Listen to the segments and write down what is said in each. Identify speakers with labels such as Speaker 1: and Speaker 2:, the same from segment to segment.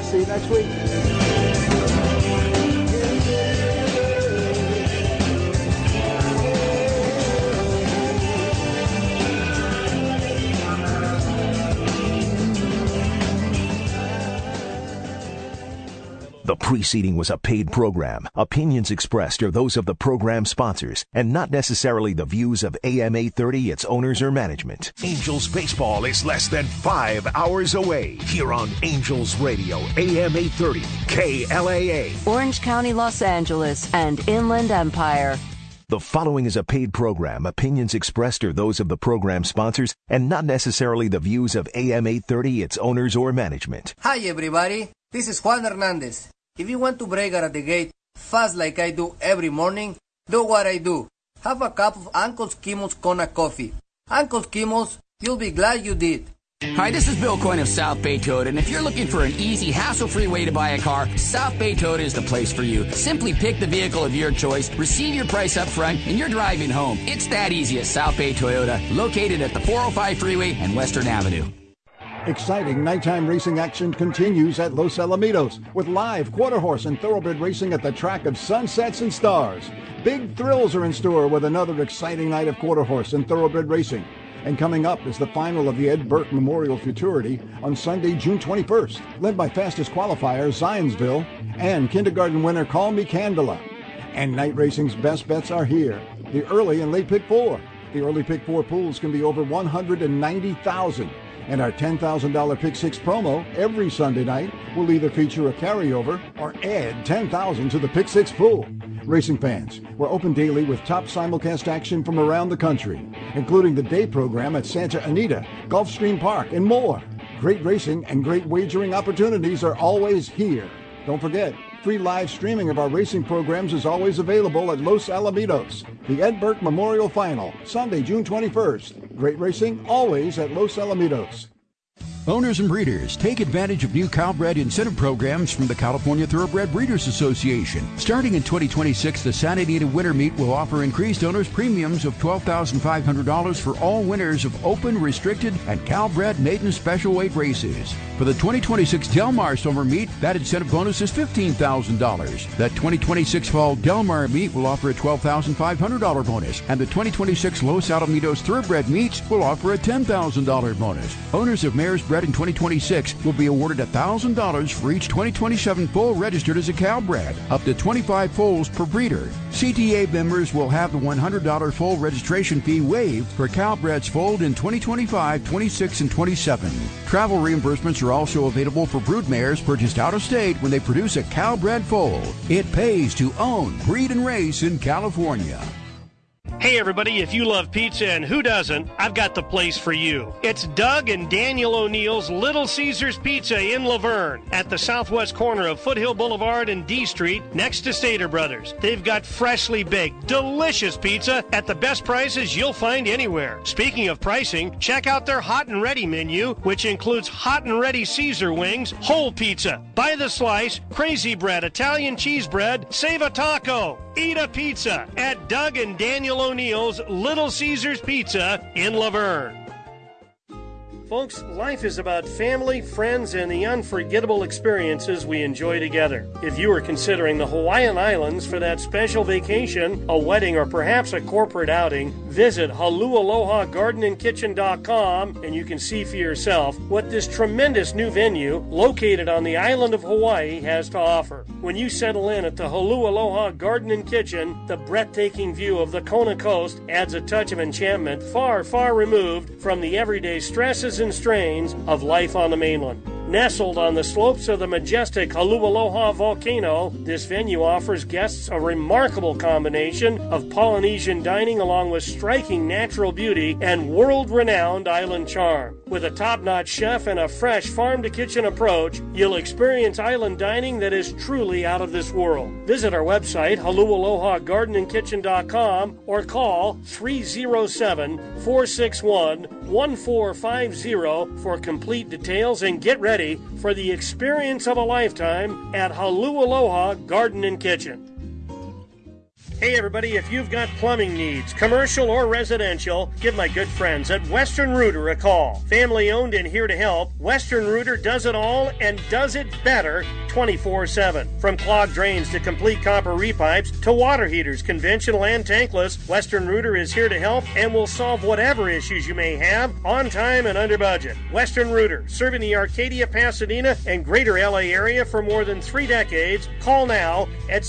Speaker 1: See you next week.
Speaker 2: The preceding was a paid program. Opinions expressed are those of the program sponsors and not necessarily the views of AM 830, its owners, or management. Angels baseball is less than 5 hours away here on Angels Radio, AM 830, KLAA.
Speaker 3: Orange County, Los Angeles, and Inland Empire.
Speaker 2: The following is a paid program. Opinions expressed are those of the program sponsors and not necessarily the views of AM 830, its owners, or management.
Speaker 4: Hi, everybody. This is Juan Hernandez. If you want to break out of the gate fast like I do every morning, do what I do. Have a cup of Uncle Skimmel's Kona coffee. Uncle Skimmel's, you'll be glad you did.
Speaker 5: Hi, this is Bill Coyne of South Bay Toyota, and if you're looking for an easy, hassle-free way to buy a car, South Bay Toyota is the place for you. Simply pick the vehicle of your choice, receive your price up front, and you're driving home. It's that easy at South Bay Toyota, located at the 405 freeway and Western Avenue.
Speaker 6: Exciting nighttime racing action continues at Los Alamitos with live quarter horse and thoroughbred racing at the track of Sunsets and Stars. Big thrills are in store with another exciting night of quarter horse and thoroughbred racing. And coming up is the final of the Ed Burke Memorial Futurity on Sunday, June 21st, led by fastest qualifier Zionsville and kindergarten winner Call Me Candela. And night racing's best bets are here. The early and late pick four. The early pick four pools can be over $190,000. And our $10,000 Pick 6 promo every Sunday night will either feature a carryover or add $10,000 to the Pick 6 pool. Racing fans, we're open daily with top simulcast action from around the country, including the day program at Santa Anita, Gulfstream Park, and more. Great racing and great wagering opportunities are always here. Don't forget, free live streaming of our racing programs is always available at Los Alamitos. The Ed Burke Memorial Final, Sunday, June 21st. Great racing always at Los Alamitos.
Speaker 7: Owners and breeders, take advantage of new Calbred incentive programs from the California Thoroughbred Breeders Association. Starting in 2026, the Santa Anita Winter Meet will offer increased owners' premiums of $12,500 for all winners of open, restricted, and Calbred maiden special weight races. For the 2026 Del Mar Summer Meet, that incentive bonus is $15,000. That 2026 Fall Del Mar Meet will offer a $12,500 bonus, and the 2026 Los Alamitos Thoroughbred Meets will offer a $10,000 bonus. Owners of mares bred in 2026 will be awarded $1,000 for each 2027 foal registered as a Calbred, up to 25 foals per breeder. CTA members will have the $100 foal registration fee waived for Calbreds foaled in 2025, 26, and 27. Travel reimbursements are also available for brood mares purchased out of state when they produce a Calbred foal. It pays to own, breed, and race in California.
Speaker 8: Hey everybody, if you love pizza, and who doesn't, I've got the place for you. It's Doug and Daniel O'Neill's Little Caesars Pizza in Laverne at the southwest corner of Foothill Boulevard and D Street next to Stater Brothers. They've got freshly baked, delicious pizza at the best prices you'll find anywhere. Speaking of pricing, check out their hot and ready menu, which includes hot and ready Caesar wings, whole pizza, by the slice, crazy bread, Italian cheese bread, save a taco, eat a pizza at Doug and Daniel O'Neill's Little Caesars Pizza in Laverne. Folks, life is about family, friends, and the unforgettable experiences we enjoy together. If you are considering the Hawaiian Islands for that special vacation, a wedding, or perhaps a corporate outing, visit HaluAlohaGardenandKitchen.com and you can see for yourself what this tremendous new venue located on the island of Hawaii has to offer. When you settle in at the HaluAloha Garden and Kitchen, the breathtaking view of the Kona coast adds a touch of enchantment far, far removed from the everyday stresses and strains of life on the mainland. Nestled on the slopes of the majestic Haleakaloha volcano, this venue offers guests a remarkable combination of Polynesian dining along with striking natural beauty and world-renowned island charm. With a top-notch chef and a fresh farm-to-kitchen approach, you'll experience island dining that is truly out of this world. Visit our website, HaluAlohaGardenandKitchen.com, or call 307-461-1450 for complete details, and get ready for the experience of a lifetime at HaluAloha Garden and Kitchen. Hey everybody, if you've got plumbing needs, commercial or residential, give my good friends at Western Rooter a call. Family owned and here to help, Western Rooter does it all and does it better 24/7. From clogged drains to complete copper repipes to water heaters, conventional and tankless, Western Rooter is here to help and will solve whatever issues you may have on time and under budget. Western Rooter, serving the Arcadia, Pasadena, and greater LA area for more than 3 decades. Call now at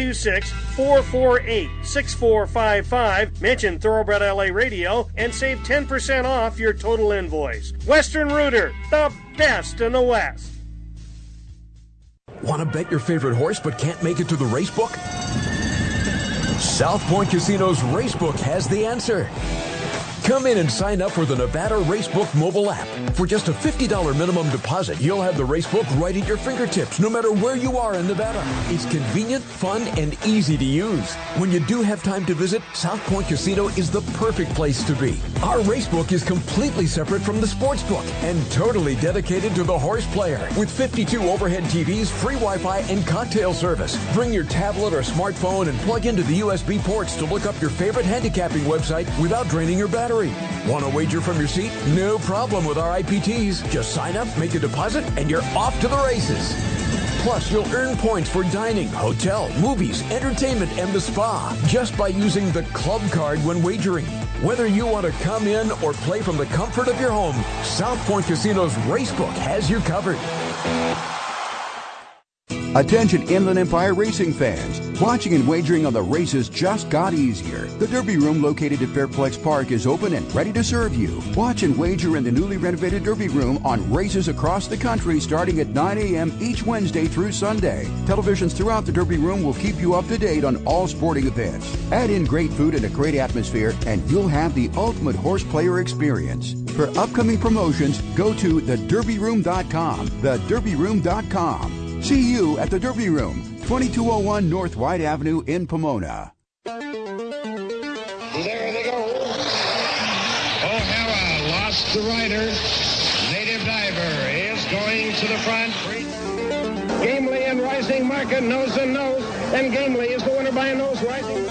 Speaker 8: 626-448-6455. Mention Thoroughbred LA Radio and save 10% off your total invoice. Western Rooter, the best in the West.
Speaker 1: Want to bet your favorite horse but can't make it to the racebook? South Point Casino's Racebook has the answer. Come in and sign up for the Nevada Racebook mobile app. For just a $50 minimum deposit, you'll have the Racebook right at your fingertips, no matter where you are in Nevada. It's convenient, fun, and easy to use. When you do have time to visit, South Point Casino is the perfect place to be. Our Racebook is completely separate from the Sportsbook and totally dedicated to the horse player. With 52 overhead TVs, free Wi-Fi, and cocktail service. Bring your tablet or smartphone and plug into the USB ports to look up your favorite handicapping website without draining your battery. Want to wager from your seat? No problem with our IPTs. Just sign up, make a deposit, and you're off to the races. Plus, you'll earn points for dining, hotel, movies, entertainment, and the spa just by using the club card when wagering. Whether you want to come in or play from the comfort of your home, South Point Casino's Racebook has you covered.
Speaker 7: Attention Inland Empire racing fans. Watching and wagering on the races just got easier. The Derby Room located at Fairplex Park is open and ready to serve you. Watch and wager in the newly renovated Derby Room on races across the country starting at 9 a.m. each Wednesday through Sunday. Televisions throughout the Derby Room will keep you up to date on all sporting events. Add in great food and a great atmosphere and you'll have the ultimate horse player experience. For upcoming promotions, go to thederbyroom.com. Thederbyroom.com. See you at the Derby Room, 2201 North White Avenue in Pomona.
Speaker 9: There they go. O'Hara lost the rider. Native Diver is going to the front. Gamely and Rising Market nose and nose. And Gamely is the winner by a nose. Rising.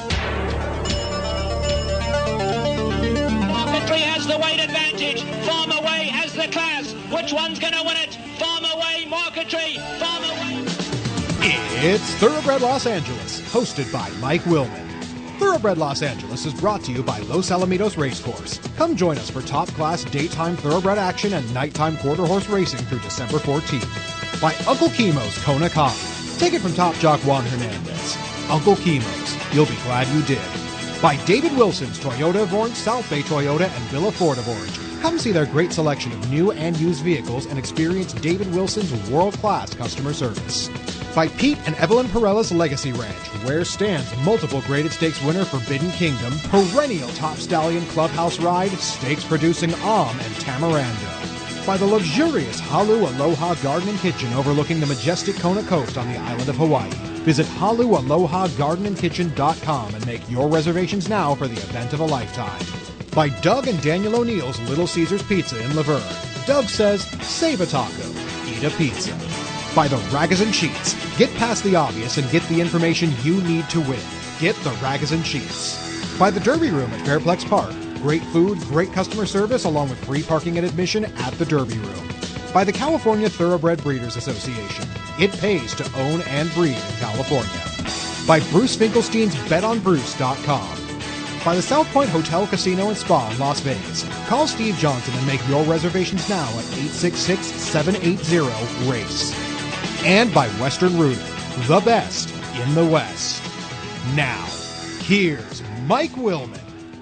Speaker 10: Marketry has the weight advantage. Farm Away has the class. Which one's going to win it? Farm Away, Marketry, Farm Away.
Speaker 11: It's Thoroughbred Los Angeles, hosted by Mike Willman. Thoroughbred Los Angeles is brought to you by Los Alamitos Racecourse. Come join us for top-class daytime thoroughbred action and nighttime quarter horse racing through December 14th. By Uncle Chemo's Kona Coffee. Take it from top jock Juan Hernandez. Uncle Chemo's, you'll be glad you did. By David Wilson's Toyota of Orange, South Bay Toyota, and Villa Ford of Orange. Come see their great selection of new and used vehicles and experience David Wilson's world-class customer service. By Pete and Evelyn Perella's Legacy Ranch, where stands multiple graded stakes winner Forbidden Kingdom, perennial top stallion clubhouse ride, stakes producing and Tamarindo. By the luxurious Halu Aloha Garden and Kitchen overlooking the majestic Kona Coast on the island of Hawaii. Visit HaluAlohaGardenandKitchen.com and make your reservations now for the event of a lifetime. By Doug and Daniel O'Neill's Little Caesars Pizza in Laverne. Doug says, save a taco, eat a pizza. By the Ragozin Sheets. Get past the obvious and get the information you need to win. Get the Ragozin Sheets. By the Derby Room at Fairplex Park. Great food, great customer service, along with free parking and admission at the Derby Room. By the California Thoroughbred Breeders Association. It pays to own and breed in California. By Bruce Finkelstein's BetOnBruce.com. By the South Point Hotel, Casino, and Spa in Las Vegas. Call Steve Johnson and make your reservations now at 866-780-RACE. And by Western Rooter, the best in the West. Now, here's Mike Willman.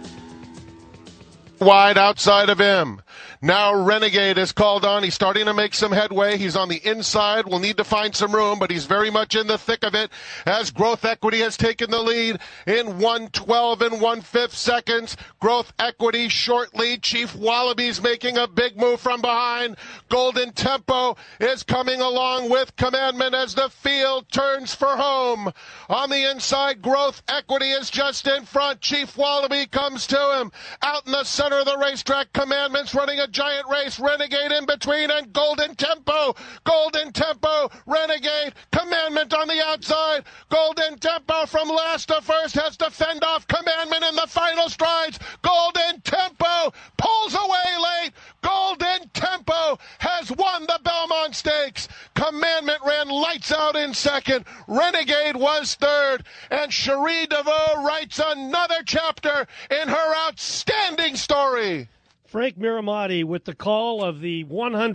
Speaker 12: Wide outside of him. Now Renegade is called on. He's starting to make some headway. He's on the inside. Will need to find some room, but he's very much in the thick of it as Growth Equity has taken the lead in 1:12 and 1/5 seconds. Growth Equity short lead. Chief Wallaby's making a big move from behind. Golden Tempo is coming along with Commandment as the field turns for home. On the inside, Growth Equity is just in front. Chief Wallaby comes to him. Out in the center of the racetrack, Commandment's running a giant race. Renegade in between and Golden Tempo. Golden Tempo, Renegade, Commandment on the outside. Golden Tempo from last to first has to fend off Commandment in the final strides. Golden Tempo pulls away late. Golden Tempo has won the Belmont Stakes. Commandment ran lights out in second. Renegade was third. And Cherie DeVaux writes another chapter in her outstanding story.
Speaker 8: Frank Miramati with the call of the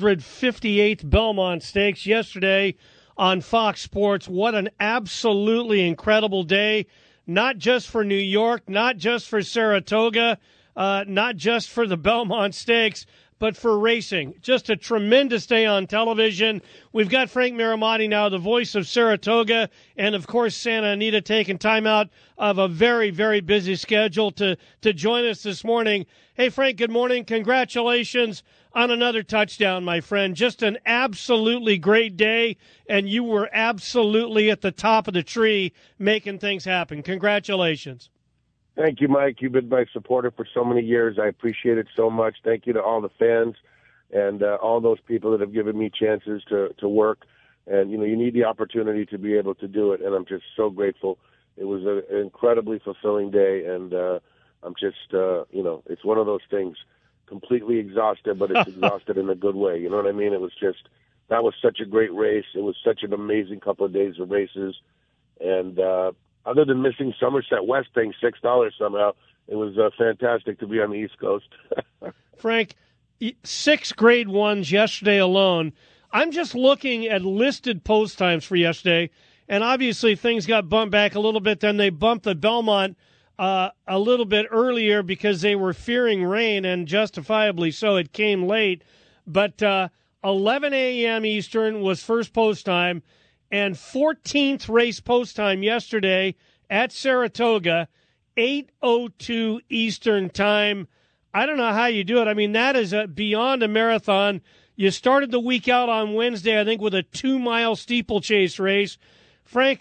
Speaker 8: 158th Belmont Stakes yesterday on Fox Sports. What an absolutely incredible day, not just for New York, not just for Saratoga, not just for the Belmont Stakes, but for racing. Just a tremendous day on television. We've got Frank Miramati now, the voice of Saratoga, and of course Santa Anita taking time out of a very, very busy schedule to join us this morning. Hey, Frank, good morning. Congratulations on another touchdown, my friend. Just an absolutely great day, and you were absolutely at the top of the tree making things happen. Congratulations.
Speaker 13: Thank you, Mike. You've been my supporter for so many years. I appreciate it so much. Thank you to all the fans and all those people that have given me chances to work. And, you need the opportunity to be able to do it, and I'm just so grateful. It was an incredibly fulfilling day, and I'm just, it's one of those things, completely exhausted, but it's exhausted in a good way. You know what I mean? It was just, that was such a great race. It was such an amazing couple of days of races. And other than missing Somerset West paying $6 somehow, it was fantastic to be on the East Coast.
Speaker 8: Frank, 6 grade ones yesterday alone. I'm just looking at listed post times for yesterday, and obviously things got bumped back a little bit. Then they bumped the Belmont a little bit earlier because they were fearing rain, and justifiably so. It came late. But 11 a.m. Eastern was first post time, and 14th race post time yesterday at Saratoga, 8:02 Eastern time. I don't know how you do it. I mean, that is beyond a marathon. You started the week out on Wednesday, I think, with a 2-mile steeplechase race. Frank,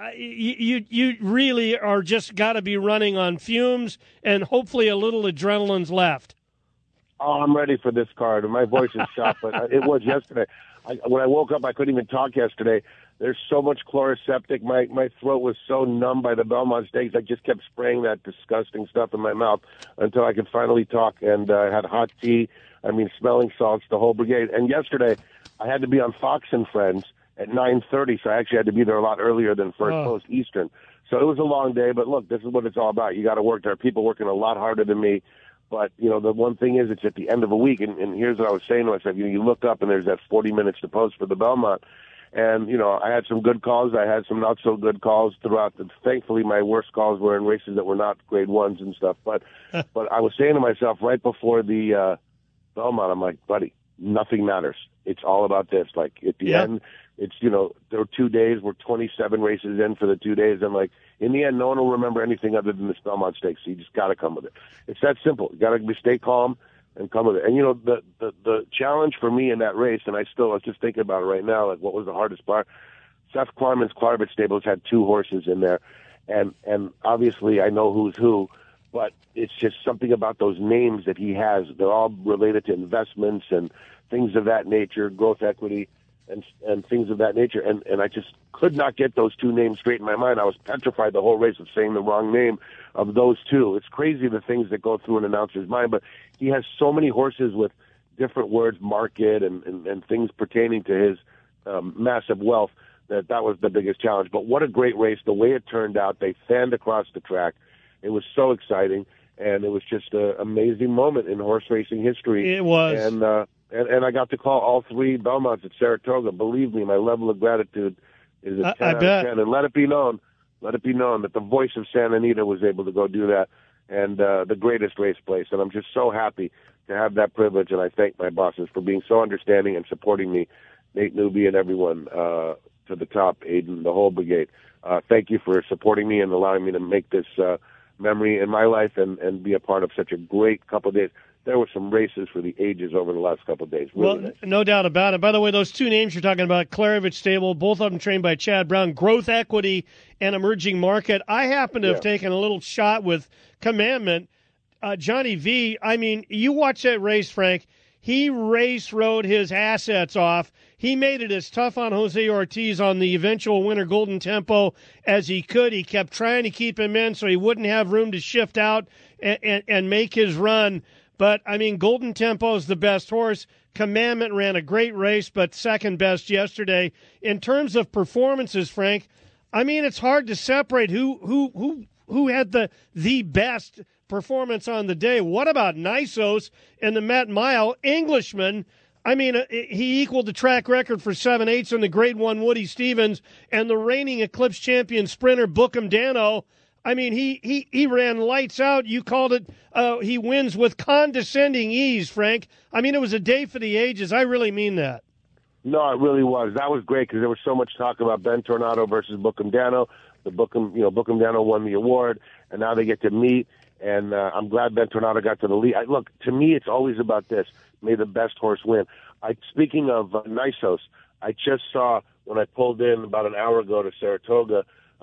Speaker 8: you really are just got to be running on fumes, and hopefully a little adrenaline's left.
Speaker 13: Oh, I'm ready for this card. My voice is shot, but it was yesterday. When I woke up, I couldn't even talk yesterday. There's so much chloroseptic. My throat was so numb by the Belmont Stakes. I just kept spraying that disgusting stuff in my mouth until I could finally talk. And I had hot tea, smelling salts, the whole brigade. And yesterday, I had to be on Fox and Friends at 9:30, so I actually had to be there a lot earlier than first post Eastern. So it was a long day, but look, this is what it's all about. You got to work. There are people working a lot harder than me. But, the one thing is it's at the end of a week, and here's what I was saying to myself. You look up, and there's that 40 minutes to post for the Belmont. And, I had some good calls. I had some not-so-good calls throughout. Thankfully, my worst calls were in races that were not grade ones and stuff. But I was saying to myself right before the Belmont, I'm like, buddy, nothing matters. It's all about this. Like, at the end, it's, there were 2 days. We're 27 races in for the 2 days. I'm like, in the end, no one will remember anything other than this Belmont Stakes. So you just got to come with it. It's that simple. You got to stay calm and come with it. And, the challenge for me in that race, and I was just thinking about it right now, like what was the hardest part? Seth Klarman's Clarvett Stables had 2 horses in there. And obviously I know who's who, but it's just something about those names that he has. They're all related to investments and things of that nature, growth equity, and things of that nature. And I just could not get those 2 names straight in my mind. I was petrified the whole race of saying the wrong name of those 2. It's crazy the things that go through an announcer's mind, but he has so many horses with different words, market, and things pertaining to his massive wealth that was the biggest challenge. But what a great race. The way it turned out, they fanned across the track. It was so exciting, and it was just an amazing moment in horse racing history.
Speaker 8: It was.
Speaker 13: And I got to call all 3 Belmonts at Saratoga. Believe me, my level of gratitude is a 10 out of 10. And let it be known that the voice of Santa Anita was able to go do that, and the greatest race place. And I'm just so happy to have that privilege, and I thank my bosses for being so understanding and supporting me, Nate Newby and everyone to the top, Aiden, the whole brigade. Thank you for supporting me and allowing me to make this memory in my life and be a part of such a great couple of days. There were some races for the ages over the last couple of days. Really nice.
Speaker 8: No doubt about it. By the way, those 2 names you're talking about, Clarevich Stable, both of them trained by Chad Brown, Growth Equity and Emerging Market. I happen to have taken a little shot with Commandment. Johnny V, you watch that race, Frank. he race rode his assets off. He made it as tough on Jose Ortiz on the eventual winner Golden Tempo as he could. He kept trying to keep him in so he wouldn't have room to shift out and make his run. But, I mean, Golden Tempo is the best horse. Commandment ran a great race, but second best yesterday. In terms of performances, Frank, I mean, it's hard to separate who had the best performance on the day. What about Nysos in the Met Mile? Englishman, I mean, he equaled the track record for 7/8 in the Grade 1 Woody Stevens, and the reigning Eclipse champion sprinter Bookham Dano. I mean, he ran lights out. You called it he wins with condescending ease, Frank. I mean, it was a day for the ages. I really mean that.
Speaker 13: No, it really was. That was great because there was so much talk about Ben Tornado versus Bookham Dano. Bookham Dano won the award, and now they get to meet. And I'm glad Ben Tornado got to the lead. Look, to me, it's always about this. May the best horse win. Speaking of Nysos, I just saw when I pulled in about an hour ago to Saratoga,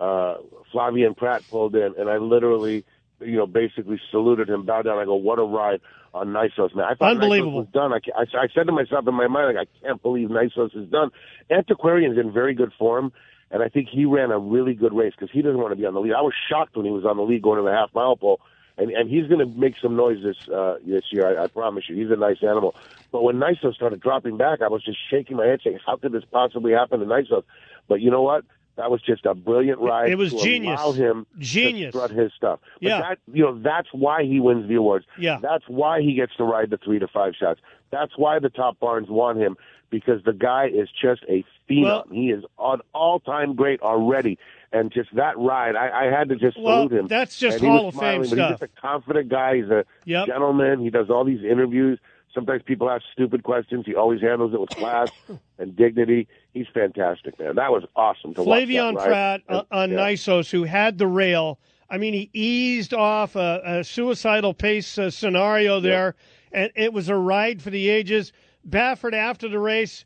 Speaker 13: Flavien Prat pulled in, and I literally, basically saluted him, bowed down. I go, what a ride on Nysos, man. I thought
Speaker 8: Unbelievable.
Speaker 13: Nysos was done. I said to myself in my mind, I can't believe Nysos is done. Antiquarian's in very good form, and I think he ran a really good race because he doesn't want to be on the lead. I was shocked when he was on the lead going to the half-mile pole. And he's going to make some noise this year, I promise you. He's a nice animal. But when Nysos started dropping back, I was just shaking my head saying, how could this possibly happen to Nysos? But you know what? That was just a brilliant ride.
Speaker 8: It was
Speaker 13: to
Speaker 8: genius.
Speaker 13: Allow him to strut his stuff. But that's why he wins the awards.
Speaker 8: Yeah.
Speaker 13: That's why he gets to ride the 3 to 5 shots. That's why the top barns want him, because the guy is just a phenom. Well, he is on all-time great already. And just that ride, I had to just salute him.
Speaker 8: That's just Hall of Fame stuff.
Speaker 13: He's just a confident guy. He's a gentleman. He does all these interviews. Sometimes people ask stupid questions. He always handles it with class and dignity. He's fantastic, man. That was awesome to watch.
Speaker 8: Flavien Prat on Nysos, who had the rail. I mean, he eased off a suicidal pace scenario there, and it was a ride for the ages. Baffert, after the race,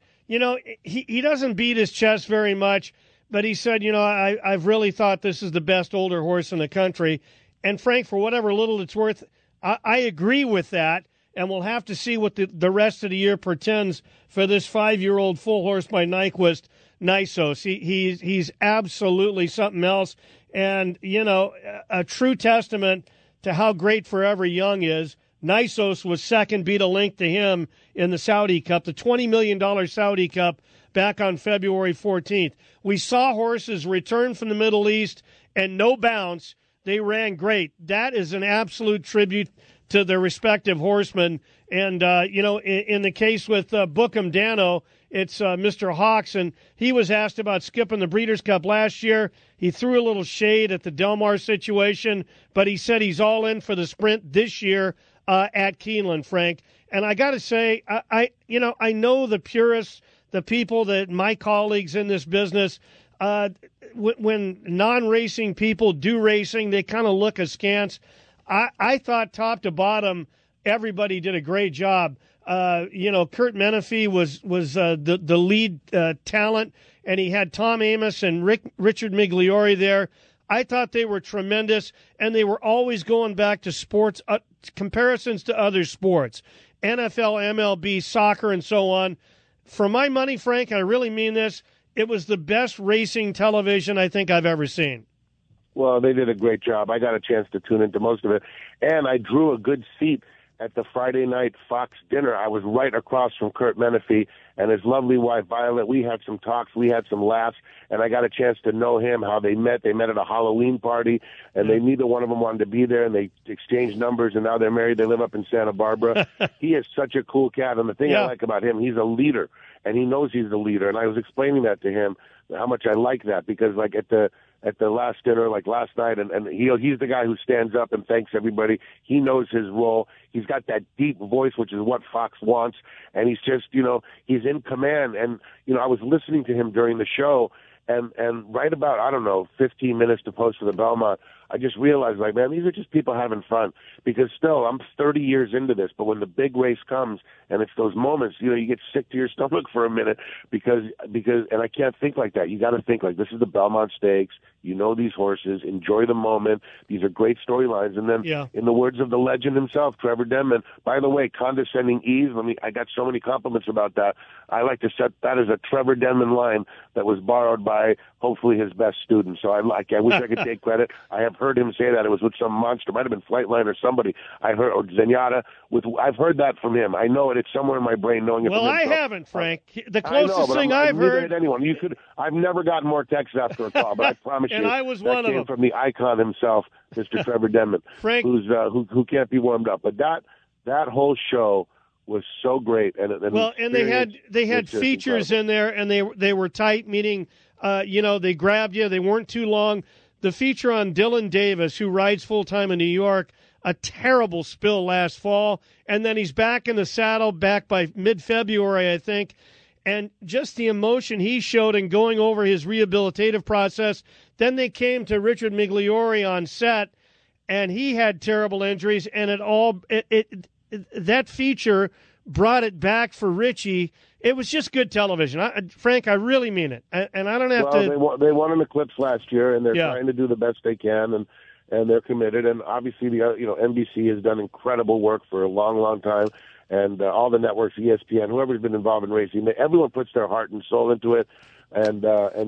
Speaker 8: he doesn't beat his chest very much. But he said, I've really thought this is the best older horse in the country. And, Frank, for whatever little it's worth, I agree with that. And we'll have to see what the rest of the year portends for this 5-year-old full horse by Nyquist, Nysos. He's absolutely something else. And, a true testament to how great Forever Young is. Nysos was second, beat a length to him in the Saudi Cup, the $20 million Saudi Cup, back on February 14th. We saw horses return from the Middle East and no bounce. They ran great. That is an absolute tribute to their respective horsemen. And, in the case with Bookham Dano, it's Mr. Hawks, and he was asked about skipping the Breeders' Cup last year. He threw a little shade at the Del Mar situation, but he said he's all in for the sprint this year at Keeneland, Frank. And I got to say, I know the purists, the people that my colleagues in this business, when non-racing people do racing, they kind of look askance. I thought top to bottom, everybody did a great job. Kurt Menefee was the lead talent, and he had Tom Amos and Richard Migliori there. I thought they were tremendous, and they were always going back to sports comparisons to other sports, NFL, MLB, soccer, and so on. For my money, Frank, I really mean this, it was the best racing television I think I've ever seen.
Speaker 13: Well, they did a great job. I got a chance to tune into most of it, and I drew a good seat at the Friday night Fox dinner. I was right across from Kurt Menefee and his lovely wife, Violet. We had some talks. We had some laughs, and I got a chance to know him, how they met. They met at a Halloween party, and neither one of them wanted to be there, and they exchanged numbers, and now they're married. They live up in Santa Barbara. He is such a cool cat, and the thing I like about him, he's a leader, and he knows he's the leader, and I was explaining that to him, how much I like that, because like at the last dinner, like last night, and he's the guy who stands up and thanks everybody. He knows his role. He's got that deep voice, which is what Fox wants, and he's just, he's in command. And, I was listening to him during the show, and right about, 15 minutes to post for the Belmont, I just realized, like, man, these are just people having fun. Because still, I'm 30 years into this, but when the big race comes and it's those moments, you get sick to your stomach for a minute because, and I can't think like that. You got to think like, this is the Belmont Stakes. You know these horses. Enjoy the moment. These are great storylines. And then, in the words of the legend himself, Trevor Denman, by the way, condescending ease. I got so many compliments about that. I like to set that as a Trevor Denman line that was borrowed by hopefully his best student. So I wish I could take credit. I have heard him say that. It was with some monster. Might have been Flightline or somebody. I heard, or Zenyatta. I've heard that from him. I know it. It's somewhere in my brain knowing it from him.
Speaker 8: Well, I haven't, Frank. The closest thing I've heard.
Speaker 13: Anyone. I've never gotten more texts after a call, but I promise you.
Speaker 8: And I was one of them.
Speaker 13: From the icon himself, Mr. Trevor Denman,
Speaker 8: Frank,
Speaker 13: who can't be warmed up. But that whole show was so great, and
Speaker 8: they had features in there, and they were tight, meaning they grabbed you, they weren't too long. The feature on Dylan Davis, who rides full time in New York, a terrible spill last fall, and then he's back in the saddle back by mid-February, I think. And just the emotion he showed in going over his rehabilitative process. Then they came to Richard Migliore on set, and he had terrible injuries, and that feature brought it back for Richie. It was just good television. Frank, I really mean it. And I don't have to...
Speaker 13: They won an Eclipse last year, and they're trying to do the best they can, and they're committed. And obviously, NBC has done incredible work for a long, long time. And all the networks, ESPN, whoever's been involved in racing, everyone puts their heart and soul into it. And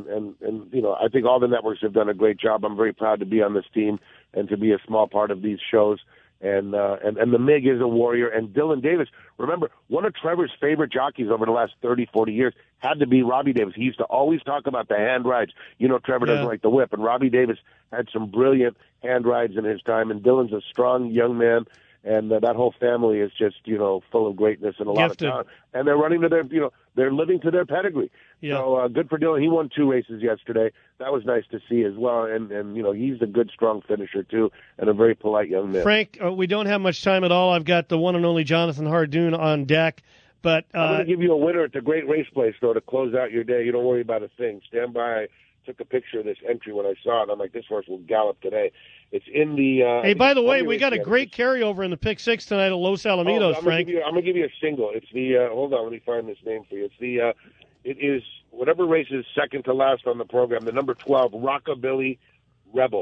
Speaker 13: I think all the networks have done a great job. I'm very proud to be on this team and to be a small part of these shows. And the MIG is a warrior. And Dylan Davis, remember, one of Trevor's favorite jockeys over the last 30, 40 years had to be Robbie Davis. He used to always talk about the hand rides. Trevor doesn't like the whip. And Robbie Davis had some brilliant hand rides in his time. And Dylan's a strong young man. And that whole family is just, full of greatness and a lot of talent. And they're running to they're living to their pedigree. Yeah. So good for Dylan. He won 2 races yesterday. That was nice to see as well. And he's a good, strong finisher, too, and a very polite young man.
Speaker 8: Frank, we don't have much time at all. I've got the one and only Jonathan Hardoon on deck. But
Speaker 13: I'm going to give you a winner at the Great Race Place, though, to close out your day. You don't worry about a thing. Stand by. I took a picture of this entry when I saw it. I'm like, this horse will gallop today. It's in the...
Speaker 8: hey, by the way, we got a great carryover in the Pick 6 tonight at Los Alamitos, Frank.
Speaker 13: I'm going to give you a single. It's the... hold on, let me find this name for you. It's the... it is whatever race is second to last on the program, the number 12, Rockabilly Rebel.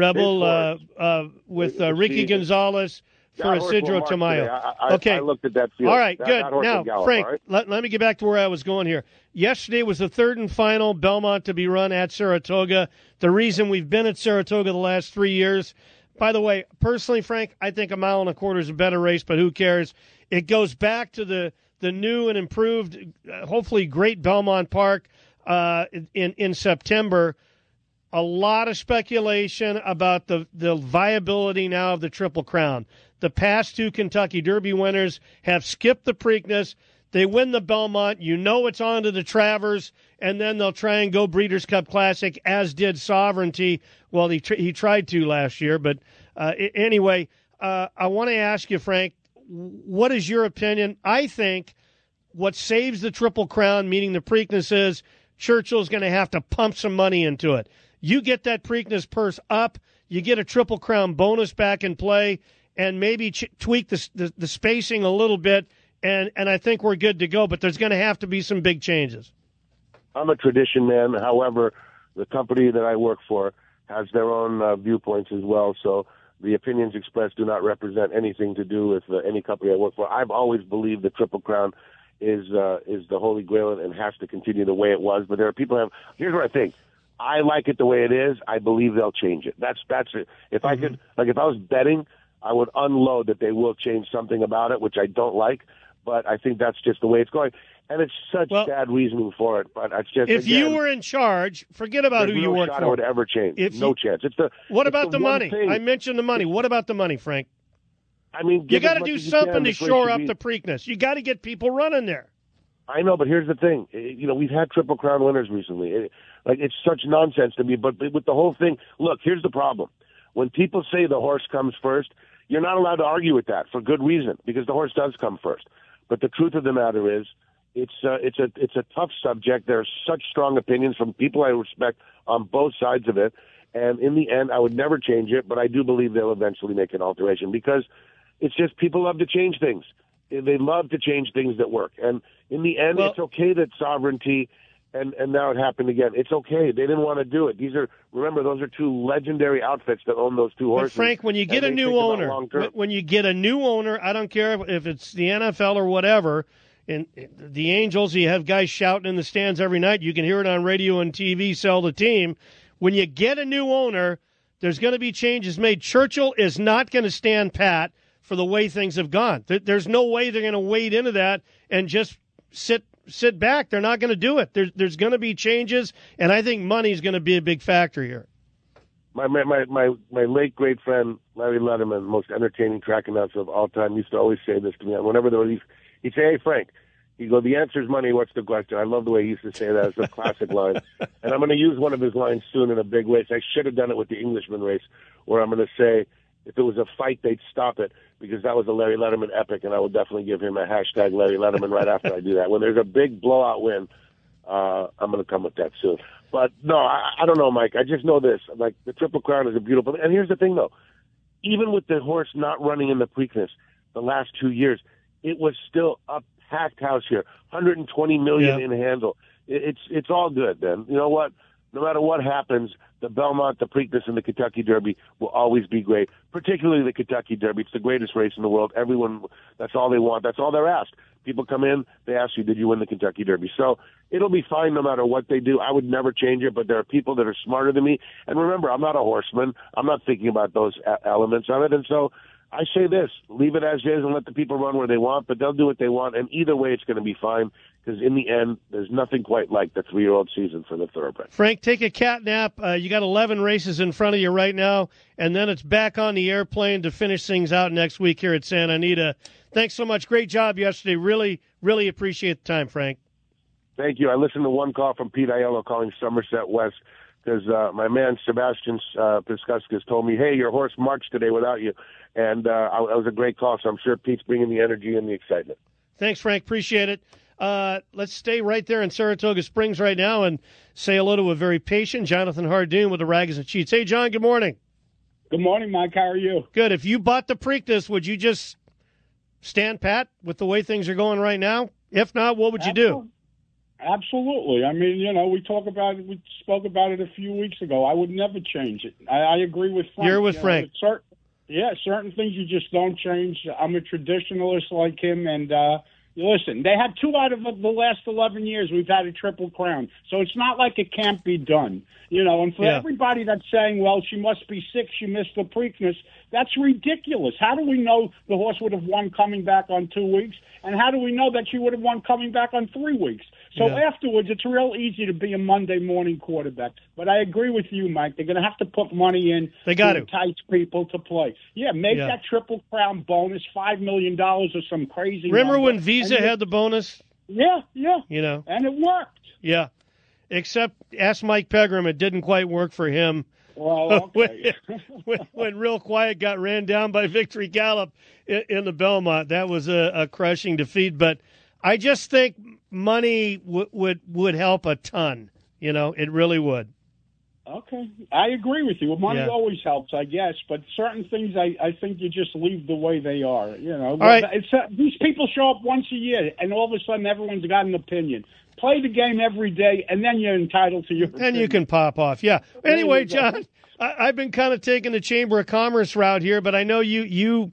Speaker 8: With Ricky Gonzalez for Isidro Tamayo. Okay.
Speaker 13: I looked at that field.
Speaker 8: All right, good. Now,
Speaker 13: gallop,
Speaker 8: Frank,
Speaker 13: right?
Speaker 8: let me get back to where I was going here. Yesterday was the third and final Belmont to be run at Saratoga. The reason we've been at Saratoga the last 3 years. By the way, personally, Frank, I think 1.25 miles is a better race, but who cares? It goes back to the new and improved, hopefully great Belmont Park in September. A lot of speculation about the viability now of the Triple Crown. The past 2 Kentucky Derby winners have skipped the Preakness. They win the Belmont. It's on to the Travers, and then they'll try and go Breeders' Cup Classic, as did Sovereignty. Well, he tried to last year. But anyway, I want to ask you, Frank, what is your opinion? I think what saves the Triple Crown, meaning the Preakness, is Churchill's going to have to pump some money into it. You get that Preakness purse up, you get a Triple Crown bonus back in play, and maybe tweak the spacing a little bit, and I think we're good to go. But there's going to have to be some big changes.
Speaker 13: I'm a tradition man. However, the company that I work for has their own viewpoints as well. So the opinions expressed do not represent anything to do with any company I work for. I've always believed the Triple Crown is the Holy Grail and has to continue the way it was. But there are people who have. Here's what I think. I like it the way it is. I believe they'll change it. That's it. If I could, if I was betting, I would unload that they will change something about it, which I don't like. But I think that's just the way it's going. And it's such bad reasoning for it. But it's just
Speaker 8: if you were in charge, forget about who you work for.
Speaker 13: No shot it would ever change. No chance.
Speaker 8: What about the money? I mentioned the money. What about the money, Frank?
Speaker 13: I mean,
Speaker 8: you got to do something to shore up the Preakness. You got to get people running there.
Speaker 13: I know, but here's the thing. We've had Triple Crown winners recently. It's such nonsense to me. But with the whole thing, look, here's the problem. When people say the horse comes first, you're not allowed to argue with that for good reason, because the horse does come first. But the truth of the matter is, it's a tough subject. There are such strong opinions from people I respect on both sides of it. And in the end, I would never change it, but I do believe they'll eventually make an alteration because it's just people love to change things. They love to change things that work. And in the end, it's okay that sovereignty, and now it happened again. It's okay. They didn't want to do it. Remember, those are two legendary outfits that own those two horses.
Speaker 8: But Frank, when you get a new owner, I don't care if it's the NFL or whatever, and the Angels, you have guys shouting in the stands every night. You can hear it on radio and TV, sell the team. When you get a new owner, there's going to be changes made. Churchill is not going to stand pat for the way things have gone. There's no way they're going to wade into that and just sit back. They're not going to do it. There's going to be changes, and I think money is going to be a big factor here.
Speaker 13: My late great friend Larry Letterman, most entertaining track announcer of all time, used to always say this to me. Whenever there was, he'd say, "Hey Frank," he'd go, "The answer is money. What's the question?" I love the way he used to say that. It's a classic line, and I'm going to use one of his lines soon in a big way. So I should have done it with the Englishman race, where I'm going to say, if it was a fight, they'd stop it, because that was a Larry Letterman epic, and I would definitely give him a hashtag Larry Letterman right after I do that. When there's a big blowout win, I'm going to come with that soon. But no, I don't know, Mike. I just know this. Like, the Triple Crown is a beautiful, and here's the thing, though. Even with the horse not running in the Preakness the last 2 years, it was still a packed house here, 120 million in handle. It's all good, then. You know what? No matter what happens, the Belmont, the Preakness, and the Kentucky Derby will always be great, particularly the Kentucky Derby. It's the greatest race in the world. Everyone, that's all they want. That's all they're asked. People come in, they ask you, did you win the Kentucky Derby? So it'll be fine no matter what they do. I would never change it, but there are people that are smarter than me. And remember, I'm not a horseman. I'm not thinking about those elements of it. And so I say this, leave it as is and let the people run where they want, but they'll do what they want. And either way, it's going to be fine, because in the end, there's nothing quite like the 3-year-old season for the thoroughbred.
Speaker 8: Frank, take a cat nap. You got 11 races in front of you right now, and then it's back on the airplane to finish things out next week here at Santa Anita. Thanks so much. Great job yesterday. Really, really appreciate the time, Frank.
Speaker 13: Thank you. I listened to one call from Pete Aiello calling Somerset West, because my man Sebastian Piskuskas told me, hey, your horse marched today without you. And that was a great call, so I'm sure Pete's bringing the energy and the excitement.
Speaker 8: Thanks, Frank. Appreciate it. Let's stay right there in Saratoga Springs right now and say hello to a very patient Jonathan Hardoon with the Rags and Cheats. Hey, John, good morning.
Speaker 14: Good morning, Mike. How are you?
Speaker 8: Good. If you bought the Preakness, would you just stand pat with the way things are going right now? If not, what would you do?
Speaker 14: Absolutely. I mean, we spoke about it a few weeks ago. I would never change it. I agree with Frank.
Speaker 8: You're with Frank.
Speaker 14: Certain things you just don't change. I'm a traditionalist like him, and listen, they had 2 out of the last 11 years we've had a Triple Crown, so it's not like it can't be done. And for everybody that's saying, well, she must be sick, she missed the Preakness, that's ridiculous. How do we know the horse would have won coming back on 2 weeks, and how do we know that she would have won coming back on 3 weeks? So afterwards, it's real easy to be a Monday morning quarterback. But I agree with you, Mike. They're going to have to put money in to entice people to play. Make that Triple Crown bonus, $5 million or some crazy
Speaker 8: Remember
Speaker 14: number.
Speaker 8: when Visa had the bonus?
Speaker 14: Yeah.
Speaker 8: And
Speaker 14: it worked.
Speaker 8: Yeah. Except, ask Mike Pegram, it didn't quite work for him.
Speaker 14: Well, okay.
Speaker 8: when Real Quiet got ran down by Victory Gallop in the Belmont, that was a crushing defeat. But I just think money would help a ton. It really would.
Speaker 14: Okay. I agree with you. Money always helps, I guess. But certain things, I think you just leave the way they are. All
Speaker 8: right.
Speaker 14: These people show up once a year, and all of a sudden everyone's got an opinion. Play the game every day, and then you're entitled to your opinion.
Speaker 8: Then you can pop off. Yeah. Anyway, John, I've been kind of taking the Chamber of Commerce route here, but I know you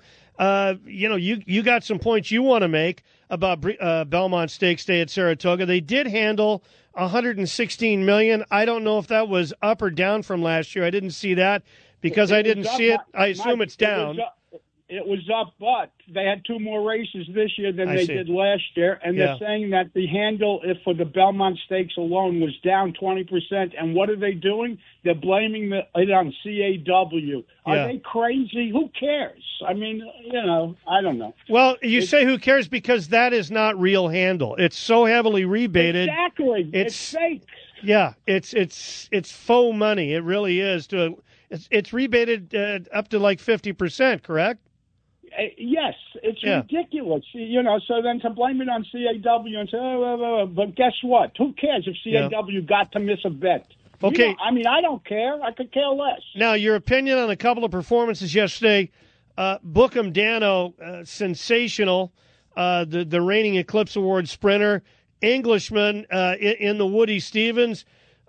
Speaker 8: got some points you want to make about Belmont Stakes Day at Saratoga. They did handle $116 million. I don't know if that was up or down from last year. I didn't see that because I didn't see it. I assume it's down.
Speaker 14: It was up, but they had 2 more races this year than they did last year, and they're saying that the handle for the Belmont Stakes alone was down 20%. And what are they doing? They're blaming it on CAW. Are they crazy? Who cares? I mean, I don't know.
Speaker 8: Well, you say who cares because that is not real handle. It's so heavily rebated.
Speaker 14: Exactly. It's fake.
Speaker 8: Yeah, it's faux money. It really is. It's rebated up to like 50%, correct?
Speaker 14: Yes, it's ridiculous. So then to blame it on CAW and say, but guess what? Who cares if CAW got to miss a bet?
Speaker 8: Okay.
Speaker 14: I don't care. I could care less.
Speaker 8: Now, your opinion on a couple of performances yesterday. Bookham Dano, sensational. The reigning Eclipse Award sprinter. Englishman in the Woody Stevens.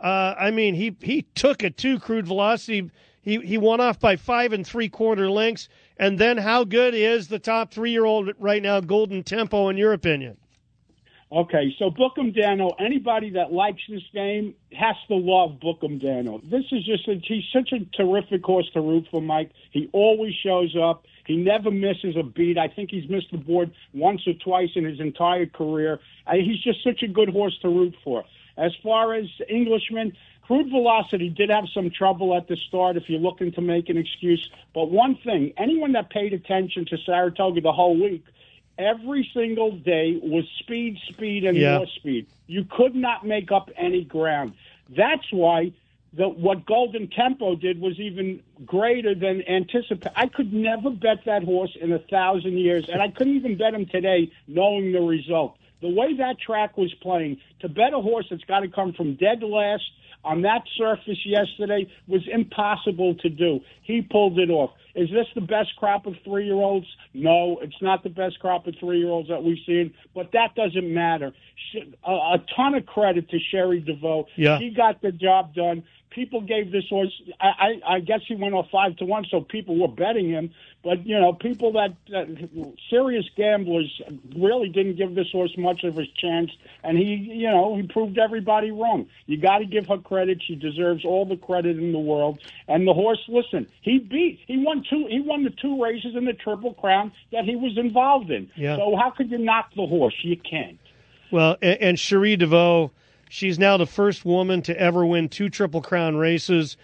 Speaker 8: He took it to crude velocity. He won off by 5 3/4 lengths. And then how good is the top 3-year-old right now, Golden Tempo, in your opinion?
Speaker 14: Okay, so Bookham Dano, anybody that likes this game has to love Bookham Dano. This is he's such a terrific horse to root for, Mike. He always shows up. He never misses a beat. I think he's missed the board once or twice in his entire career. He's just such a good horse to root for. As far as Englishman, Crude Velocity did have some trouble at the start if you're looking to make an excuse. But one thing, anyone that paid attention to Saratoga the whole week, every single day was speed, and more speed. You could not make up any ground. That's why what Golden Tempo did was even greater than anticipated. I could never bet that horse in 1,000 years, and I couldn't even bet him today knowing the result. The way that track was playing, to bet a horse that's got to come from dead last on that surface yesterday was impossible to do. He pulled it off. Is this the best crop of 3-year-olds? No, it's not the best crop of 3-year-olds that we've seen, but that doesn't matter. A ton of credit to Sherry DeVoe.
Speaker 8: Yeah.
Speaker 14: She got the job done. People gave this horse, I guess he went off 5-1, so people were betting him. But, people that serious gamblers really didn't give this horse much of a chance. And he proved everybody wrong. You got to give her credit. She deserves all the credit in the world. And the horse, listen, he won the 2 races in the Triple Crown that he was involved in.
Speaker 8: Yeah.
Speaker 14: So how could you knock the horse? You can't.
Speaker 8: Well, and Cherie DeVoe, she's now the first woman to ever win 2 Triple Crown races.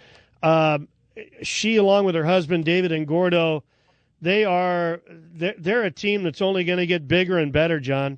Speaker 8: She, along with her husband, David Ngordo, they're a team that's only going to get bigger and better, John.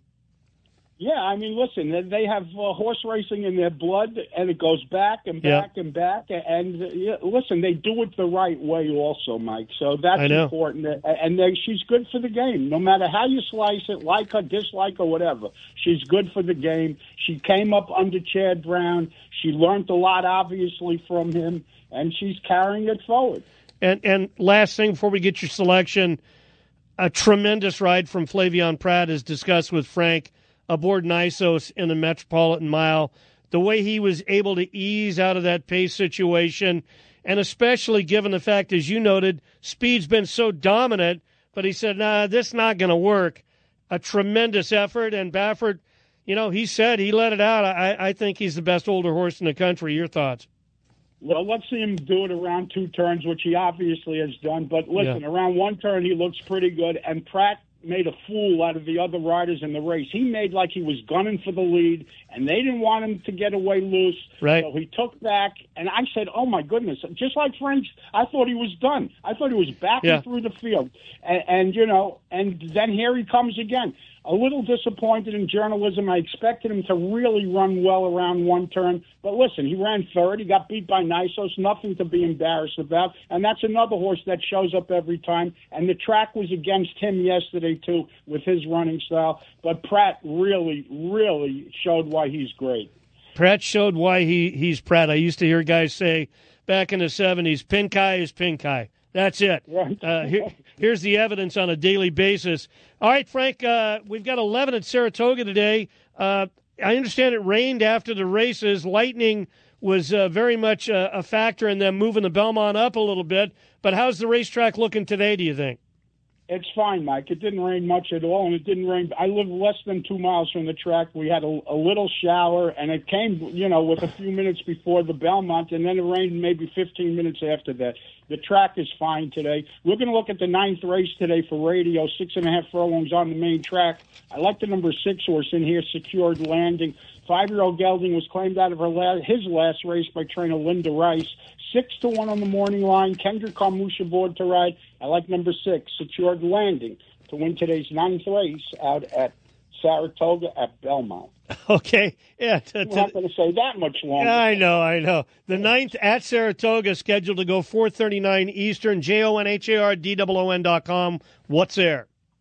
Speaker 14: Yeah, listen, they have horse racing in their blood, and it goes back and back and back. And listen, they do it the right way also, Mike. So that's important. And she's good for the game, no matter how you slice it, like her, dislike her, whatever. She's good for the game. She came up under Chad Brown. She learned a lot, obviously, from him, and she's carrying it forward.
Speaker 8: And last thing before we get your selection, a tremendous ride from Flavion Pratt as discussed with Frank aboard Nisos in the Metropolitan Mile. The way he was able to ease out of that pace situation, and especially given the fact, as you noted, speed's been so dominant, but he said, nah, this is not going to work. A tremendous effort, and Baffert, he said he let it out. I think he's the best older horse in the country. Your thoughts?
Speaker 14: Well, let's see him do it around 2 turns, which he obviously has done. But listen, around 1 turn, he looks pretty good. And Pratt made a fool out of the other riders in the race. He made like he was gunning for the lead, and they didn't want him to get away loose.
Speaker 8: Right.
Speaker 14: So he took back, and I said, oh, my goodness. Just like French, I thought he was done. I thought he was backing through the field. And then here he comes again. A little disappointed in journalism. I expected him to really run well around 1 turn. But listen, he ran 3rd. He got beat by Nisos. Nothing to be embarrassed about. And that's another horse that shows up every time. And the track was against him yesterday, too, with his running style. But Pratt really, really showed why he's great.
Speaker 8: Pratt showed why he's Pratt. I used to hear guys say back in the 70s, Pinkai is Pinkai. That's it.
Speaker 14: Right.
Speaker 8: Here's the evidence on a daily basis. All right, Frank, we've got 11 at Saratoga today. I understand it rained after the races. Lightning was very much a factor in them moving the Belmont up a little bit. But how's the racetrack looking today, do you think?
Speaker 14: It's fine, Mike. It didn't rain much at all, and it didn't rain. I live less than 2 miles from the track. We had a little shower, and it came, with a few minutes before the Belmont, and then it rained maybe 15 minutes after that. The track is fine today. We're going to look at the 9th race today for radio, 6.5 furlongs on the main track. I like the number 6 horse in here, Secured Landing. 5-year-old Gelding was claimed out of his last race by trainer Linda Rice. 6-1 on the morning line. Kendrick Carmouche aboard to ride. I like number 6, Secured Landing, to win today's 9th race out at Saratoga at Belmont.
Speaker 8: Okay. Yeah.
Speaker 14: I'm not going to say that much longer.
Speaker 8: I know. The 9th at Saratoga, scheduled to go 4:39 Eastern, JONHARDOON.com. What's there?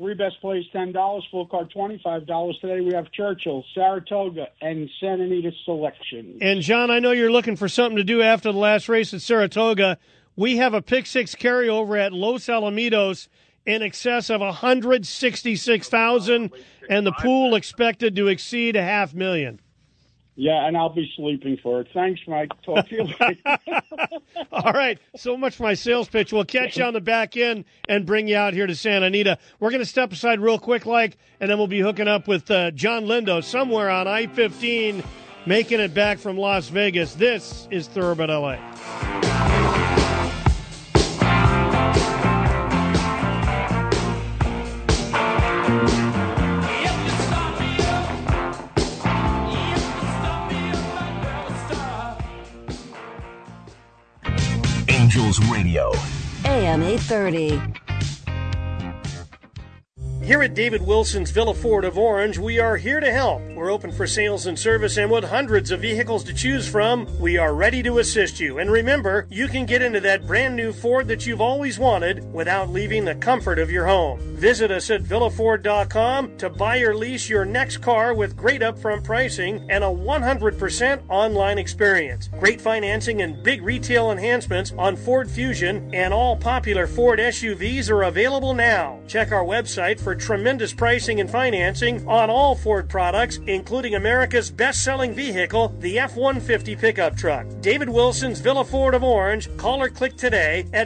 Speaker 14: Three best plays, $10. Full card, $25. Today we have Churchill, Saratoga, and Santa Anita selection.
Speaker 8: And, John, I know you're looking for something to do after the last race at Saratoga. We have a pick six carryover at Los Alamitos in excess of $166,000, and the pool expected to exceed $500,000.
Speaker 14: Yeah, and I'll be sleeping for it. Thanks, Mike. Talk to you later.
Speaker 8: All right, so much for my sales pitch. We'll catch you on the back end and bring you out here to Santa Anita. We're going to step aside real quick, and then we'll be hooking up with John Lindo somewhere on I-15, making it back from Las Vegas. This is Thoroughbred LA.
Speaker 2: Angels Radio.
Speaker 3: AM 830.
Speaker 8: Here at David Wilson's Villa Ford of Orange, we are here to help. We're open for sales and service, and with hundreds of vehicles to choose from, we are ready to assist you. And remember, you can get into that brand new Ford that you've always wanted without leaving the comfort of your home. Visit us at villaford.com to buy or lease your next car with great upfront pricing and a 100% online experience. Great financing and big retail enhancements on Ford Fusion and all popular Ford SUVs are available now. Check our website for tremendous pricing and financing on all Ford products, including America's best-selling vehicle, the F-150 pickup truck. David Wilson's Villa Ford of Orange. Call or click today at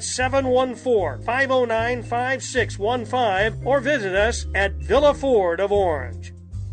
Speaker 8: 714-509-5615 or visit us at Villa Ford of Orange.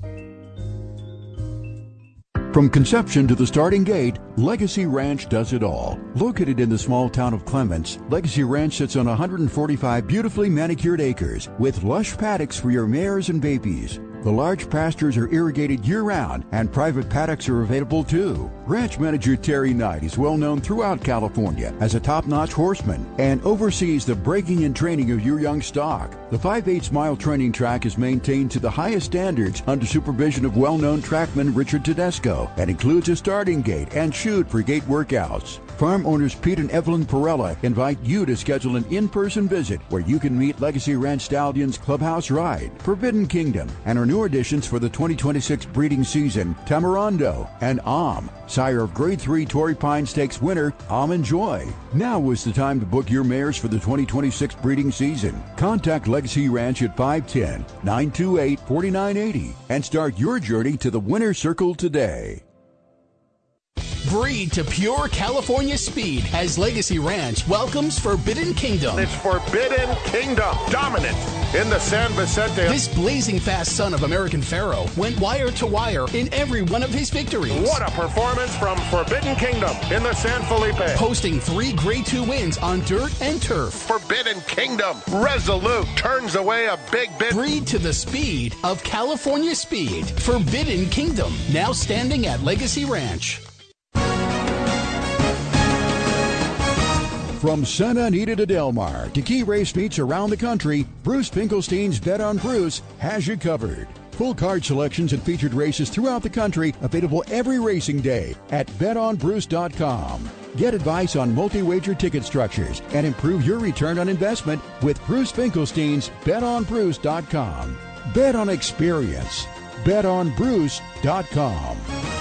Speaker 7: From conception to the starting gate, Legacy Ranch does it all. Located in the small town of Clements, Legacy Ranch sits on 145 beautifully manicured acres with lush paddocks for your mares and babies. The large pastures are irrigated year-round, and private paddocks are available too. Ranch manager Terry Knight is well known throughout California as a top-notch horseman and oversees the breaking and training of your young stock. The 5/8-mile training track is maintained to the highest standards under supervision of well-known trackman Richard Tedesco and includes a starting gate and chute for gate workouts. Farm owners Pete and Evelyn Perella invite you to schedule an in-person visit where you can meet Legacy Ranch Stallions Clubhouse Ride, Forbidden Kingdom, and our new additions for the 2026 breeding season, Tamarando and sire of Grade 3 Torrey Pine Stakes winner, and Joy. Now is the time to book your mares for the 2026 breeding season. Contact Legacy Ranch at 510-928-4980 and start your journey to the winner's circle today.
Speaker 15: Breed to pure California speed as Legacy Ranch welcomes Forbidden Kingdom.
Speaker 12: It's Forbidden Kingdom, dominant in the San Vicente.
Speaker 15: This blazing fast son of American Pharaoh went wire to wire in every one of his victories.
Speaker 12: What a performance from Forbidden Kingdom in the San Felipe.
Speaker 15: Posting 3 Grade 2 wins on dirt and turf.
Speaker 12: Forbidden Kingdom, resolute, turns away a big bit.
Speaker 15: Breed to the speed of California speed. Forbidden Kingdom, now standing at Legacy Ranch.
Speaker 7: From Santa Anita to Del Mar to key race meets around the country, Bruce Finkelstein's Bet on Bruce has you covered. Full card selections and featured races throughout the country available every racing day at betonbruce.com. Get advice on multi-wager ticket structures and improve your return on investment with Bruce Finkelstein's betonbruce.com. Bet on experience. betonbruce.com.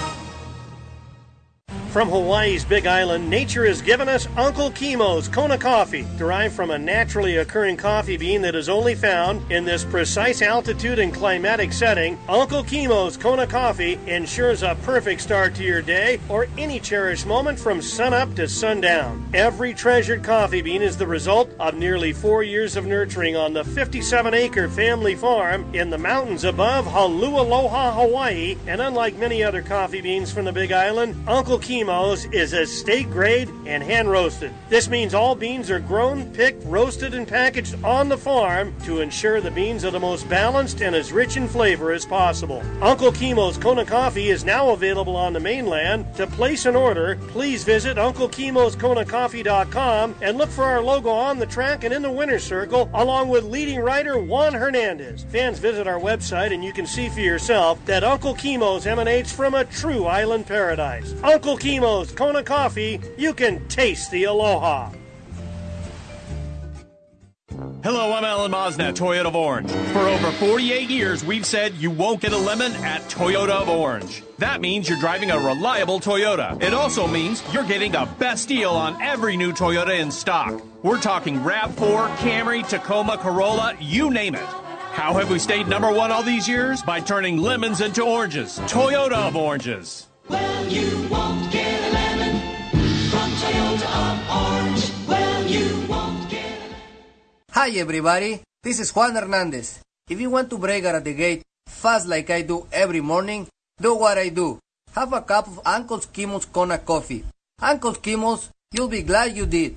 Speaker 8: From Hawaii's Big Island, nature has given us Uncle Kimo's Kona coffee, derived from a naturally occurring coffee bean that is only found in this precise altitude and climatic setting. Uncle Kimo's Kona coffee ensures a perfect start to your day or any cherished moment from sunup to sundown. Every treasured coffee bean is the result of nearly 4 years of nurturing on the 57-acre family farm in the mountains above Holualoha, Hawaii, and unlike many other coffee beans from the Big Island, Uncle Kimo's is estate grade and hand roasted. This means all beans are grown, picked, roasted, and packaged on the farm to ensure the beans are the most balanced and as rich in flavor as possible. Uncle Kimo's Kona coffee is now available on the mainland. To place an order, please visit UncleKimosKonaCoffee.com and look for our logo on the track and in the winner's circle, along with leading rider Juan Hernandez. Fans, visit our website and you can see for yourself that Uncle Kimo's emanates from a true island paradise. Uncle Kimo's Kona Coffee, you can taste the aloha.
Speaker 16: Hello, I'm Alan Mosna at Toyota of Orange. For over 48 years, we've said you won't get a lemon at Toyota of Orange. That means you're driving a reliable Toyota. It also means you're getting the best deal on every new Toyota in stock. We're talking RAV4, Camry, Tacoma, Corolla, you name it. How have we stayed number one all these years? By turning lemons into oranges. Toyota of Oranges.
Speaker 17: Well, you won't get a lemon from Toyota of Orange. Well, you won't get a lemon.
Speaker 4: Hi everybody, this is Juan Hernandez. If you want to break out of the gate fast like I do every morning, do what I do. Have a cup of Uncle Skimmel's Kona coffee. Uncle Skimmel's, you'll be glad you did.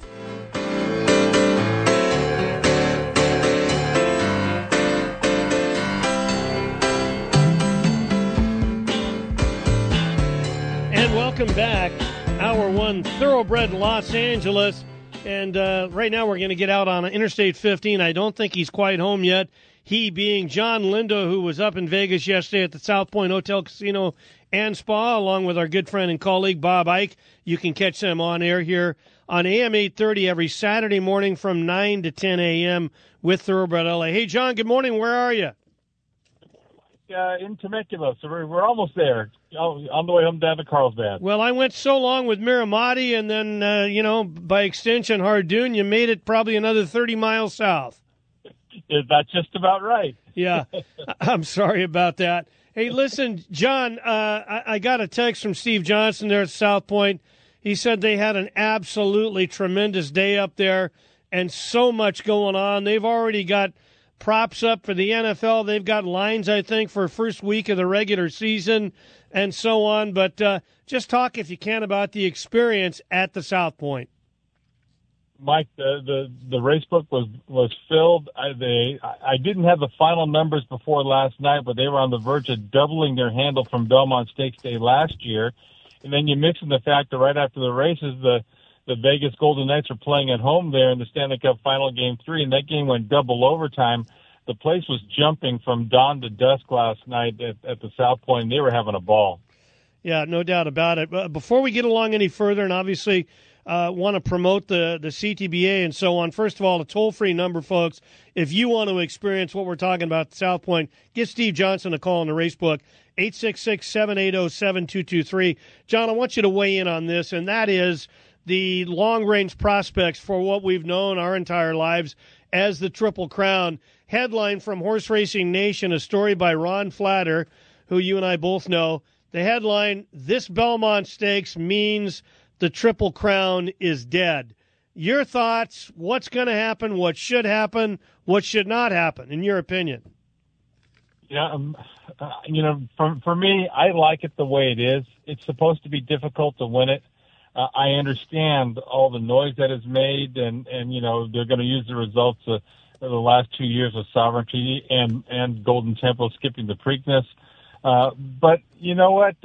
Speaker 8: And welcome back, Hour 1, Thoroughbred Los Angeles. And right now we're going to get out on Interstate 15. I don't think he's quite home yet. He being John Lindo, who was up in Vegas yesterday at the South Point Hotel, Casino, and Spa, along with our good friend and colleague Bob Ike. You can catch them on air here on AM 830 every Saturday morning from 9 to 10 a.m. with Thoroughbred LA. Hey, John, good morning. Where are you?
Speaker 18: In Temecula, so we're almost there. On the way home down to Carlsbad.
Speaker 8: Well, I went so long with Miramati, and then, by extension, Hardoon. You made it probably another 30 miles south.
Speaker 18: That's just about right.
Speaker 8: Yeah, I'm sorry about that. Hey, listen, John, I got a text from Steve Johnson there at South Point. He said they had an absolutely tremendous day up there and so much going on. They've already got props up for the NFL. They've got lines, I think, for first week of the regular season and so on. But just talk, if you can, about the experience at the South Point.
Speaker 18: Mike, the race book was filled. I didn't have the final numbers before last night, but they were on the verge of doubling their handle from Belmont Stakes Day last year. And then you mix in the fact that right after the races, the Vegas Golden Knights are playing at home there in the Stanley Cup Final Game 3, and that game went double overtime. The place was jumping from dawn to dusk last night at the South Point, and they were having a ball.
Speaker 8: Yeah, no doubt about it. But before we get along any further, and obviously want to promote the CTBA and so on, first of all, a toll-free number, folks. If you want to experience what we're talking about at South Point, give Steve Johnson a call on the Racebook, 866-780-7223. John, I want you to weigh in on this, and that is the long-range prospects for what we've known our entire lives as the Triple Crown. Headline from Horse Racing Nation, a story by Ron Flatter, who you and I both know. The headline, "This Belmont Stakes means the Triple Crown is dead." Your thoughts, what's going to happen, what should happen, what should not happen, in your opinion?
Speaker 18: Yeah, for me, I like it the way it is. It's supposed to be difficult to win it. I understand all the noise that is made, and they're going to use the results of the last 2 years of Sovereignty and Golden Temple skipping the Preakness. But you know what?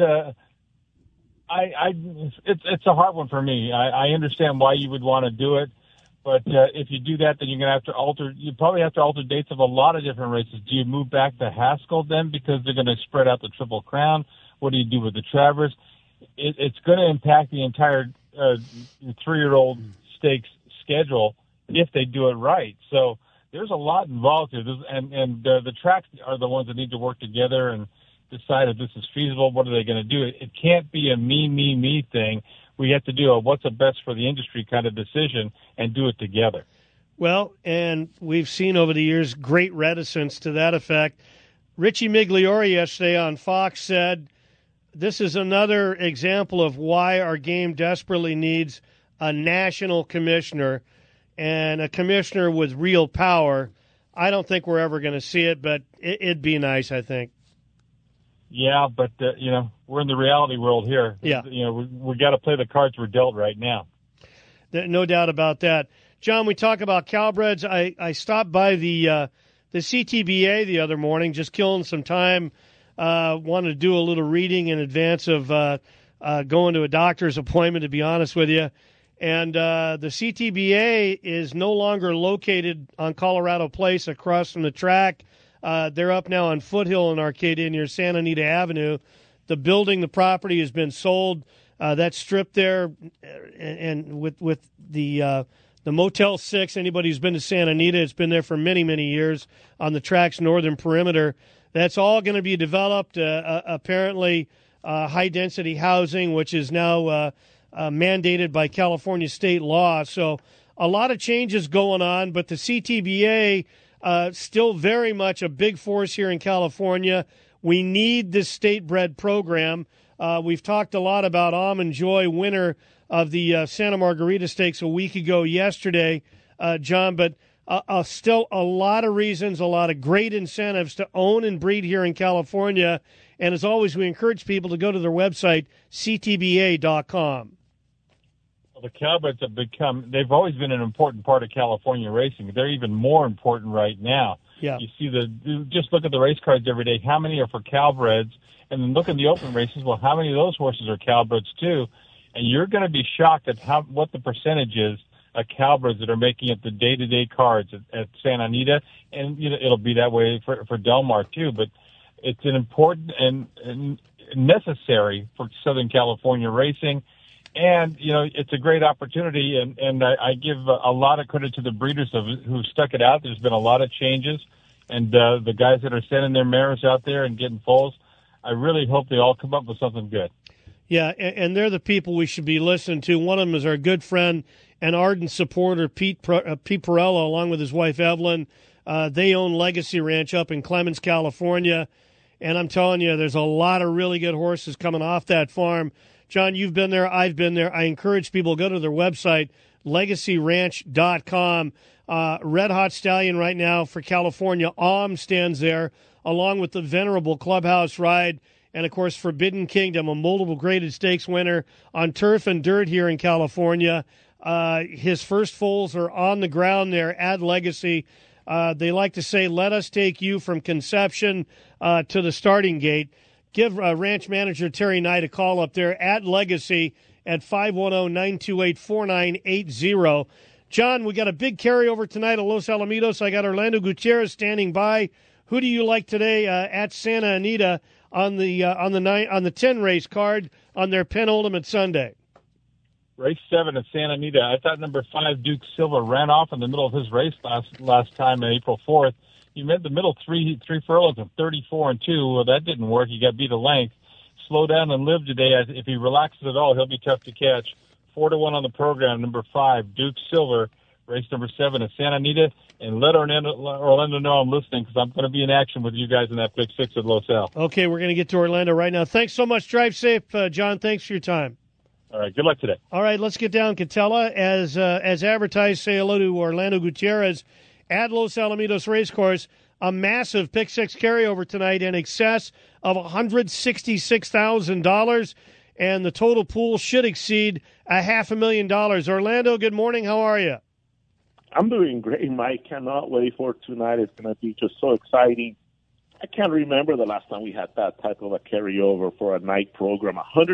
Speaker 18: It's a hard one for me. I understand why you would want to do it, but if you do that, then you're going to have to alter. You probably have to alter dates of a lot of different races. Do you move back to Haskell then because they're going to spread out the Triple Crown? What do you do with the Travers? It's going to impact the entire 3-year-old stakes schedule if they do it right. So there's a lot involved here, and the tracks are the ones that need to work together and decide if this is feasible. What are they going to do? It can't be a me thing. We have to do a what's the best for the industry kind of decision and do it together.
Speaker 8: Well, and we've seen over the years great reticence to that effect. Richie Migliore yesterday on Fox said, this is another example of why our game desperately needs a national commissioner and a commissioner with real power. I don't think we're ever going to see it, but it'd be nice, I think.
Speaker 18: Yeah, but, we're in the reality world here.
Speaker 8: Yeah.
Speaker 18: We got to play the cards we're dealt right now.
Speaker 8: No doubt about that. John, we talk about Calbreds. I stopped by the CTBA the other morning, just killing some time. Wanted to do a little reading in advance of going to a doctor's appointment, to be honest with you. And the CTBA is no longer located on Colorado Place across from the track. They're up now on Foothill in Arcadia near Santa Anita Avenue. The building, the property has been sold. That strip there, and with the The Motel 6, anybody who's been to Santa Anita, it's been there for many, many years on the track's northern perimeter. That's all going to be developed, apparently high-density housing, which is now mandated by California state law. So a lot of changes going on, but the CTBA still very much a big force here in California. We need this state-bred program. We've talked a lot about Almond Joy, winner of the Santa Margarita Stakes a week ago yesterday, John, but still a lot of reasons, a lot of great incentives to own and breed here in California. And as always, we encourage people to go to their website, ctba.com.
Speaker 18: Well, the Cowboys they've always been an important part of California racing. They're even more important right now.
Speaker 8: Yeah.
Speaker 18: You see just look at the race cards every day. How many are for Cowbreds? And then look at the open races. Well, how many of those horses are Cowbreds too? And you're going to be shocked at what the percentage is of Cowbreds that are making it the day-to-day cards at Santa Anita, and it'll be that way for Del Mar too. But it's an important and necessary for Southern California racing, and it's a great opportunity. And I give a lot of credit to the breeders who stuck it out. There's been a lot of changes, and the guys that are sending their mares out there and getting foals, I really hope they all come up with something good.
Speaker 8: Yeah, and they're the people we should be listening to. One of them is our good friend and ardent supporter, Pete Perella, along with his wife, Evelyn. They own Legacy Ranch up in Clemens, California. And I'm telling you, there's a lot of really good horses coming off that farm. John, you've been there. I've been there. I encourage people to go to their website, legacyranch.com. Red Hot Stallion right now for California. stands there, along with the venerable Clubhouse Ride. And, of course, Forbidden Kingdom, a multiple graded stakes winner on turf and dirt here in California. His first foals are on the ground there at Legacy. They like to say, let us take you from conception to the starting gate. Give ranch manager Terry Knight a call up there at Legacy at 510-928-4980. John, we got a big carryover tonight at Los Alamitos. I got Orlando Gutierrez standing by. Who do you like today at Santa Anita on the 10 race card on their penultimate Sunday?
Speaker 18: Race 7 at Santa Anita. I thought number 5, Duke Silva, ran off in the middle of his race last time on April 4th. He made the middle three furlongs of 34-2. Well, that didn't work. He got beat a length. Slow down and live today. If he relaxes at all, he'll be tough to catch. 4-1 on the program. Number 5, Duke Silva, race number 7 at Santa Anita. And let Orlando know I'm listening, because I'm going to be in action with you guys in that pick 6 at Los Al.
Speaker 8: Okay, we're going to get to Orlando right now. Thanks so much. Drive safe, John. Thanks for your time.
Speaker 18: All right, good luck today.
Speaker 8: All right, let's get down Catella. As advertised, say hello to Orlando Gutierrez at Los Alamitos Racecourse. A massive pick 6 carryover tonight in excess of $166,000, and the total pool should exceed $500,000. Orlando, good morning. How are you?
Speaker 19: I'm doing great, Mike. Cannot wait for tonight. It's going to be just so exciting. I can't remember the last time we had that type of a carryover for a night program.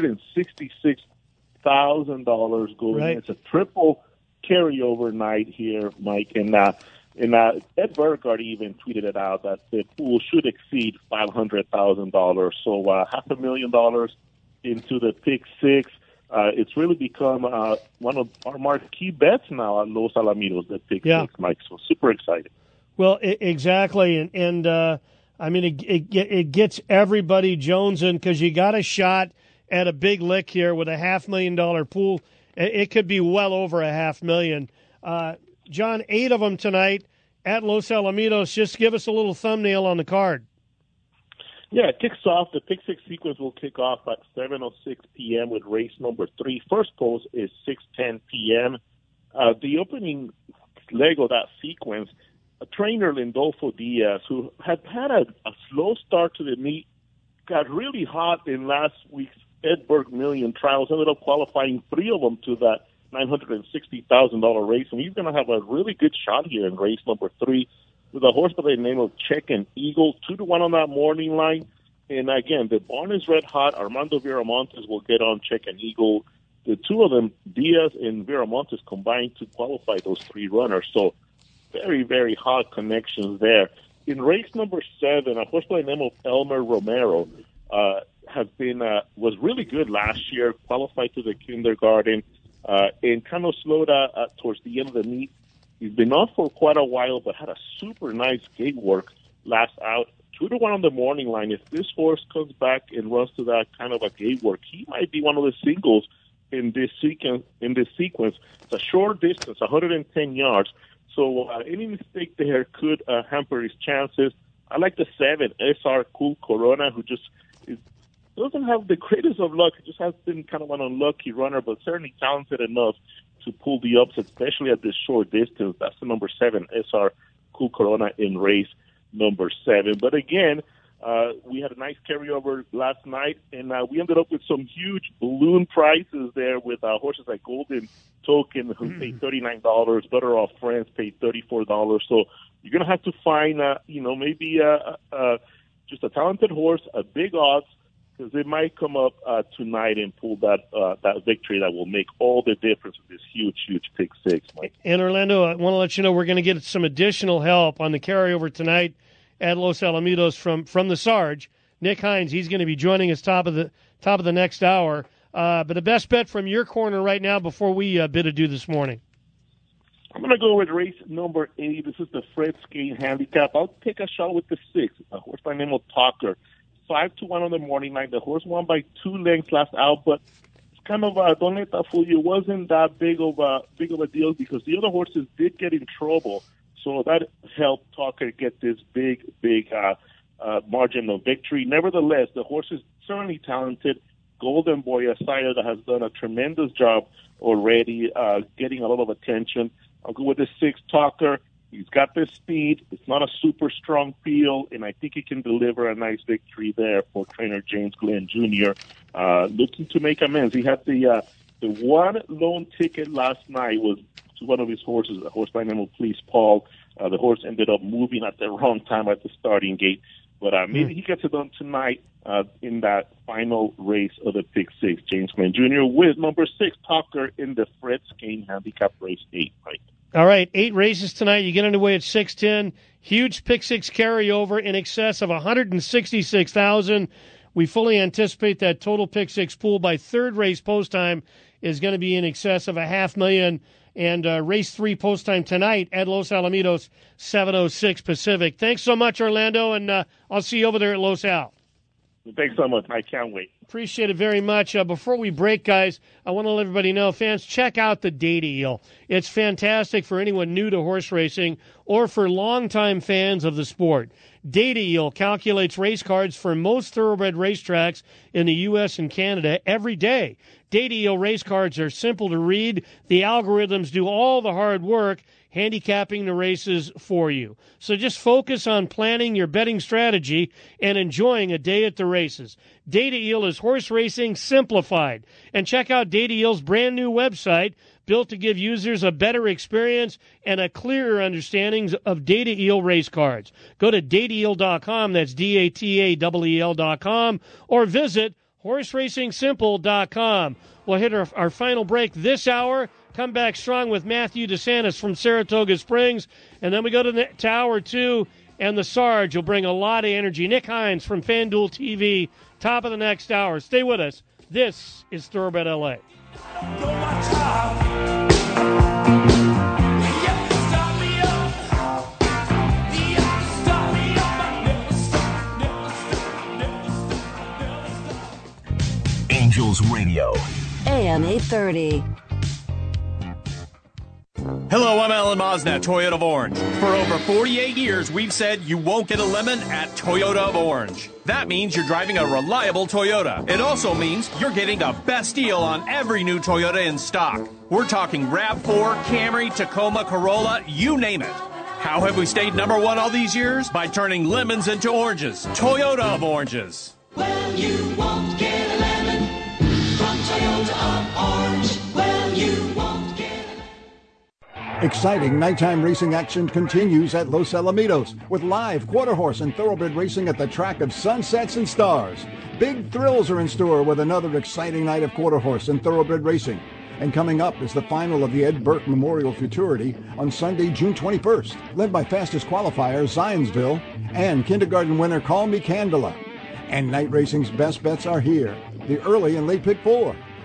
Speaker 19: $166,000 going.
Speaker 8: Right.
Speaker 19: It's a triple carryover night here, Mike. And Ed Burkhardt even tweeted it out that the pool should exceed $500,000. So $500,000 into the pick 6. It's really become one of our marquee bets now at Los Alamitos, the pick 6, Mike. So super excited.
Speaker 8: Well, exactly. And I mean, it gets everybody jonesing, because you got a shot at a big lick here with a $500,000 pool. It could be well over $500,000. John, 8 of them tonight at Los Alamitos. Just give us a little thumbnail on the card.
Speaker 19: Yeah, it kicks off. The pick 6 sequence will kick off at 7:06 p.m. with race number 3. First post is 6:10 p.m. The opening leg of that sequence, trainer Lindolfo Diaz, who had a slow start to the meet, got really hot in last week's Edberg Million trials, ended up qualifying 3 of them to that $960,000 race, and he's going to have a really good shot here in race number 3 with a horse by the name of Check and Eagle, 2-1 on that morning line. And again, the barn is red hot. Armando Viramontes will get on Check and Eagle. The two of them, Diaz and Viramontes, combined to qualify those 3 runners. So very, very hot connections there. In race number 7, a horse by the name of Elmer Romero was really good last year, qualified to the kindergarten. and kind of slowed towards the end of the meet. He's been off for quite a while, but had a super nice gate work last out. 2-1 on the morning line. If this horse comes back and runs to that kind of a gate work, he might be one of the singles in this sequence. It's a short distance, 110 yards. So any mistake there could hamper his chances. I like the 7, SR Cool Corona, who just doesn't have the greatest of luck. He just has been kind of an unlucky runner, but certainly talented enough to pull the upset, especially at this short distance. That's the number 7, SR Cool Corona in race number 7. But again, we had a nice carryover last night, and we ended up with some huge balloon prizes there with horses like Golden Token, who paid $39, Better Off Friends paid $34. So you're going to have to find, maybe just a talented horse, a big odds, because they might come up tonight and pull that victory that will make all the difference with this huge pick six, Mike.
Speaker 8: And Orlando, I want to let you know we're going to get some additional help on the carryover tonight at Los Alamitos from the Sarge. Nick Hines, he's going to be joining us top of the next hour. But the best bet from your corner right now before we bid adieu this morning.
Speaker 19: I'm going to go with race number 8. This is the Fred Skate handicap. I'll take a shot with the 6, a horse by the name of Talker. 5-1 on the morning line. The horse won by 2 lengths last out, but it's kind of don't let that fool you. It wasn't that big of a deal because the other horses did get in trouble. So that helped Talker get this big margin of victory. Nevertheless, the horse is certainly talented. Golden Boy, a sire that has done a tremendous job already, getting a lot of attention. I'll go with the 6, Talker. He's got the speed. It's not a super strong field, and I think he can deliver a nice victory there for trainer James Glenn Jr. Looking to make amends. He had the one lone ticket last night was to one of his horses, a horse by the name of Please Paul. The horse ended up moving at the wrong time at the starting gate, but maybe he gets it done tonight in that final race of the pick 6. James Glenn Jr. with number 6, Talker, in the Fred Skane handicap race 8. Right.
Speaker 8: All right, 8 races tonight. You get underway at 6:10. Huge pick 6 carryover in excess of $166,000. We fully anticipate that total pick 6 pool by third race post time is going to be in excess of $500,000. And race 3 post time tonight at Los Alamitos, 7:06 Pacific. Thanks so much, Orlando, and I'll see you over there at Los Al.
Speaker 19: Thanks so much. I can't wait.
Speaker 8: Appreciate it very much. Before we break, guys, I want to let everybody know, fans, check out the Data Eel. It's fantastic for anyone new to horse racing or for longtime fans of the sport. Data Eel calculates race cards for most thoroughbred racetracks in the U.S. and Canada every day. Data Eel race cards are simple to read. The algorithms do all the hard work, handicapping the races for you. So just focus on planning your betting strategy and enjoying a day at the races. Data Eel is horse racing simplified. And check out Data Eel's brand new website, built to give users a better experience and a clearer understanding of Data Eel race cards. Go to dataeel.com, that's DATAEEL.com, or visit horseracingsimple.com. We'll hit our final break this hour. Come back strong with Matthew DeSantis from Saratoga Springs. And then we go to hour 2, and the Sarge will bring a lot of energy. Nick Hines from FanDuel TV, top of the next hour. Stay with us. This is Thoroughbred LA.
Speaker 2: Angels Radio.
Speaker 3: AM 830.
Speaker 16: Hello, I'm Alan Mosnett, Toyota of Orange. For over 48 years, we've said you won't get a lemon at Toyota of Orange. That means you're driving a reliable Toyota. It also means you're getting the best deal on every new Toyota in stock. We're talking RAV4, Camry, Tacoma, Corolla, you name it. How have we stayed number 1 all these years? By turning lemons into oranges. Toyota of Oranges.
Speaker 17: Well, you won't get a lemon from Toyota of Orange. Well, you won't get a lemon.
Speaker 6: Exciting nighttime racing action continues at Los Alamitos with live quarter horse and thoroughbred racing at the track of Sunsets and Stars. Big thrills are in store with another exciting night of quarter horse and thoroughbred racing. And coming up is the final of the Ed Burke Memorial Futurity on Sunday, June 21st, led by fastest qualifier Zionsville and kindergarten winner Call Me Candela. And night racing's best bets are here. The early and late pick 4.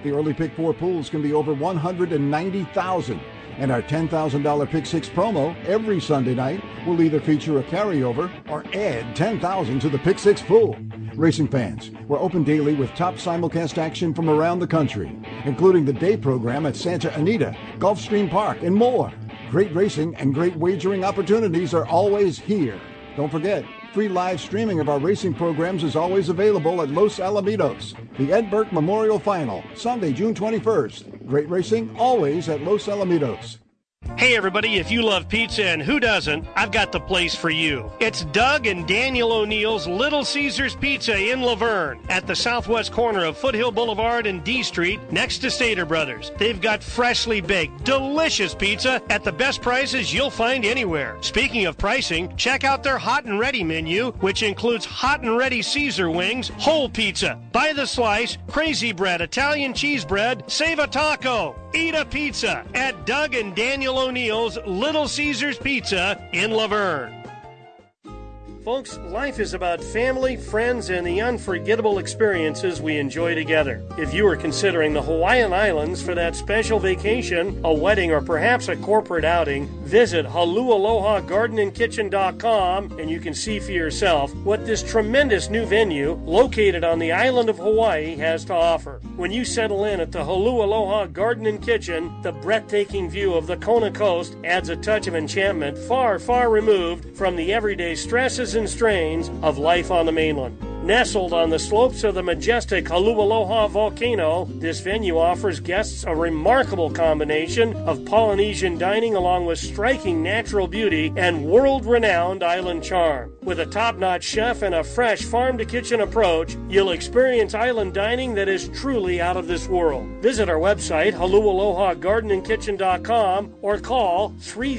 Speaker 6: The early Pick 4 pools can be over $190,000. And our $10,000 Pick 6 promo every Sunday night will either feature a carryover or add $10,000 to the Pick 6 pool. Racing fans, we're open daily with top simulcast action from around the country, including the day program at Santa Anita, Gulfstream Park, and more. Great racing and great wagering opportunities are always here. Don't forget, free live streaming of our racing programs is always available at Los Alamitos. The Ed Burke Memorial Final, Sunday, June 21st. Great racing always at Los Alamitos.
Speaker 8: Hey everybody, if you love pizza and who doesn't, I've got the place for you. It's Doug and Daniel O'Neill's Little Caesars Pizza in Laverne at the southwest corner of Foothill Boulevard and D Street next to Stater Brothers. They've got freshly baked, delicious pizza at the best prices you'll find anywhere. Speaking of pricing, check out their hot and ready menu, which includes hot and ready Caesar wings, whole pizza, by the slice, crazy bread, Italian cheese bread, save a taco. Eat a pizza at Doug and Daniel O'Neill's Little Caesars Pizza in Laverne. Folks, life is about family, friends, and the unforgettable experiences we enjoy together. If you are considering the Hawaiian Islands for that special vacation, a wedding, or perhaps a corporate outing, visit HaluAlohaGardenandKitchen.com and you can see for yourself what this tremendous new venue located on the island of Hawaii has to offer. When you settle in at the Holu Aloha Garden and Kitchen, the breathtaking view of the Kona coast adds a touch of enchantment far, far removed from the everyday stresses and strains of life on the mainland. Nestled on the slopes of the majestic Holualoha volcano, this venue offers guests a remarkable combination of Polynesian dining along with striking natural beauty and world-renowned island charm. With a top-notch chef and a fresh farm-to-kitchen approach, you'll experience island dining that is truly out of this world. Visit our website, HaluAlohaGardenandKitchen.com, or call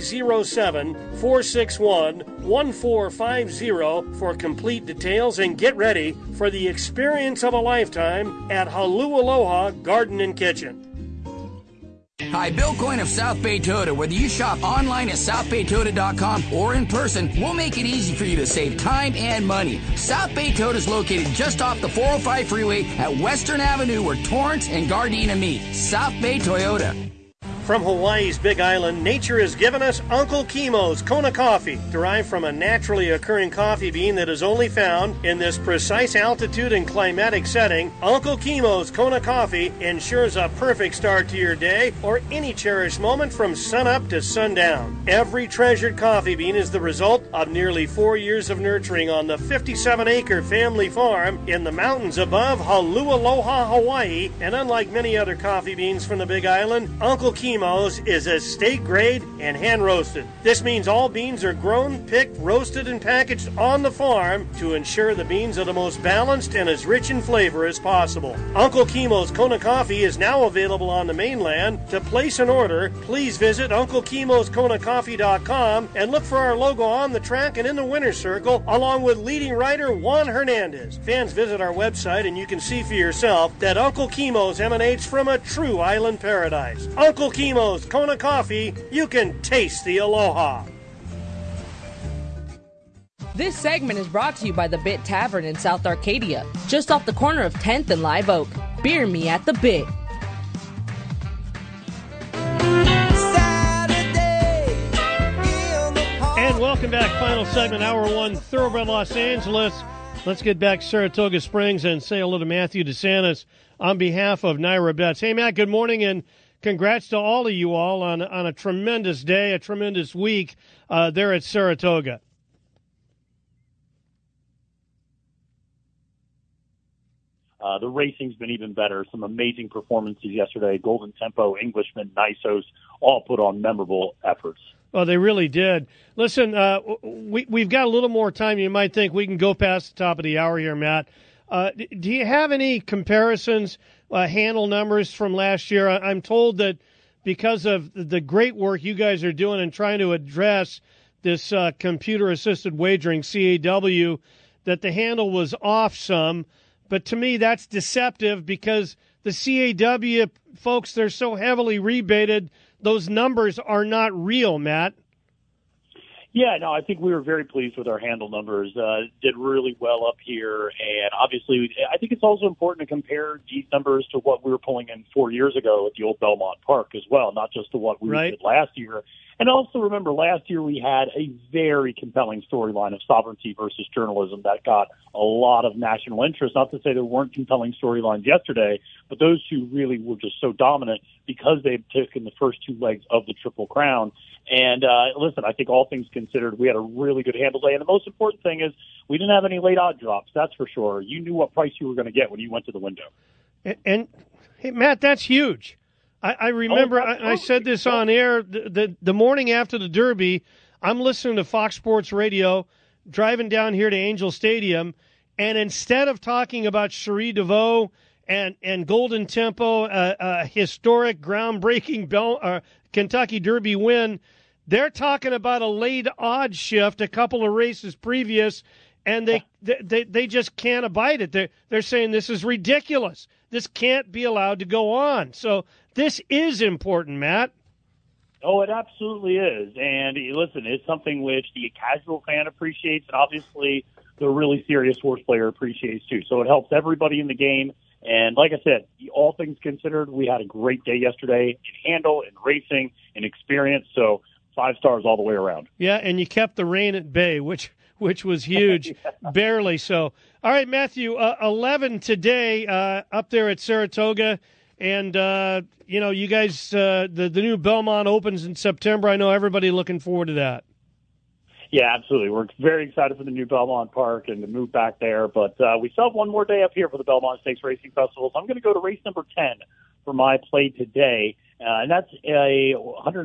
Speaker 8: 307-461-1450 for complete details and get ready for the experience of a lifetime at Holu Aloha Garden and Kitchen.
Speaker 5: Hi, Bill Coyne of South Bay Toyota. Whether you shop online at southbaytoyota.com or in person, we'll make it easy for you to save time and money. South Bay Toyota is located just off the 405 freeway at Western Avenue where Torrance and Gardena meet. South Bay Toyota.
Speaker 8: From Hawaii's Big Island, nature has given us Uncle Kimo's Kona coffee, derived from a naturally occurring coffee bean that is only found in this precise altitude and climatic setting. Uncle Kimo's Kona coffee ensures a perfect start to your day or any cherished moment from sunup to sundown. Every treasured coffee bean is the result of nearly 4 years of nurturing on the 57-acre family farm in the mountains above Holualoha, Hawaii, and unlike many other coffee beans from the Big Island, Uncle Kimo's is estate grade and hand roasted. This means all beans are grown, picked, roasted, and packaged on the farm to ensure the beans are the most balanced and as rich in flavor as possible. Uncle Kimo's Kona coffee is now available on the mainland. To place an order, please visit UncleKimosKonaCoffee.com and look for our logo on the track and in the winner's circle, along with leading writer Juan Hernandez. Fans, visit our website and you can see for yourself that Uncle Kimo's emanates from a true island paradise. Uncle Kimo's Kona Coffee, you can taste the aloha.
Speaker 20: This segment is brought to you by the Bit Tavern in South Arcadia, just off the corner of 10th and Live Oak. Beer me at the Bit.
Speaker 8: And welcome back. Final segment, Hour 1, Thoroughbred Los Angeles. Let's get back to Saratoga Springs and say hello to Matthew DeSantis on behalf of Naira Bets. Hey, Matt, good morning, and congrats to all of you all on a tremendous day, a tremendous week there at Saratoga.
Speaker 21: The racing's been even better. Some amazing performances yesterday. Golden Tempo, Englishman, Nisos, all put on memorable efforts.
Speaker 8: Well, they really did. Listen, we've got a little more time. You might think we can go past the top of the hour here, Matt. Do you have any comparisons, handle numbers from last year? I'm told that because of the great work you guys are doing and trying to address this computer-assisted wagering, CAW, that the handle was off some. But to me, that's deceptive because the CAW folks, they're so heavily rebated, those numbers are not real, Matt.
Speaker 21: Yeah, no, I think we were very pleased with our handle numbers. Did really well up here, and obviously, I think it's also important to compare these numbers to what we were pulling in 4 years ago at the old Belmont Park as well, not just to what we did last year. And also remember, last year we had a very compelling storyline of sovereignty versus journalism that got a lot of national interest. Not to say there weren't compelling storylines yesterday, but those two really were just so dominant because they've taken the first two legs of the Triple Crown. And listen, I think all things considered, we had a really good handle day. And the most important thing is we didn't have any late odd drops, that's for sure. You knew what price you were going to get when you went to the window.
Speaker 8: And hey, Matt, that's huge. I remember I said this on air the morning after the Derby. I'm listening to Fox Sports Radio, driving down here to Angel Stadium, and instead of talking about Cherie DeVaux and Golden Tempo, a historic, groundbreaking Kentucky Derby win, they're talking about a late odd shift a couple of races previous, and they just can't abide it. They're saying this is ridiculous. This can't be allowed to go on. So this is important, Matt.
Speaker 21: Oh, it absolutely is. And listen, it's something which the casual fan appreciates, and obviously the really serious horse player appreciates too. So it helps everybody in the game. And like I said, all things considered, we had a great day yesterday in handle, in racing, in experience. So 5 stars all the way around.
Speaker 8: Yeah, and you kept the rain at bay, which was huge, barely so. All right, Matthew, 11 today up there at Saratoga. And, you guys, the new Belmont opens in September. I know everybody looking forward to that.
Speaker 21: Yeah, absolutely. We're very excited for the new Belmont Park and to move back there. But we still have one more day up here for the Belmont Stakes Racing Festival. So I'm going to go to race number 10 for my play today. And that's a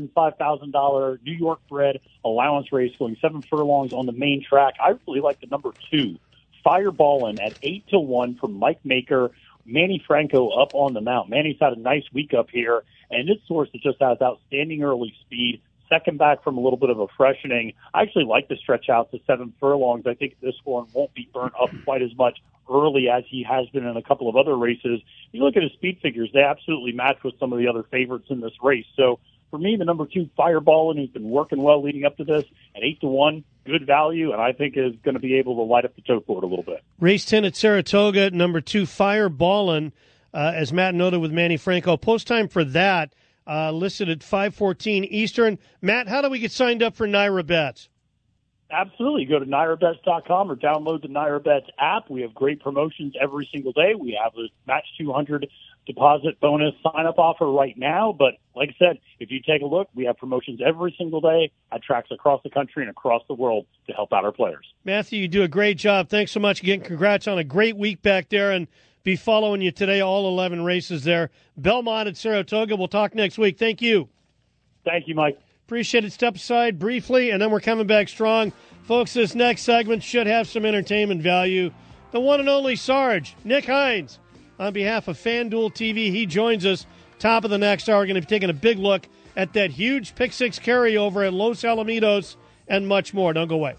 Speaker 21: $105,000 New York-bred allowance race going 7 furlongs on the main track. I really like the number 2, Fireballin' at 8-1 from Mike Maker. Manny Franco up on the mount. Manny's had a nice week up here, and this horse that just has outstanding early speed, second back from a little bit of a freshening. I actually like to stretch out to 7 furlongs. I think this one won't be burnt up quite as much early as he has been in a couple of other races. You look at his speed figures, they absolutely match with some of the other favorites in this race. So for me, the number 2, Fireballin', who's been working well leading up to this, at 8-1, good value, and I think is going to be able to light up the tote board a little bit.
Speaker 8: Race 10 at Saratoga, number 2, Fireballin', as Matt noted with Manny Franco. Post time for that, listed at 5:14 Eastern. Matt, how do we get signed up for Naira Bets?
Speaker 21: Absolutely. Go to NairaBets.com or download the Naira Bets app. We have great promotions every single day. We have a Match 200 deposit bonus sign-up offer right now. But like I said, if you take a look, we have promotions every single day at tracks across the country and across the world to help out our players.
Speaker 8: Matthew, you do a great job. Thanks so much again. Congrats on a great week back there, and be following you today, all 11 races there. Belmont at Saratoga. We'll talk next week. Thank you.
Speaker 21: Thank you, Mike.
Speaker 8: Appreciate it. Step aside briefly, and then we're coming back strong. Folks, this next segment should have some entertainment value. The one and only Sarge, Nick Hines, on behalf of FanDuel TV, he joins us top of the next hour. We're going to be taking a big look at that huge Pick 6 carryover at Los Alamitos and much more. Don't go away.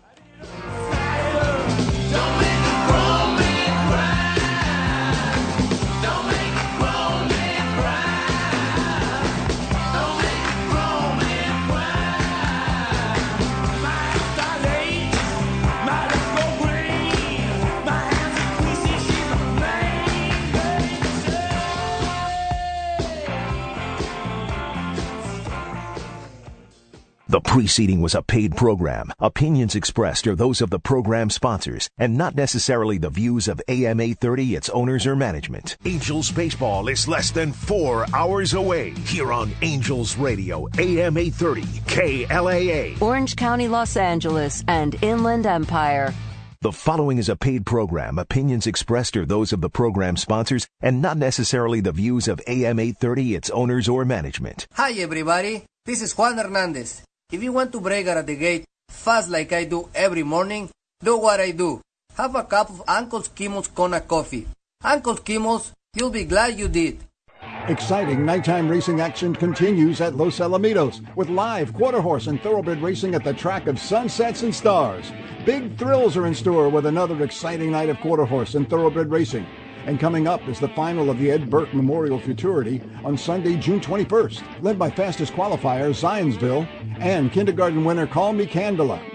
Speaker 2: The preceding was a paid program. Opinions expressed are those of the program sponsors and not necessarily the views of AM 830, its owners, or management.
Speaker 1: Angels baseball is less than 4 hours away here on Angels Radio, AM 830, KLAA.
Speaker 3: Orange County, Los Angeles, and Inland Empire.
Speaker 2: The following is a paid program. Opinions expressed are those of the program sponsors and not necessarily the views of AM 830, its owners, or management.
Speaker 4: Hi, everybody. This is Juan Hernandez. If you want to break out of the gate fast like I do every morning, do what I do. Have a cup of Uncle Skimmel's Kona coffee. Uncle Skimmel's, you'll be glad you did.
Speaker 6: Exciting nighttime racing action continues at Los Alamitos with live quarter horse and thoroughbred racing at the track of Sunsets and Stars. Big thrills are in store with another exciting night of quarter horse and thoroughbred racing. And coming up is the final of the Ed Burke Memorial Futurity on Sunday, June 21st, led by fastest qualifier Zionsville and kindergarten winner Call Me Candela.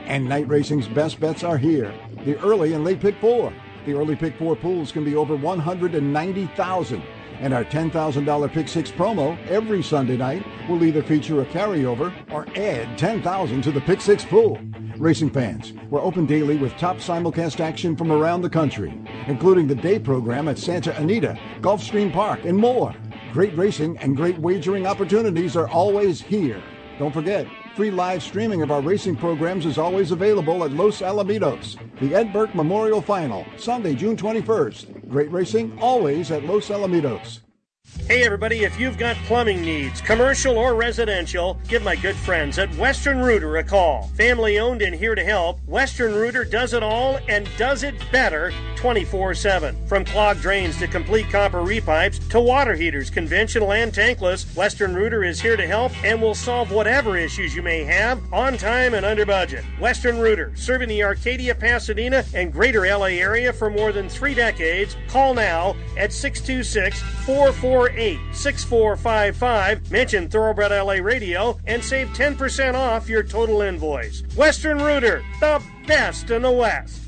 Speaker 6: And night racing's best bets are here. The early and late pick four. The early pick four pools can be over $190,000. And our $10,000 pick six promo every Sunday night will either feature a carryover or add $10,000 to the pick six pool. Racing fans, we're open daily with top simulcast action from around the country, including the day program at Santa Anita, Gulfstream Park, and more. Great racing and great wagering opportunities are always here. Don't forget, free live streaming of our racing programs is always available at Los Alamitos. The Ed Burke Memorial Final, Sunday, June 21st. Great racing always at Los Alamitos.
Speaker 8: Hey everybody, if you've got plumbing needs, commercial or residential, give my good friends at Western Rooter a call. Family owned and here to help, Western Rooter does it all and does it better 24/7. From clogged drains to complete copper repipes to water heaters, conventional and tankless, Western Rooter is here to help and will solve whatever issues you may have on time and under budget. Western Rooter, serving the Arcadia, Pasadena, and greater LA area for more than 3 decades. Call now at 626-448-6455. Mention Thoroughbred LA Radio and save 10% off your total invoice. Western Rooter, the best in the West.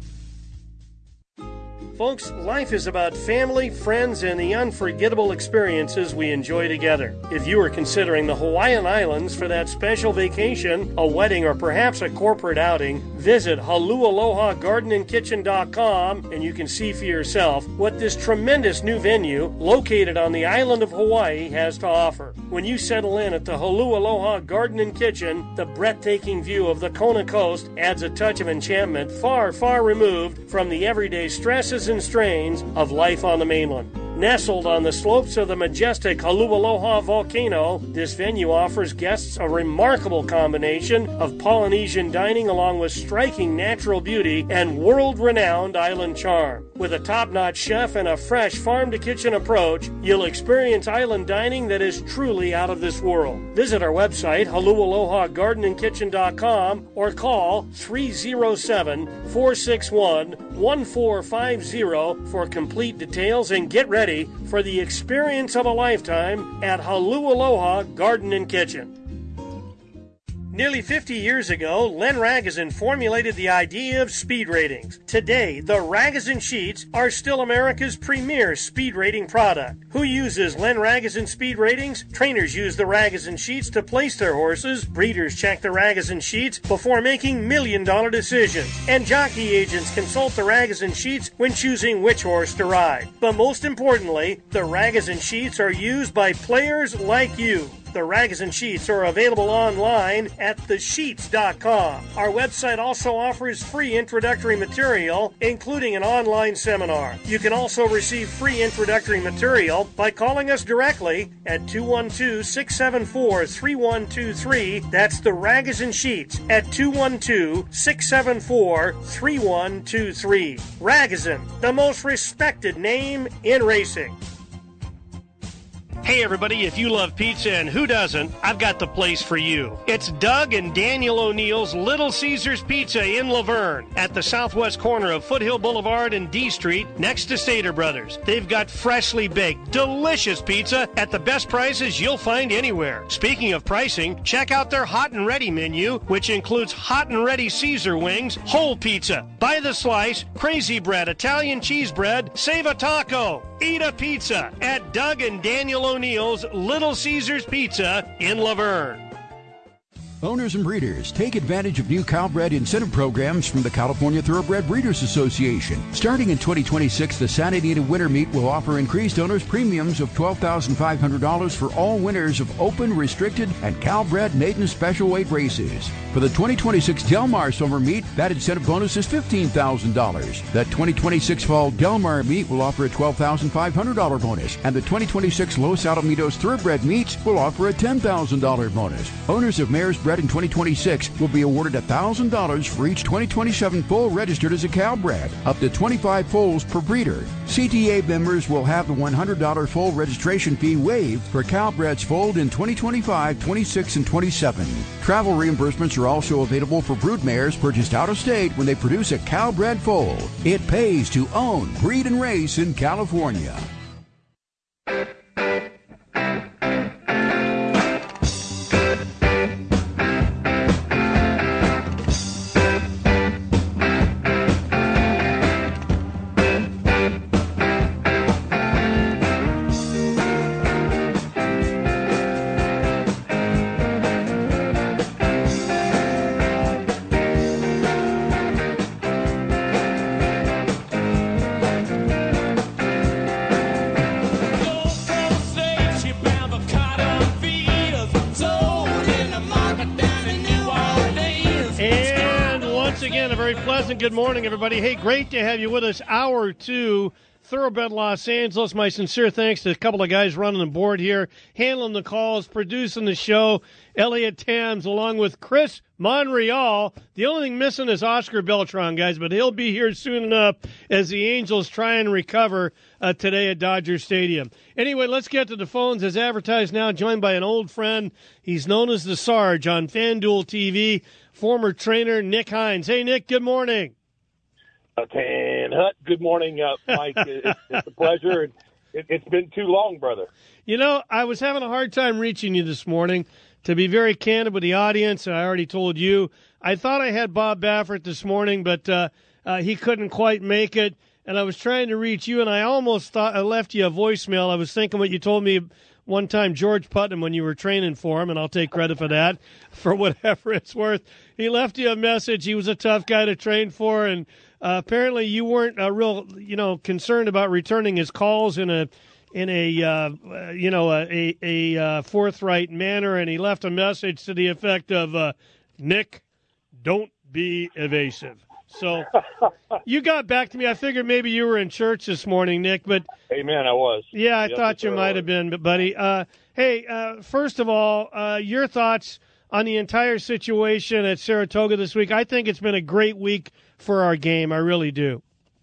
Speaker 8: Folks, life is about family, friends, and the unforgettable experiences we enjoy together. If you are considering the Hawaiian Islands for that special vacation, a wedding, or perhaps a corporate outing, visit HaluAlohaGardenandKitchen.com and you can see for yourself what this tremendous new venue located on the island of Hawaii has to offer. When you settle in at the HaluAloha Garden and Kitchen, the breathtaking view of the Kona coast adds a touch of enchantment far, far removed from the everyday stresses and strains of life on the mainland. Nestled on the slopes of the majestic Haleakala volcano, this venue offers guests a remarkable combination of Polynesian dining along with striking natural beauty and world-renowned island charm. With a top-notch chef and a fresh farm-to-kitchen approach, you'll experience island dining that is truly out of this world. Visit our website, HaluAlohaGardenandKitchen.com, or call 307-461-1450 for complete details and get ready for the experience of a lifetime at HaluAloha Garden and Kitchen. Nearly 50 years ago, Len Ragozin formulated the idea of speed ratings. Today, the Ragozin sheets are still America's premier speed rating product. Who uses Len Ragozin speed ratings? Trainers use the Ragozin sheets to place their horses. Breeders check the Ragozin sheets before making million-dollar decisions. And jockey agents consult the Ragozin sheets when choosing which horse to ride. But most importantly, the Ragozin sheets are used by players like you. The Ragozin sheets are available online at thesheets.com. Our website also offers free introductory material, including an online seminar. You can also receive free introductory material by calling us directly at 212-674-3123. That's the Ragozin sheets at 212-674-3123. Ragozin, the most respected name in racing. Hey everybody, if you love pizza and who doesn't, I've got the place for you. It's Doug and Daniel O'Neill's Little Caesars Pizza in Laverne at the southwest corner of Foothill Boulevard and D Street next to Stater Brothers. They've got freshly baked, delicious pizza at the best prices you'll find anywhere. Speaking of pricing, check out their hot and ready menu, which includes hot and ready Caesar wings, whole pizza, by the slice, crazy bread, Italian cheese bread, save a taco, eat a pizza at Doug and Daniel O'Neill's Little Caesars Pizza in Laverne.
Speaker 7: Owners and breeders, take advantage of new Calbred incentive programs from the California Thoroughbred Breeders Association. Starting in 2026, the Santa Anita Winter Meet will offer increased owners' premiums of $12,500 for all winners of open, restricted, and Calbred maiden special weight races. For the 2026 Del Mar Summer Meet, that incentive bonus is $15,000. The 2026 Fall Del Mar Meet will offer a $12,500 bonus, and the 2026 Los Alamitos Thoroughbred Meets will offer a $10,000 bonus. Owners of mares bred in 2026 will be awarded $1,000 for each 2027 foal registered as a Calbred, up to 25 foals per breeder. CTA members will have the $100 foal registration fee waived for Calbreds foaled in 2025, 26, and 27. Travel reimbursements are also available for brood mares purchased out of state when they produce a Calbred foal. It pays to own, breed, and race in California.
Speaker 8: very pleasant good morning, everybody. Hey, great to have you with us. Hour 2, Thoroughbred Los Angeles. My sincere thanks to a couple of guys running the board here, handling the calls, producing the show. Elliot Tams along with Chris Monreal. The only thing missing is Oscar Beltran, guys, but he'll be here soon enough as the Angels try and recover today at Dodger Stadium. Anyway, let's get to the phones. As advertised now, joined by an old friend. He's known as the Sarge on FanDuel TV, former trainer Nick Hines. Hey, Nick, good morning.
Speaker 9: Tan Hut, good morning, Mike. It's a pleasure. It's been too long, brother.
Speaker 8: You know, I was having a hard time reaching you this morning. To be very candid with the audience, I already told you, I thought I had Bob Baffert this morning, but he couldn't quite make it. And I was trying to reach you, and I almost thought I left you a voicemail. I was thinking what you told me one time, George Putnam, when you were training for him, and I'll take credit for that, for whatever it's worth. He left you a message. He was a tough guy to train for, and apparently you weren't real, concerned about returning his calls in a forthright manner, and he left a message to the effect of, Nick, don't be evasive. So you got back to me. I figured maybe you were in church this morning, Nick, but
Speaker 9: Amen, I was.
Speaker 8: Yeah, I thought you might have been, buddy. Hey, first of all, your thoughts on the entire situation at Saratoga this week. I think it's been a great week for our game. I really do.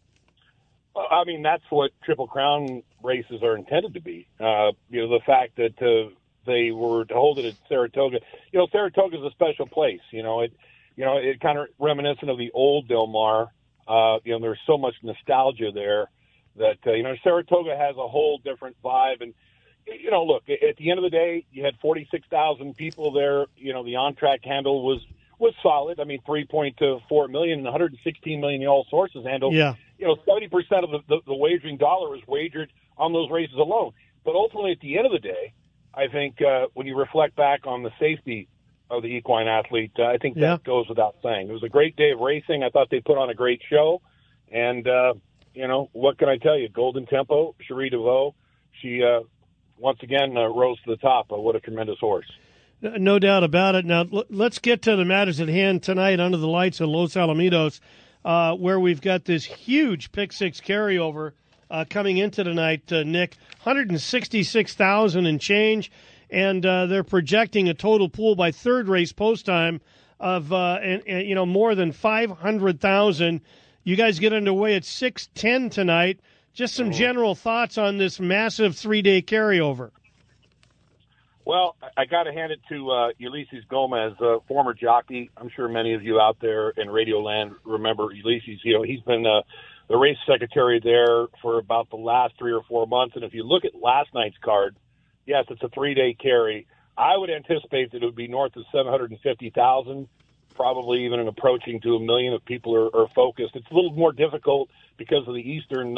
Speaker 9: I mean, that's what Triple Crown races are intended to be. The fact that they were to hold it at Saratoga. Saratoga is a special place. It kind of reminiscent of the old Del Mar. There's so much nostalgia there that, Saratoga has a whole different vibe. And, look, at the end of the day, you had 46,000 people there. The on-track handle was solid. I mean, 3.4 million and 116 million all sources handled.
Speaker 8: Yeah.
Speaker 9: 70% of the wagering dollar was wagered on those races alone. But ultimately, at the end of the day, I think when you reflect back on the safety of the equine athlete, I think that goes without saying. It was a great day of racing. I thought they put on a great show. And, what can I tell you? Golden Tempo, Cherie DeVoe, she once again rose to the top. What a tremendous horse.
Speaker 8: No doubt about it. Now, let's get to the matters at hand tonight under the lights of Los Alamitos, where we've got this huge Pick Six carryover coming into tonight, Nick, 166,000 and change. And they're projecting a total pool by third race post time of more than 500,000. You guys get underway at 6:10 tonight. Just some general thoughts on this massive 3-day carryover.
Speaker 9: Well, I got to hand it to Ulysses Gomez, a former jockey. I'm sure many of you out there in Radioland remember Ulysses. He's been the race secretary there for about the last 3 or 4 months. And if you look at last night's card, yes, it's a 3-day carry. I would anticipate that it would be north of 750,000, probably even approaching to 1 million if people are focused. It's a little more difficult because of the Eastern,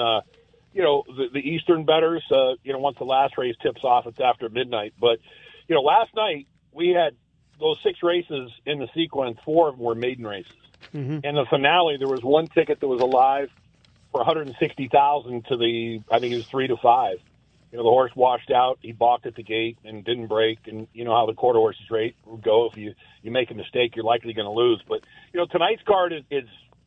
Speaker 9: the Eastern bettors. Once the last race tips off, it's after midnight. But, last night we had those 6 races in the sequence. 4 of them were maiden races. Mm-hmm. And the finale, there was one ticket that was alive for 160,000 to I think it was 3 to 5. The horse washed out. He balked at the gate and didn't break. And you know how the quarter horses rate will go. If you make a mistake, you're likely going to lose. But, tonight's card is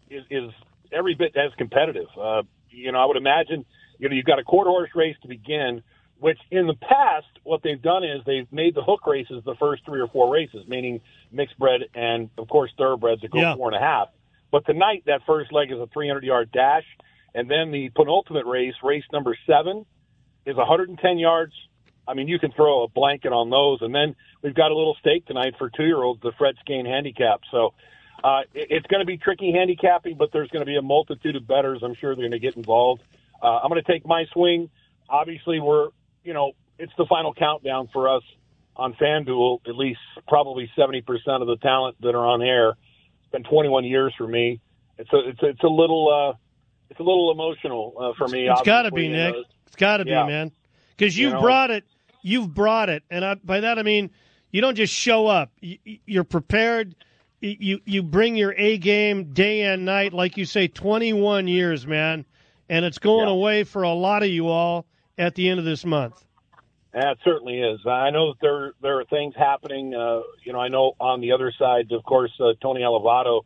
Speaker 9: every bit as competitive. I would imagine, you've got a quarter horse race to begin, which in the past, what they've done is they've made the hook races the first 3 or 4 races, meaning mixed bred and, of course, thoroughbreds that go 4.5. But tonight, that first leg is a 300-yard dash. And then the penultimate race number 7, is 110 yards. I mean, you can throw a blanket on those. And then we've got a little stake tonight for 2-year-olds, the Fred Skane handicap. So it's going to be tricky handicapping, but there's going to be a multitude of bettors. I'm sure they're going to get involved. I'm going to take my swing. Obviously, it's the final countdown for us on FanDuel, at least probably 70% of the talent that are on air. It's been 21 years for me. It's a little emotional for me.
Speaker 8: It's got to be, Nick. It's got to be, man, because you've brought it. You've brought it, and by that I mean you don't just show up. You're prepared. You bring your A game day and night, like you say. 21 years, man, and it's going away for a lot of you all at the end of this month.
Speaker 9: It certainly is. I know that there are things happening. I know on the other side, of course, Tony Elevado,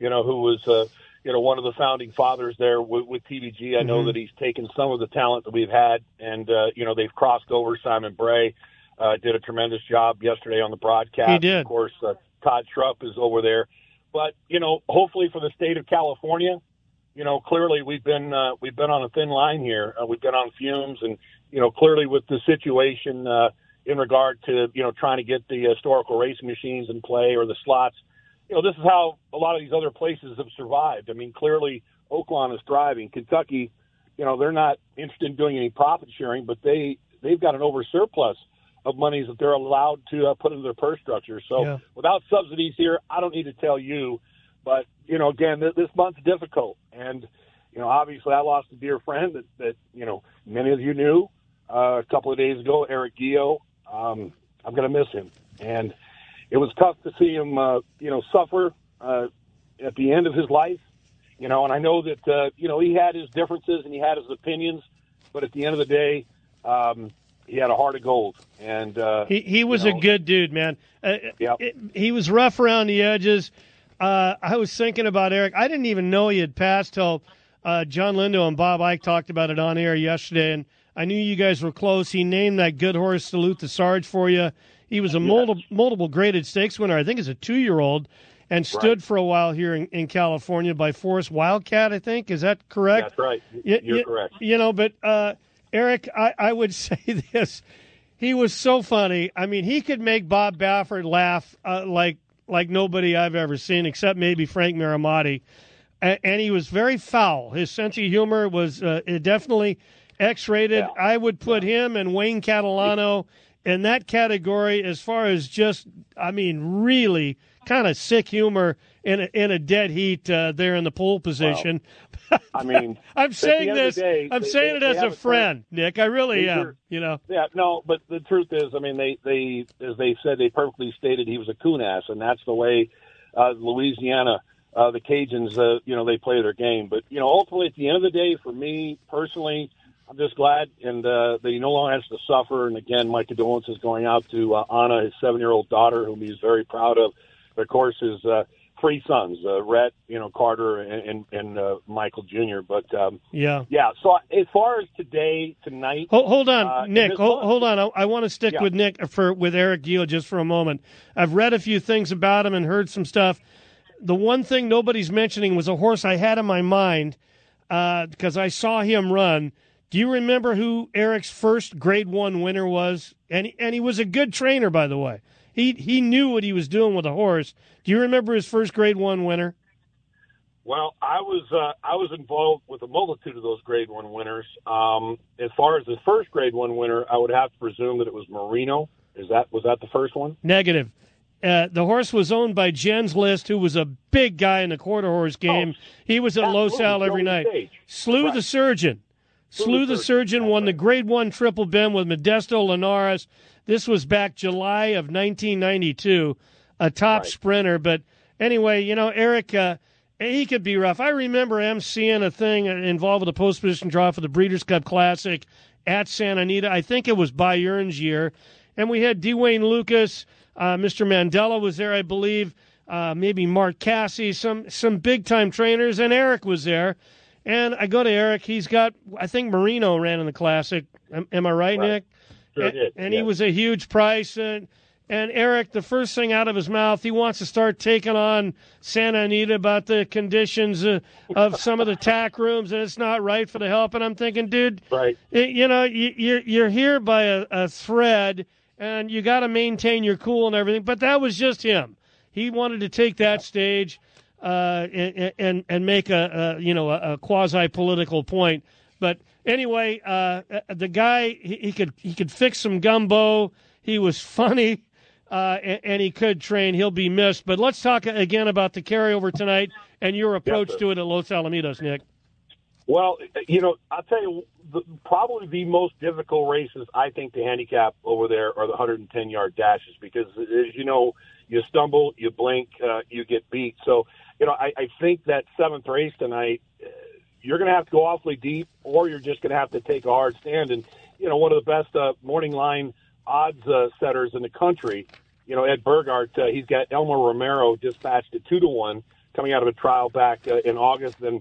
Speaker 9: who was, one of the founding fathers there with TVG. I know that he's taken some of the talent that we've had, and, they've crossed over. Simon Bray did a tremendous job yesterday on the broadcast.
Speaker 8: He did.
Speaker 9: Of course, Todd Schrupp is over there. But, hopefully for the state of California, clearly we've been on a thin line here. We've been on fumes, and, clearly with the situation in regard to, trying to get the historical racing machines in play or the slots, this is how a lot of these other places have survived. I mean, clearly Oaklawn is thriving. Kentucky, they're not interested in doing any profit sharing, but they've got an oversurplus of monies that they're allowed to put into their purse structure. So without subsidies here, I don't need to tell you, but, again, this month's difficult. And, obviously I lost a dear friend that many of you knew a couple of days ago, Eric Gio. I'm going to miss him. And it was tough to see him, suffer at the end of his life, and I know that, he had his differences and he had his opinions, but at the end of the day, he had a heart of gold. And
Speaker 8: he was a good dude, man. He was rough around the edges. I was thinking about Eric. I didn't even know he had passed till John Lindo and Bob Ike talked about it on air yesterday, and I knew you guys were close. He named that good horse, Salute the Sarge, for you. He was a multiple graded stakes winner, I think as a 2-year-old, and stood for a while here in California by Forest Wildcat, I think. Is that correct?
Speaker 9: That's right. You're correct.
Speaker 8: But Eric, I would say this. He was so funny. I mean, he could make Bob Baffert laugh like nobody I've ever seen, except maybe Frank Maramati. And he was very foul. His sense of humor was definitely X-rated. Yeah. I would put him and Wayne Catalano in that category as far as just, really kind of sick humor in a dead heat there in the pole position.
Speaker 9: Well,
Speaker 8: I'm saying this. I'm saying it as a friend, Nick. I really am.
Speaker 9: Yeah, no, but the truth is, they as they said, they perfectly stated he was a coon ass, and that's the way Louisiana, the Cajuns, they play their game. But ultimately, at the end of the day, for me personally, I'm just glad, and that he no longer has to suffer. And again, my condolences going out to Anna, his 7-year-old daughter, whom he's very proud of. But of course, his 3 sons, Rhett, Carter, and Michael Jr. But yeah. So as far as tonight,
Speaker 8: hold on, Nick. Hold on. I want to stick with Nick with Eric Gio just for a moment. I've read a few things about him and heard some stuff. The one thing nobody's mentioning was a horse I had in my mind because I saw him run. Do you remember who Eric's first Grade 1 winner was? And he was a good trainer, by the way. He knew what he was doing with a horse. Do you remember his first Grade 1 winner?
Speaker 9: Well, I was involved with a multitude of those Grade 1 winners. As far as the first Grade 1 winner, I would have to presume that it was Marino. Was that the first one?
Speaker 8: Negative. The horse was owned by Jens List, who was a big guy in the quarter horse game. He was at Los Al every night. Slew the Surgeon. Slew the Surgeon won the Grade 1 Triple Bim with Modesto Linares. This was back July of 1992, a top sprinter. But anyway, Eric, he could be rough. I remember emceeing a thing involved with a post-position draw for the Breeders' Cup Classic at Santa Anita. I think it was Bayern's year. And we had Dwayne Lucas. Mr. Mandela was there, I believe. Maybe Mark Cassie, some big-time trainers. And Eric was there. And I go to Eric. He's got, I think Marino ran in the Classic. Am I right, Nick?
Speaker 9: Sure did.
Speaker 8: And he was a huge price. And Eric, the first thing out of his mouth, he wants to start taking on Santa Anita about the conditions of some of the tack rooms, and it's not right for the help. And I'm thinking, dude, you're here by a thread, and you got to maintain your cool and everything. But that was just him. He wanted to take that stage. And make a quasi-political point. But anyway, the guy he could fix some gumbo. He was funny, and he could train. He'll be missed. But let's talk again about the carryover tonight and your approach to it at Los Alamitos, Nick.
Speaker 9: Well, I'll tell you, probably the most difficult races I think to handicap over there are the 110-yard dashes because, as you know, you stumble, you blink, you get beat. So, I think that 7th race tonight, you're going to have to go awfully deep or you're just going to have to take a hard stand. And, one of the best morning line odds setters in the country, Ed Burgart, he's got Elmer Romero dispatched at 2-1 coming out of a trial back in August. And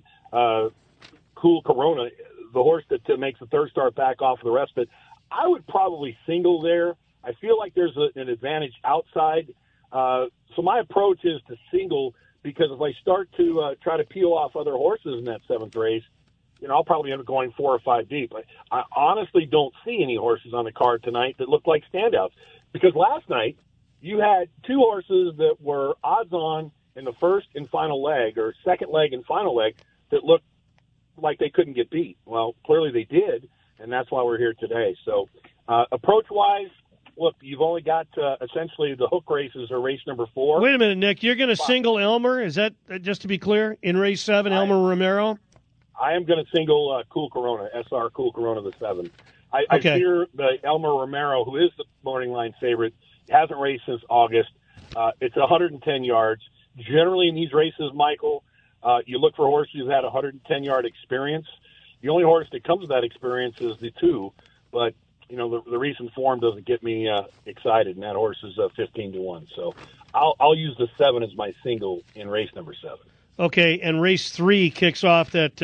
Speaker 9: Cool Corona, the horse that makes the third start back off of the rest of it. I would probably single there. I feel like there's an advantage outside. So my approach is to single, because if I start to try to peel off other horses in that seventh race, I'll probably end up going 4 or 5 deep. I honestly don't see any horses on the card tonight that look like standouts, because last night you had 2 horses that were odds on in the first and final leg, or second leg and final leg, that looked like they couldn't get beat. Well, clearly they did, and that's why we're here today. So approach-wise, look, you've only got essentially the hook races are race number 4.
Speaker 8: Wait a minute, Nick. You're going to single Elmer? Is that, just to be clear, in race 7, Elmer Romero?
Speaker 9: I am going to single Cool Corona, SR Cool Corona, the 7. I fear the Elmer Romero, who is the morning line favorite, hasn't raced since August. It's 110 yards. Generally in these races, Michael, you look for horses who've had 110-yard experience. The only horse that comes with that experience is the 2, but the recent form doesn't get me excited, and that horse is 15-1. So I'll use the 7 as my single in race number 7.
Speaker 8: Okay, and race 3 kicks off that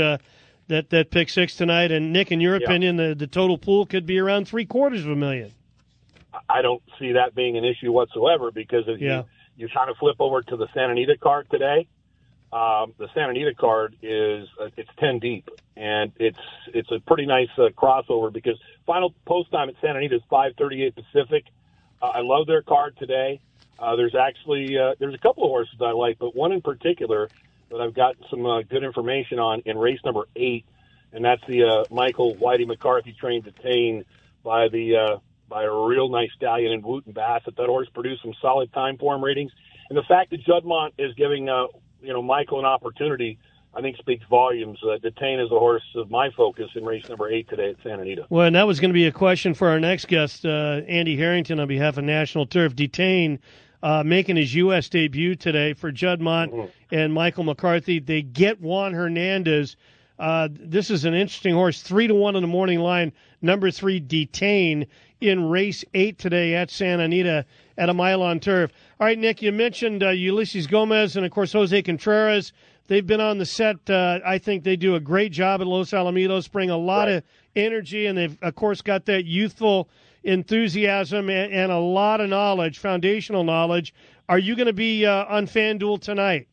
Speaker 8: pick 6 tonight. And Nick, in your opinion, the total pool could be around $750,000.
Speaker 9: I don't see that being an issue whatsoever, because if you kind of flip over to the Santa Anita card today, the Santa Anita card it's 10 deep, and it's a pretty nice crossover, because final post time at Santa Anita is 5:38 Pacific. I love their card today. There's actually there's a couple of horses I like, but one in particular that I've got some good information on in race number 8, and that's the Michael Whitey McCarthy trained Detain by a real nice stallion in Wooten Bassett. That horse produced some solid time form ratings, and the fact that Juddmonte is giving Michael an opportunity, I think, speaks volumes. Detain is the horse of my focus in race number 8 today at Santa Anita.
Speaker 8: Well, and that was going to be a question for our next guest, Andy Harrington, on behalf of National Turf. Detain making his U.S. debut today for Juddmonte and Michael McCarthy. They get Juan Hernandez. This is an interesting horse, 3-1 in the morning line. Number 3, Detain, in race 8 today at Santa Anita at a mile on turf. All right, Nick, you mentioned Ulysses Gomez and, of course, Jose Contreras. They've been on the set. I think they do a great job at Los Alamitos, bring a lot of energy, and they've, of course, got that youthful enthusiasm and a lot of knowledge, foundational knowledge. Are you going to be on FanDuel tonight?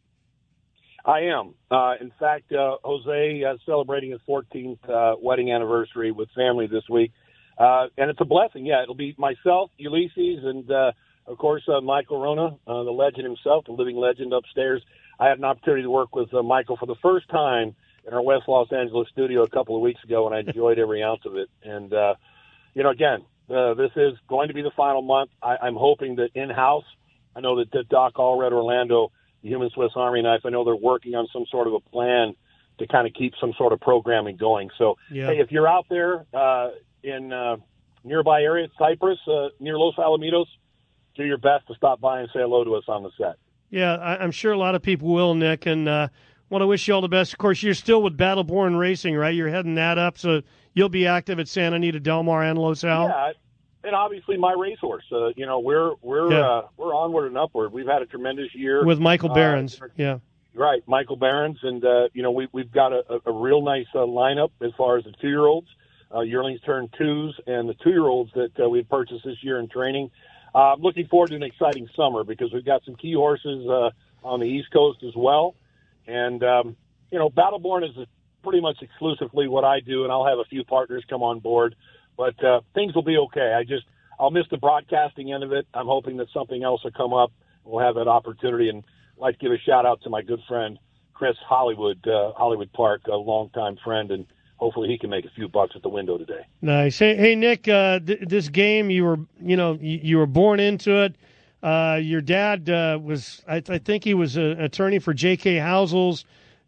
Speaker 9: I am. In fact, Jose is celebrating his 14th wedding anniversary with family this week. And it's a blessing. Yeah, it'll be myself, Ulysses, and, of course, Michael Rona, the legend himself, the living legend upstairs. I had an opportunity to work with Michael for the first time in our West Los Angeles studio a couple of weeks ago, and I enjoyed every ounce of it. And, again, this is going to be the final month. I'm hoping that in-house, I know that Doc Allred Orlando, the Human Swiss Army Knife, I know they're working on some sort of a plan to kind of keep some sort of programming going. So, hey, if you're out there in nearby area, Cypress, near Los Alamitos, do your best to stop by and say hello to us on the set.
Speaker 8: Yeah, I'm sure a lot of people will, Nick, and want to wish you all the best. Of course, you're still with Battleborn Racing, right? You're heading that up, so you'll be active at Santa Anita, Del Mar, and Los Al.
Speaker 9: Yeah, and obviously my racehorse. We're onward and upward. We've had a tremendous year
Speaker 8: with Michael Behrens.
Speaker 9: Right, Michael Behrens, and we've got a real nice lineup as far as the 2-year-olds, yearlings turn 2s, and the 2-year-olds that we've purchased this year in training. I'm looking forward to an exciting summer because we've got some key horses on the East Coast as well. And, Battleborn is pretty much exclusively what I do, and I'll have a few partners come on board. But things will be okay. I'll miss the broadcasting end of it. I'm hoping that something else will come up. We'll have that opportunity. And I'd like to give a shout-out to my good friend, Chris Hollywood Park, a longtime friend, and hopefully he can make a few bucks at the window today.
Speaker 8: Nice. Hey, Nick, this game, you were born into it. Your dad was, I think he was an attorney for J.K. Housel's,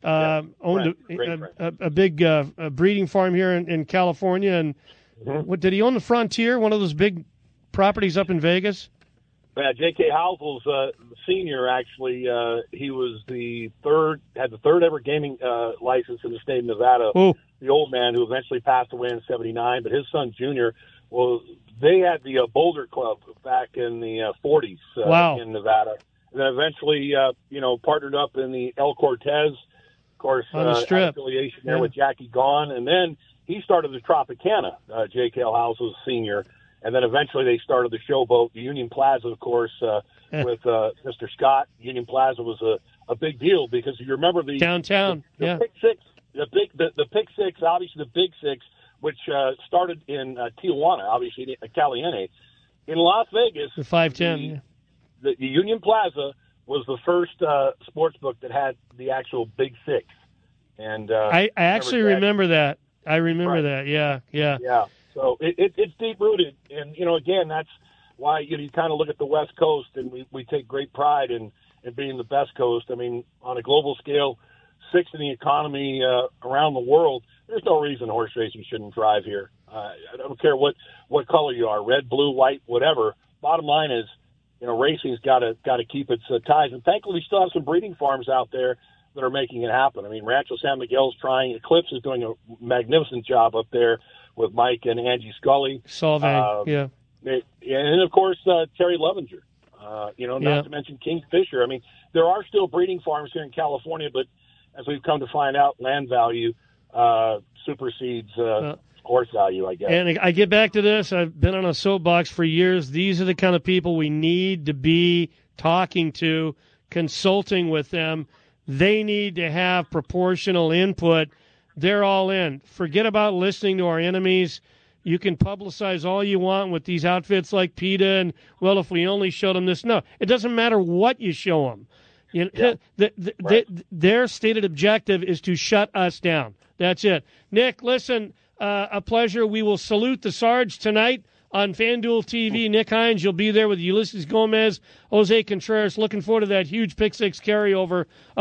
Speaker 8: owned a big breeding farm here in California. And what did he own? The Frontier, one of those big properties up in Vegas?
Speaker 9: Yeah, J.K. Housel's senior, actually, he was had the third ever gaming license in the state of Nevada.
Speaker 8: Ooh.
Speaker 9: The old man who eventually passed away in '79, but his son Junior, well, they had the Boulder Club back in the 40s
Speaker 8: wow.
Speaker 9: in Nevada, and then eventually, partnered up in the El Cortez, of course,
Speaker 10: on the Strip.
Speaker 9: affiliation there with Jackie Gaughan, and then he started the Tropicana. Jake Halehouse was a senior, and then eventually they started the Showboat, the Union Plaza, of course, with Mr. Scott. Union Plaza was a big deal because you remember the
Speaker 10: downtown,
Speaker 9: the Pick Six, the Pick Six, obviously the Big Six, which started in Tijuana, obviously Caliente. In Las Vegas,
Speaker 10: the 510,
Speaker 9: the Union Plaza was the first sports book that had the actual Big Six, and
Speaker 10: I actually remember that. I remember
Speaker 9: Right.
Speaker 10: that. Yeah.
Speaker 9: Yeah. So it's deep rooted, and again, that's why you kind of look at the West Coast, and we take great pride in being the best coast. I mean, on a global scale, sixth in the economy around the world. There's no reason horse racing shouldn't thrive here. I don't care what color you are, red, blue, white, whatever. Bottom line is, racing's got to keep its ties, and thankfully we still have some breeding farms out there that are making it happen. I mean, Rancho San Miguel's trying. Eclipse is doing a magnificent job up there with Mike and Angie Scully.
Speaker 10: Solvang, yeah.
Speaker 9: And, of course, Terry Levenger. Not to mention Kingfisher. I mean, there are still breeding farms here in California, but as we've come to find out, land value supersedes horse value, I guess.
Speaker 10: And I get back to this. I've been on a soapbox for years. These are the kind of people we need to be talking to, consulting with them. They need to have proportional input. They're all in. Forget about listening to our enemies. You can publicize all you want with these outfits like PETA and, well, if we only showed them this. No, it doesn't matter what you show them. Their stated objective is to shut us down. That's it. Nick, listen, a pleasure. We will salute the Sarge tonight on FanDuel TV. Nick Hines, you'll be there with Ulysses Gomez, Jose Contreras. Looking forward to that huge Pick Six carryover of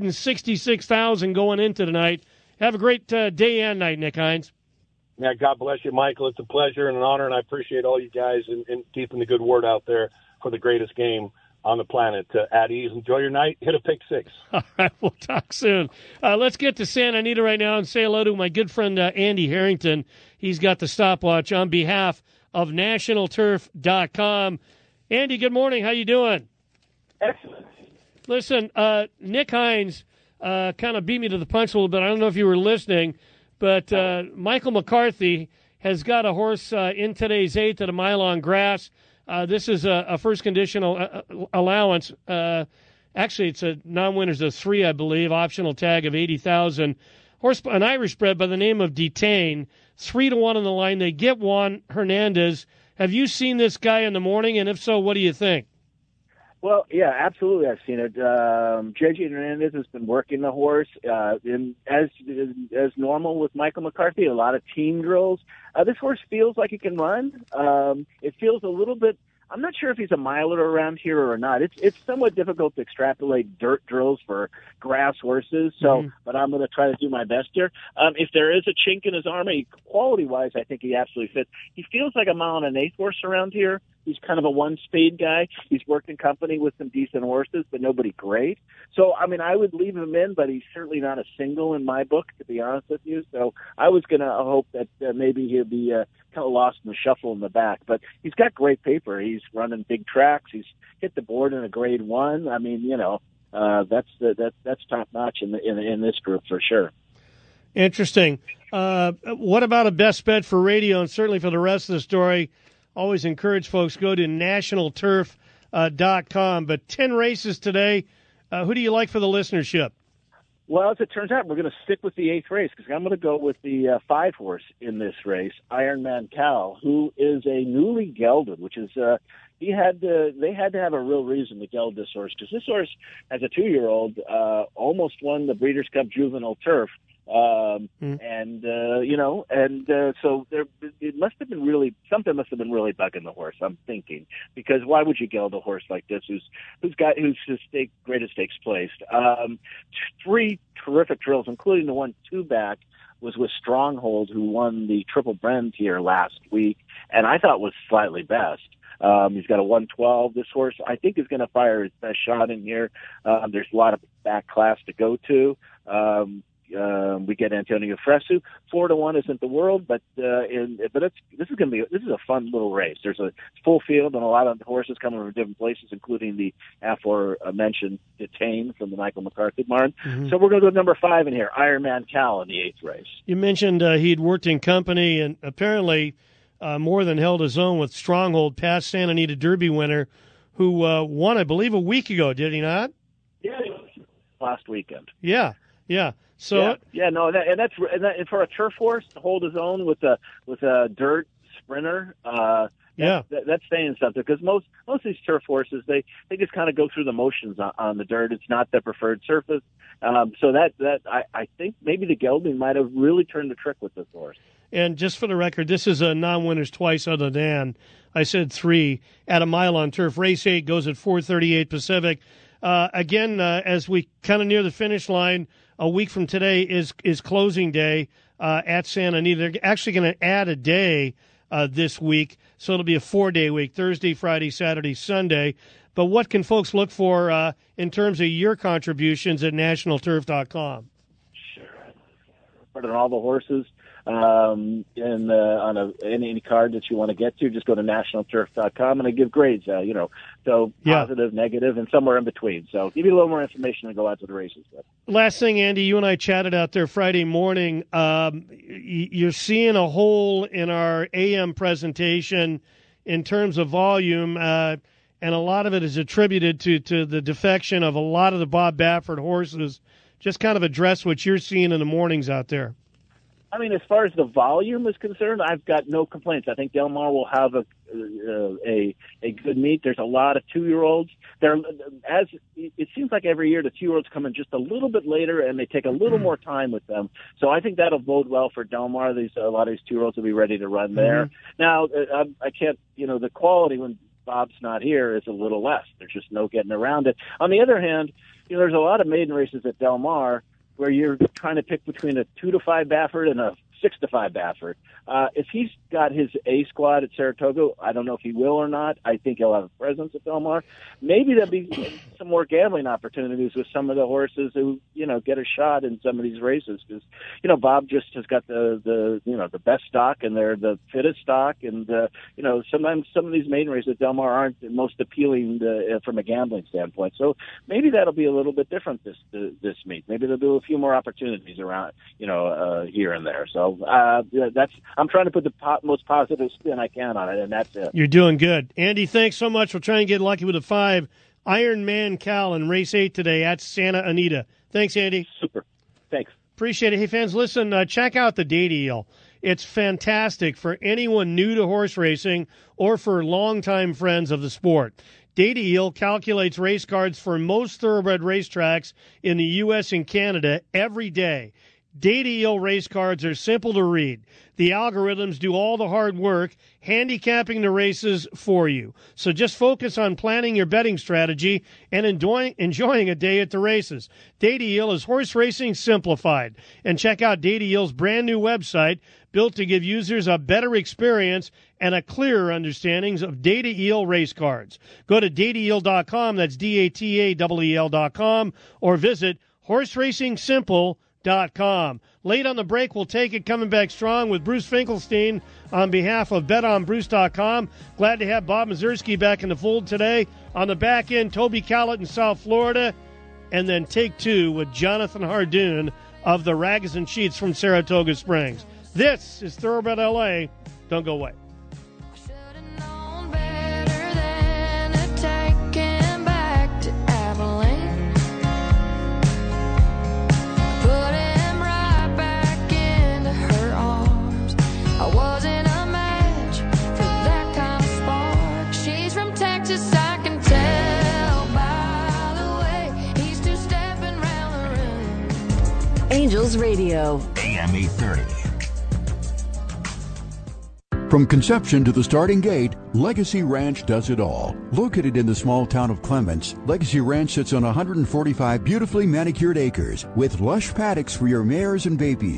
Speaker 10: 166,000 going into tonight. Have a great day and night, Nick Hines.
Speaker 9: Yeah, God bless you, Michael. It's a pleasure and an honor, and I appreciate all you guys in keeping the good word out there for the greatest game on the planet. At ease. Enjoy your night. Hit a Pick Six.
Speaker 10: All right, we'll talk soon. Let's get to Santa Anita right now and say hello to my good friend Andy Harrington. He's got the stopwatch on behalf of NationalTurf.com. Andy, good morning. How you doing?
Speaker 22: Excellent.
Speaker 10: Listen, Nick Hines kind of beat me to the punch a little bit. I don't know if you were listening, but Michael McCarthy has got a horse in today's 8th at a mile on grass. This is a first conditional allowance. Actually, it's a non-winners of 3, I believe, optional tag of 80,000. Horse, an Irish bred by the name of Detain, 3-1 on the line. They get Juan Hernandez. Have you seen this guy in the morning? And if so, what do you think?
Speaker 22: Well, yeah, absolutely. I've seen it. J.J. Hernandez has been working the horse as normal with Michael McCarthy. A lot of team drills. This horse feels like he can run. It feels a little bit. I'm not sure if he's a miler around here or not. It's somewhat difficult to extrapolate dirt drills for grass horses. So, but I'm going to try to do my best here. If there is a chink in his armor, quality-wise, I think he absolutely fits. He feels like a 1.125 horse around here. He's kind of a one-speed guy. He's worked in company with some decent horses, but nobody great. So, I mean, I would leave him in, but he's certainly not a single in my book, to be honest with you. So I was going to hope that maybe he'll be kind of lost in the shuffle in the back. But he's got great paper. He's running big tracks. He's hit the board in a Grade 1. I mean, that's top-notch in this group for sure.
Speaker 10: Interesting. What about a best bet for radio and certainly for the rest of the story? Always encourage folks, go to nationalturf.com. But 10 races today. Who do you like for the listenership?
Speaker 22: Well, as it turns out, we're going to stick with the 8th race because I'm going to go with the 5 horse in this race, Ironman Cal, who is a newly gelded, which is they had to have a real reason to geld this horse because this horse, as a 2-year-old, almost won the Breeders' Cup Juvenile Turf. So it must have been something must have been really bugging the horse, I'm thinking, because why would you geld a horse like this who's his greatest stakes placed? 3 terrific drills, including the one 2-back was with Stronghold, who won the Triple Brent here last week, and I thought was slightly best. He's got a 112. This horse, I think, is going to fire his best shot in here. There's a lot of back class to go to. we get Antonio Fresu. 4-1 isn't the world, but this is a fun little race. There's a full field and a lot of horses coming from different places, including the aforementioned Detain from the Michael McCarthy barn.
Speaker 10: Mm-hmm.
Speaker 22: So we're going to go number 5 in here, Ironman Cal in the 8th race.
Speaker 10: You mentioned he'd worked in company and apparently more than held his own with Stronghold, past Santa Anita Derby winner, who won, I believe, a week ago, did he not?
Speaker 22: Yeah, last weekend.
Speaker 10: Yeah. So
Speaker 22: and for a turf horse to hold his own with a dirt sprinter, that's saying something, because most of these turf horses they just kind of go through the motions on the dirt. It's not their preferred surface. So I think maybe the gelding might have really turned the trick with this horse.
Speaker 10: And just for the record, this is a non-winners twice other than, I said 3, at a mile on turf. Race 8 goes at 4:38 Pacific. Again, as we kind of near the finish line, a week from today is closing day at Santa Anita. They're actually going to add a day this week, so it'll be a 4-day week, Thursday, Friday, Saturday, Sunday. But what can folks look for in terms of your contributions at nationalturf.com?
Speaker 22: Sure. On all the horses, on any card that you want to get to, just go to nationalturf.com, and I give grades, positive, negative, and somewhere in between. So give you a little more information and go out to the races.
Speaker 10: Last thing, Andy, you and I chatted out there Friday morning. You're seeing a hole in our AM presentation in terms of volume, and a lot of it is attributed to the defection of a lot of the Bob Baffert horses. Just kind of address what you're seeing in the mornings out there.
Speaker 22: I mean, as far as the volume is concerned, I've got no complaints. I think Del Mar will have a good meet. There's a lot of 2-year-olds. It seems like every year the 2-year-olds come in just a little bit later, and they take a little more time with them. So I think that'll bode well for Del Mar. A lot of these 2-year-olds will be ready to run there. Now, I can't. The quality when Bob's not here is a little less. There's just no getting around it. On the other hand, there's a lot of maiden races at Del Mar where you're trying to pick between a 2-5 Baffert and a 6-5 Baffert. If he's got his A squad at Saratoga, I don't know if he will or not. I think he'll have a presence at Del Mar. Maybe there'll be some more gambling opportunities with some of the horses who, get a shot in some of these races, because, Bob just has got the best stock, and they're the fittest stock. And, sometimes some of these maiden races at Del Mar aren't the most appealing from a gambling standpoint. So maybe that'll be a little bit different this meet. Maybe there'll be a few more opportunities around, here and there. So I'm trying to put the most positive spin I can on it, and that's it.
Speaker 10: You're doing good. Andy, thanks so much. We'll try and get lucky with a 5. Ironman Cal in race 8 today at Santa Anita. Thanks, Andy.
Speaker 22: Super. Thanks.
Speaker 10: Appreciate it. Hey, fans, listen, check out the Data Eel. It's fantastic for anyone new to horse racing or for longtime friends of the sport. Data Eel calculates race cards for most thoroughbred racetracks in the U.S. and Canada every day. Data Eel race cards are simple to read. The algorithms do all the hard work, handicapping the races for you. So just focus on planning your betting strategy and enjoying a day at the races. Data Eel is horse racing simplified. And check out Data Eel's brand new website, built to give users a better experience and a clearer understanding of Data Eel race cards. Go to dataeel.com, that's DATAEEL.com, or visit horseracingsimple.com. Late on the break, we'll take it coming back strong with Bruce Finkelstein on behalf of betonbruce.com. Glad to have Bob Mazursky back in the fold today. On the back end, Toby Callett in South Florida. And then take 2 with Jonathan Hardoon of the Rags and Sheets from Saratoga Springs. This is Thoroughbred LA. Don't go away.
Speaker 3: Angels Radio.
Speaker 2: AM 830.
Speaker 7: From conception to the starting gate, Legacy Ranch does it all. Located in the small town of Clements, Legacy Ranch sits on 145 beautifully manicured acres with lush paddocks for your mares and babies.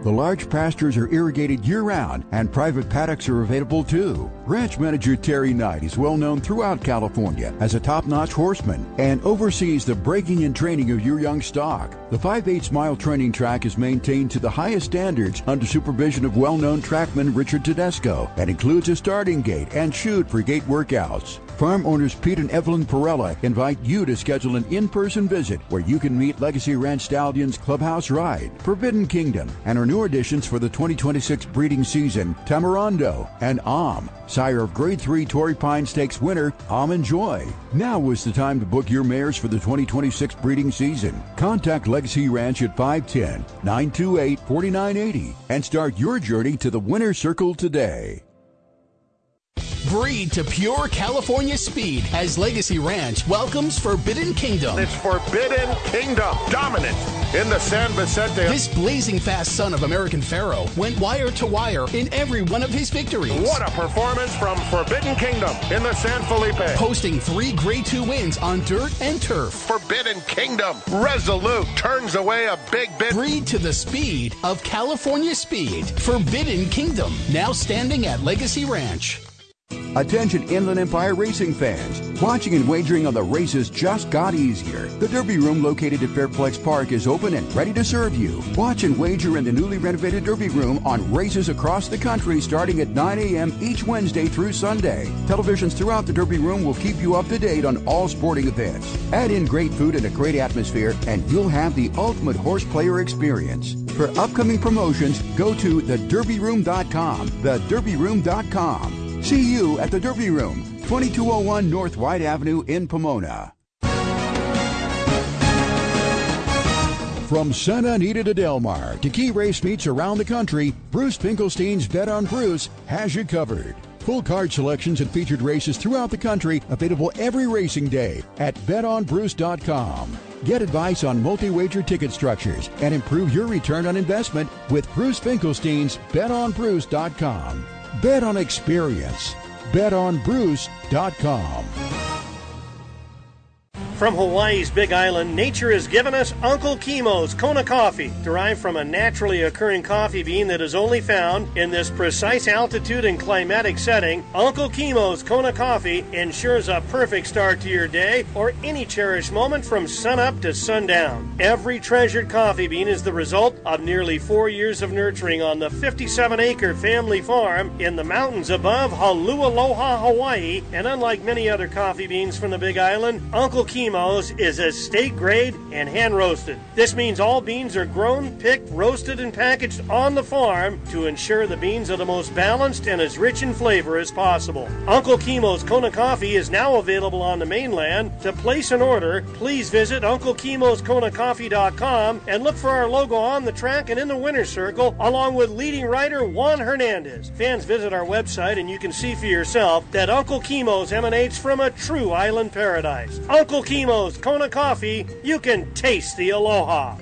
Speaker 7: The large pastures are irrigated year-round, and private paddocks are available too. Ranch manager Terry Knight is well known throughout California as a top-notch horseman and oversees the breaking and training of your young stock. The 5/8-mile training track is maintained to the highest standards under supervision of well-known trackman Richard Tedesco and includes a starting gate and chute for gate workouts. Farm owners Pete and Evelyn Perella invite you to schedule an in-person visit where you can meet Legacy Ranch Stallions Clubhouse Ride, Forbidden Kingdom, and our new additions for the 2026 breeding season, Tamarando and sire of Grade 3 Torrey Pine Stakes winner, and Joy. Now is the time to book your mares for the 2026 breeding season. Contact Legacy Ranch at 510-928-4980 and start your journey to the winner's circle today.
Speaker 15: Breed to pure California speed as Legacy Ranch welcomes Forbidden Kingdom.
Speaker 12: It's Forbidden Kingdom, dominant in the San Vicente.
Speaker 15: This blazing fast son of American Pharaoh went wire to wire in every one of his victories.
Speaker 12: What a performance from Forbidden Kingdom in the San Felipe.
Speaker 15: Posting 3 Grade 2 wins on dirt and turf.
Speaker 12: Forbidden Kingdom, resolute, turns away a big bit.
Speaker 15: Breed to the speed of California speed. Forbidden Kingdom, now standing at Legacy Ranch.
Speaker 7: Attention Inland Empire racing fans. Watching and wagering on the races just got easier. The Derby Room located at Fairplex Park is open and ready to serve you. Watch and wager in the newly renovated Derby Room on races across the country starting at 9 a.m. each Wednesday through Sunday. Televisions throughout the Derby Room will keep you up to date on all sporting events. Add in great food and a great atmosphere and you'll have the ultimate horse player experience. For upcoming promotions, go to thederbyroom.com. Thederbyroom.com. See you at the Derby Room, 2201 North White Avenue in Pomona. From Santa Anita to Del Mar to key race meets around the country, Bruce Finkelstein's Bet on Bruce has you covered. Full card selections and featured races throughout the country available every racing day at betonbruce.com. Get advice on multi-wager ticket structures and improve your return on investment with Bruce Finkelstein's betonbruce.com. Bet on experience. BetOnBruce.com.
Speaker 8: From Hawaii's Big Island, nature has given us Uncle Kimo's Kona coffee, derived from a naturally occurring coffee bean that is only found in this precise altitude and climatic setting. Uncle Kimo's Kona coffee ensures a perfect start to your day or any cherished moment from sunup to sundown. Every treasured coffee bean is the result of nearly 4 years of nurturing on the 57-acre family farm in the mountains above Holualoha, Hawaii, and unlike many other coffee beans from the Big Island, Uncle Kimo's is estate grade and hand roasted. This means all beans are grown, picked, roasted, and packaged on the farm to ensure the beans are the most balanced and as rich in flavor as possible. Uncle Kimo's Kona coffee is now available on the mainland. To place an order, please visit UncleKimosKonaCoffee.com and look for our logo on the track and in the winner's circle, along with leading rider Juan Hernandez. Fans, visit our website and you can see for yourself that Uncle Kimo's emanates from a true island paradise. Uncle Kimo's Kona Coffee, you can taste the aloha.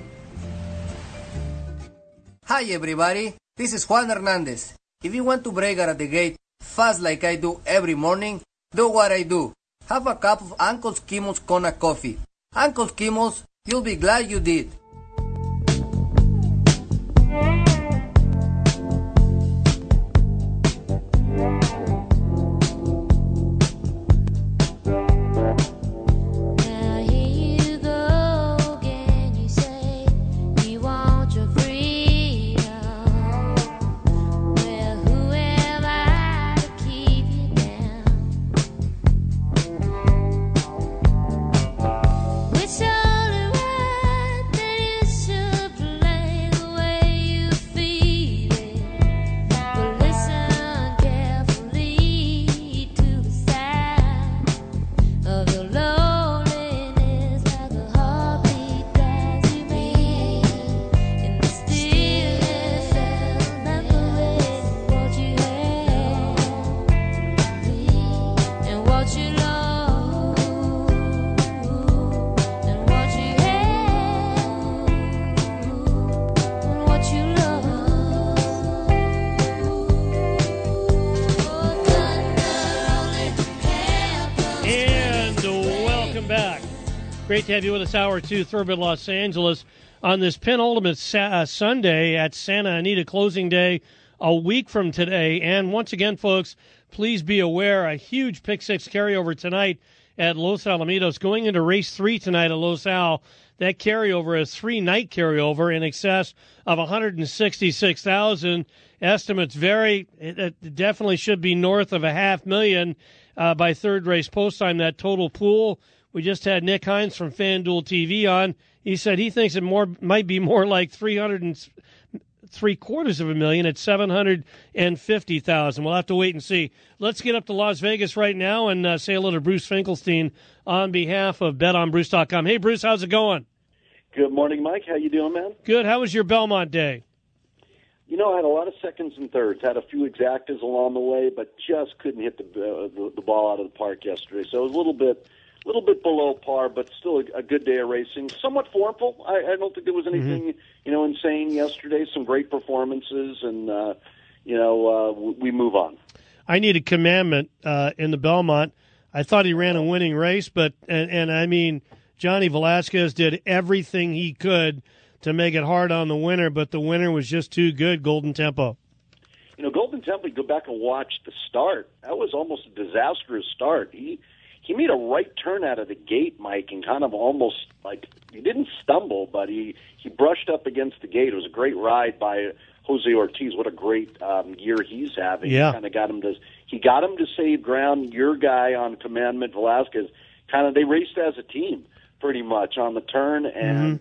Speaker 4: Hi everybody, this is Juan Hernandez. If you want to break out of the gate fast like I do every morning, do what I do. Have a cup of Uncle Kimo's Kona Coffee. Uncle Kimo's, you'll be glad you did.
Speaker 10: Great to have you with us, Hour 2, Thoroughbred Los Angeles. on this penultimate Sunday at Santa Anita closing day a week from today. And once again, folks, please be aware, a huge Pick 6 carryover tonight at Los Alamitos. Going into race 3 tonight at Los Al, that carryover is 3-night carryover in excess of $166,000. Estimates vary. It definitely should be north of $500,000 by third race post time, that total pool. We just had Nick Hines from FanDuel TV on. He said he thinks it might be more like $307,250,000 at $750,000. We'll have to wait and see. Let's get up to Las Vegas right now and say hello to Bruce Finkelstein on behalf of BetOnBruce.com. Hey, Bruce, how's it going?
Speaker 11: Good morning, Mike. How you doing, man?
Speaker 10: Good. How was your Belmont day?
Speaker 11: You know, I had a lot of seconds and thirds. Had a few exactas along the way, but just couldn't hit the ball out of the park yesterday. So it was a little bit below par, but still a good day of racing. Somewhat formful. I don't think there was anything insane yesterday. Some great performances, and we move on.
Speaker 10: I need a commandment in the Belmont. I thought he ran a winning race, but and I mean, Johnny Velasquez did everything he could to make it hard on the winner, but the winner was just too good, Golden Tempo.
Speaker 11: Golden Tempo, go back and watch the start. That was almost a disastrous start. He made a right turn out of the gate, Mike, and kind of almost like he didn't stumble, but he brushed up against the gate. It was a great ride by Jose Ortiz. What a great year he's having.
Speaker 10: Yeah.
Speaker 11: He kind of got him to save ground. Your guy on commandment, Velasquez, they raced as a team pretty much on the turn, and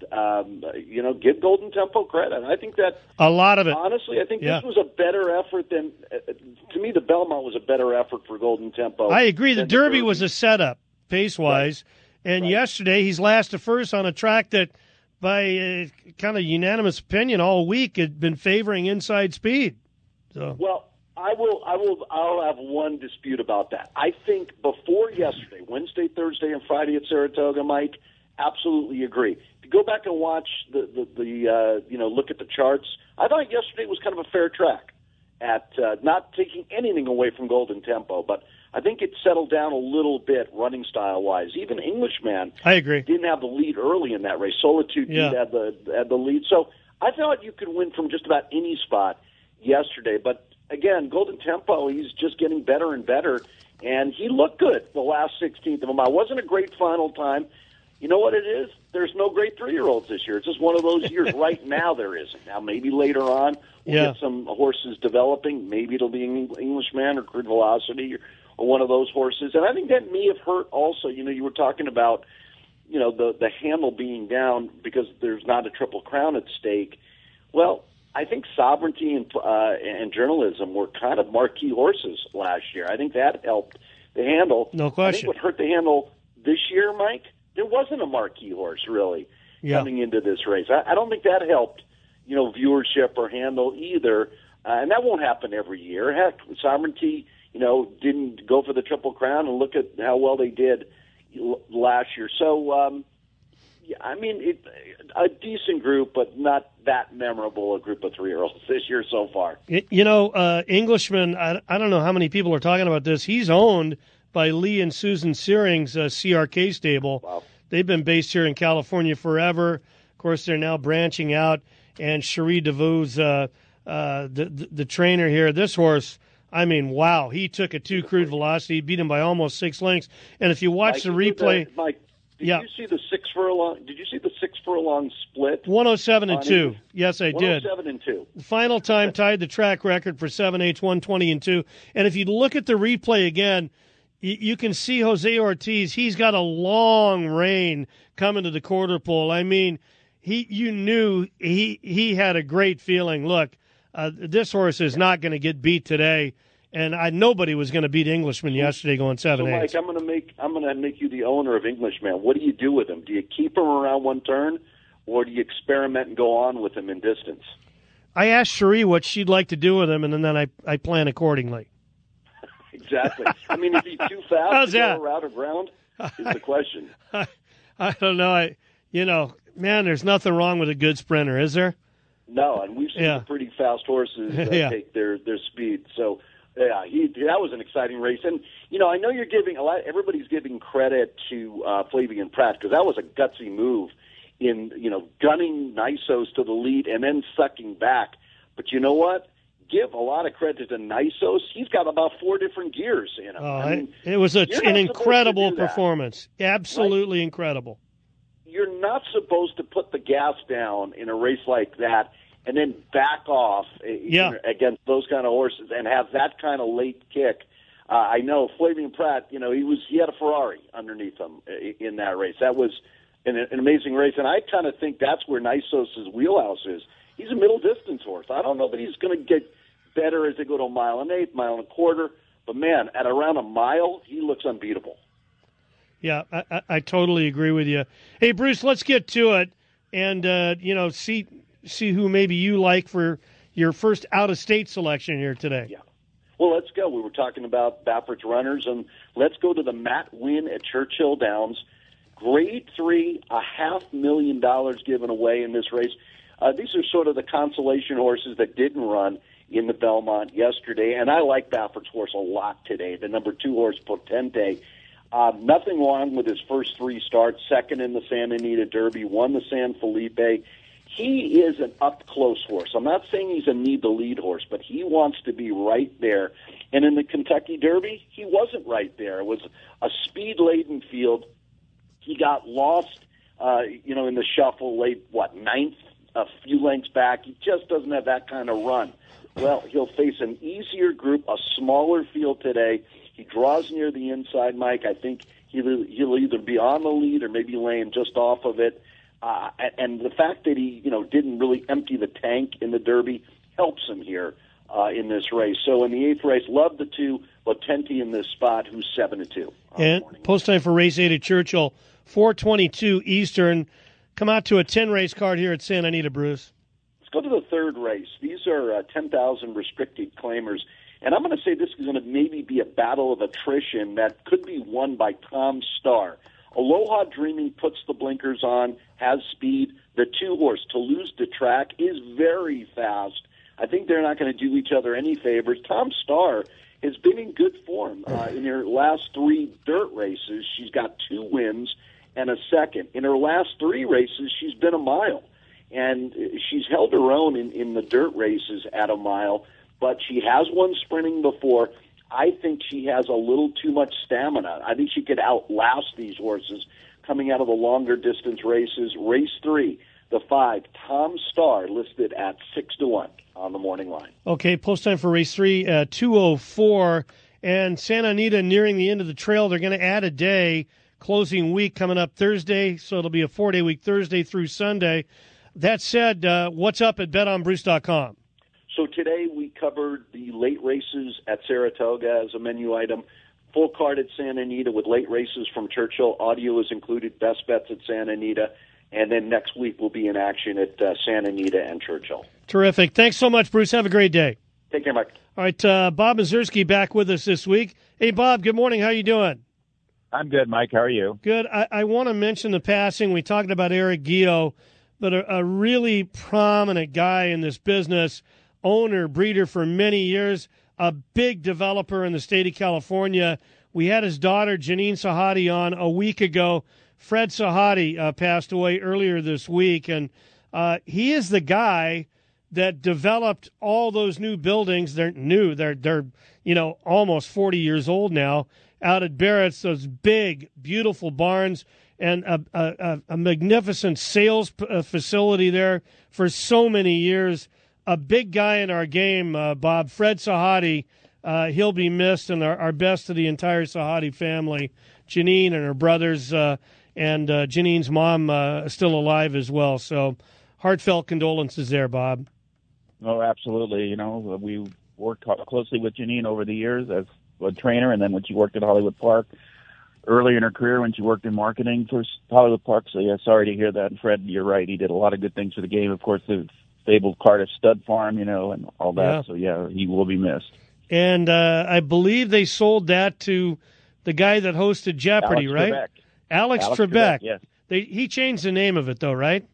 Speaker 11: give Golden Tempo credit. I think that
Speaker 10: a lot of it.
Speaker 11: Honestly, I think this was a better effort than to me. The Belmont was a better effort for Golden Tempo.
Speaker 10: I agree. The Derby was a setup pace wise, and yesterday he's last to first on a track that, by kind of unanimous opinion all week, had been favoring inside speed. So
Speaker 11: well. I'll have one dispute about that. I think before yesterday, Wednesday, Thursday, and Friday at Saratoga, Mike, absolutely agree. If you go back and watch the look at the charts, I thought yesterday was kind of a fair track at not taking anything away from Golden Tempo, but I think it settled down a little bit running style wise. Even Englishman,
Speaker 10: I agree,
Speaker 11: didn't have the lead early in that race. Solitude had the lead, so I thought you could win from just about any spot yesterday, but. Again, Golden Tempo, he's just getting better and better, and he looked good the last 16th of a mile. Wasn't a great final time. You know what it is? There's no great 3-year-olds this year. It's just one of those years. Right now there isn't. Now maybe later on we'll get some horses developing. Maybe it'll be an Englishman or Crude Velocity or one of those horses. And I think that may have hurt also. You were talking about, the handle being down because there's not a Triple Crown at stake. Well, I think Sovereignty and Journalism were kind of marquee horses last year. I think that helped the handle.
Speaker 10: No question.
Speaker 11: I think what hurt the handle this year, Mike, there wasn't a marquee horse really coming into this race. I don't think that helped, viewership or handle either. And that won't happen every year. Heck, Sovereignty, didn't go for the Triple Crown, and look at how well they did last year. So, a decent group, but not that memorable a group of 3-year-olds this year so far.
Speaker 10: Englishman, I don't know how many people are talking about this. He's owned by Lee and Susan Searing's CRK stable.
Speaker 11: Wow.
Speaker 10: They've been based here in California forever. Of course, they're now branching out, and Cherie DeVoux's the trainer here. This horse, I mean, wow, he took a 2 Crude Velocity, beat him by almost 6 lengths. And if you watch the replay...
Speaker 11: Did you see the 6 furlong? Did you see the 6 furlong split?
Speaker 10: 107-2. Yes, I did.
Speaker 11: 107-2.
Speaker 10: The final time tied the track record for 7/8, 120-2. And if you look at the replay again, you can see Jose Ortiz. He's got a long rein coming to the quarter pole. I mean, you knew he had a great feeling. Look, this horse is not going to get beat today. And nobody was going to beat Englishman yesterday going 7/8.
Speaker 11: So, Mike, I'm going to make you the owner of Englishman. What do you do with him? Do you keep him around one turn, or do you experiment and go on with him in distance?
Speaker 10: I asked Cherie what she'd like to do with him, and then I plan accordingly.
Speaker 11: Exactly. I mean, is he too fast to go around or ground? Is the question.
Speaker 10: I don't know. Man, there's nothing wrong with a good sprinter, is there?
Speaker 11: No, and we've seen pretty fast horses take their speed. So. Yeah, that was an exciting race, and I know you're giving everybody's giving credit to Flavien Prat because that was a gutsy move in gunning Nysos to the lead and then sucking back. But you know what? Give a lot of credit to Nysos. He's got about 4 different gears in him.
Speaker 10: It was an incredible
Speaker 11: to do that,
Speaker 10: performance. Absolutely
Speaker 11: right?
Speaker 10: Incredible.
Speaker 11: You're not supposed to put the gas down in a race like that and then back off against those kind of horses and have that kind of late kick. I know Flavien Prat, he had a Ferrari underneath him in that race. That was an amazing race, and I kind of think that's where Nysos' wheelhouse is. He's a middle distance horse. I don't know that he's going to get better as they go to a 1.8 miles, 1.25 miles, but man, at around a mile, he looks unbeatable.
Speaker 10: Yeah, I totally agree with you. Hey, Bruce, let's get to it and see who maybe you like for your first out-of-state selection here today.
Speaker 11: Yeah. Well, let's go. We were talking about Baffert's runners, and let's go to the Matt Winn at Churchill Downs. Grade 3, $500,000 given away in this race. These are sort of the consolation horses that didn't run in the Belmont yesterday, and I like Baffert's horse a lot today. The number 2 horse, Potente. Nothing wrong with his first 3 starts. Second in the Santa Anita Derby, won the San Felipe. He is an up-close horse. I'm not saying he's a need-to-lead horse, but he wants to be right there. And in the Kentucky Derby, he wasn't right there. It was a speed-laden field. He got lost, in the shuffle, late, 9th, a few lengths back. He just doesn't have that kind of run. Well, he'll face an easier group, a smaller field today. He draws near the inside, Mike. I think he'll either be on the lead or maybe laying just off of it. And the fact that he, didn't really empty the tank in the Derby helps him here in this race. So in the 8th race, love the 2, Potente in this spot, who's 7-2.
Speaker 10: And post time for race 8 at Churchill, 4:22 Eastern. Come out to a 10-race card here at Santa Anita, Bruce.
Speaker 11: Let's go to the 3rd race. These are 10,000 restricted claimers. And I'm going to say this is going to maybe be a battle of attrition that could be won by Tom Starr. Aloha Dreaming puts the blinkers on, has speed. The 2 horse, Toulouse de Track, is very fast. I think they're not going to do each other any favors. Tom Starr has been in good form in her last 3 dirt races. She's got 2 wins and a second. In her last 3 races, she's been a mile. And she's held her own in the dirt races at a mile, but she has won sprinting before. I think she has a little too much stamina. I think she could outlast these horses coming out of the longer distance races. Race 3, the 5, Tom Starr, listed at 6-1 on the morning line.
Speaker 10: Okay, post time for race 3, 2:04. And Santa Anita nearing the end of the trail. They're going to add a day, closing week coming up Thursday, so it'll be a 4-day week Thursday through Sunday. That said, what's up at betonbruce.com?
Speaker 11: So today we covered the late races at Saratoga as a menu item, full card at Santa Anita with late races from Churchill. Audio is included, best bets at Santa Anita, and then next week we'll be in action at Santa Anita and Churchill.
Speaker 10: Terrific. Thanks so much, Bruce. Have a great day.
Speaker 11: Take care, Mike.
Speaker 10: All right, Bob Mazursky back with us this week. Hey, Bob, good morning. How you doing?
Speaker 13: I'm good, Mike. How are you?
Speaker 10: Good. I want to mention the passing. We talked about Eric Gio, but a really prominent guy in this business, owner, breeder for many years, a big developer in the state of California. We had his daughter, Janine Sahadi, on a week ago. Fred Sahadi passed away earlier this week, and he is the guy that developed all those new buildings. They're new. They're almost 40 years old now, out at Barrett's, those big, beautiful barns, and a magnificent sales facility there for so many years. A big guy in our game, Bob, Fred Sahadi. He'll be missed, and our best to the entire Sahadi family. Janine and her brothers, and Janine's mom still alive as well. So heartfelt condolences there, Bob.
Speaker 13: Oh, absolutely. We worked closely with Janine over the years as a trainer, and then when she worked at Hollywood Park early in her career when she worked in marketing for Hollywood Park. So, yeah, sorry to hear that. And Fred, you're right. He did a lot of good things for the game. Of course, the fabled Cardiff Stud Farm, and all that. Yeah. So, yeah, he will be missed.
Speaker 10: And I believe they sold that to the guy that hosted Jeopardy,
Speaker 13: Alex
Speaker 10: right?
Speaker 13: Trebek.
Speaker 10: Alex Trebek.
Speaker 13: Yes.
Speaker 10: He changed the name of it, though, right?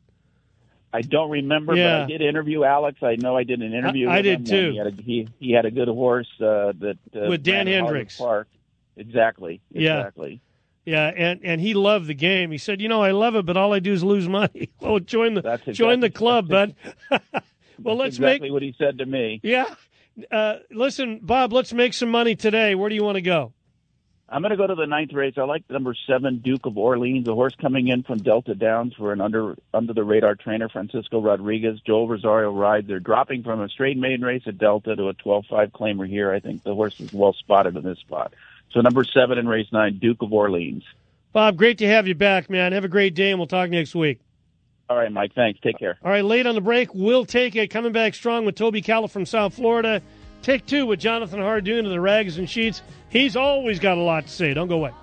Speaker 13: I don't remember, but I did interview Alex. I know I did an interview with him.
Speaker 10: I did, too.
Speaker 13: He had a good horse that
Speaker 10: with Dan Hendricks.
Speaker 13: Park. Exactly.
Speaker 10: Yeah. Yeah, and he loved the game. He said, I love it, but all I do is lose money. Well, join the club, bud. Well, let's
Speaker 13: exactly what he said to me.
Speaker 10: Yeah. Listen, Bob, let's make some money today. Where do you want to go?
Speaker 13: I'm going to go to the 9th race. I like number 7, Duke of Orleans, a horse coming in from Delta Downs for an under the radar trainer, Francisco Rodriguez. Joel Rosario rides. They're dropping from a straight maiden race at Delta to a 12-5 claimer here. I think the horse is well spotted in this spot. So number 7 in race 9, Duke of Orleans.
Speaker 10: Bob, great to have you back, man. Have a great day, and we'll talk next week.
Speaker 13: All right, Mike. Thanks. Take care.
Speaker 10: All right, late on the break, we'll take it. Coming back strong with Toby Calla from South Florida. Take 2 with Jonathan Hardoon of the Rags and Sheets. He's always got a lot to say. Don't go away.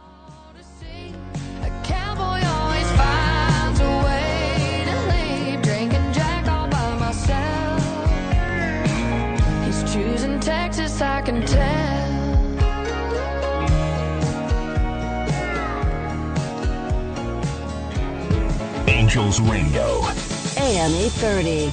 Speaker 17: Texas, I can tell.
Speaker 2: Angels Radio.
Speaker 3: AM 830.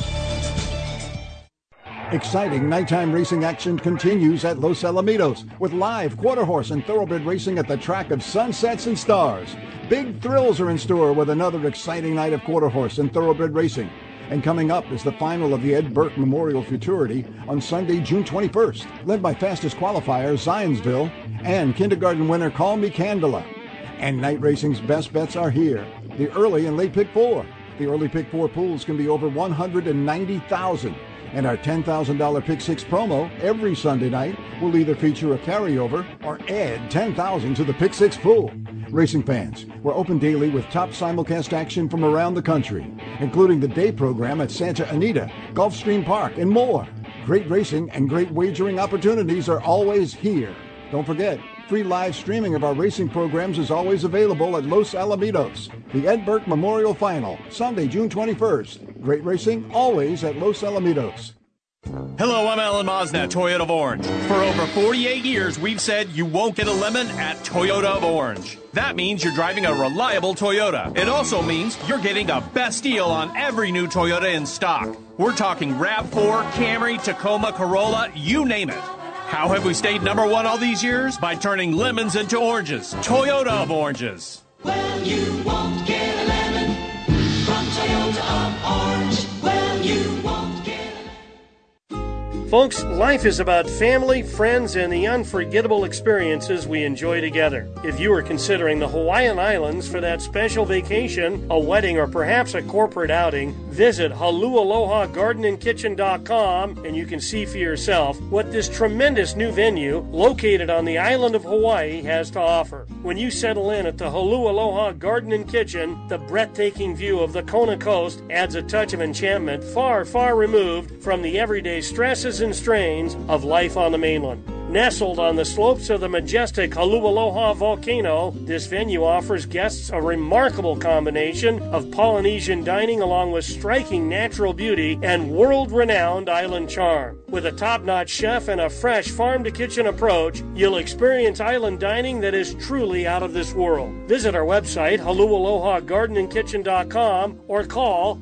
Speaker 6: Exciting nighttime racing action continues at Los Alamitos with live quarter horse and thoroughbred racing at the track of Sunsets and Stars. Big thrills are in store with another exciting night of quarter horse and thoroughbred racing. And coming up is the final of the Ed Burke Memorial Futurity on Sunday, June 21st, led by fastest qualifier Zionsville and kindergarten winner Call Me Candela. And night racing's best bets are here. The early and late pick 4. The early pick 4 pools can be over $190,000. And our $10,000 Pick 6 promo every Sunday night will either feature a carryover or add $10,000 to the Pick 6 pool. Racing fans, we're open daily with top simulcast action from around the country, including the day program at Santa Anita, Gulfstream Park, and more. Great racing and great wagering opportunities are always here. Don't forget, free live streaming of our racing programs is always available at Los Alamitos. The Ed Burke Memorial Final, Sunday, June 21st. Great racing, always at Los Alamitos.
Speaker 16: Hello, I'm Alan Mosna at Toyota of Orange. For over 48 years, we've said you won't get a lemon at Toyota of Orange. That means you're driving a reliable Toyota. It also means you're getting the best deal on every new Toyota in stock. We're talking RAV4, Camry, Tacoma, Corolla, you name it. How have we stayed number 1 all these years? By turning lemons into oranges. Toyota of Oranges.
Speaker 17: Well, you won't get a lemon from Toyota of Orange. Well, you won't get a lemon.
Speaker 10: Folks, life is about family, friends, and the unforgettable experiences we enjoy together. If you are considering the Hawaiian Islands for that special vacation, a wedding, or perhaps a corporate outing, visit HaluAlohaGardenandKitchen.com and you can see for yourself what this tremendous new venue located on the island of Hawaii has to offer. When you settle in at the Halu Aloha Garden and Kitchen, the breathtaking view of the Kona coast adds a touch of enchantment far, far removed from the everyday stresses and strains of life on the mainland. Nestled on the slopes of the majestic Haleʻaloha volcano, this venue offers guests a remarkable combination of Polynesian dining along with striking natural beauty and world-renowned island charm. With a top-notch chef and a fresh farm-to-kitchen approach, you'll experience island dining that is truly out of this world. Visit our website, HaluAlohaGardenandKitchen.com, or call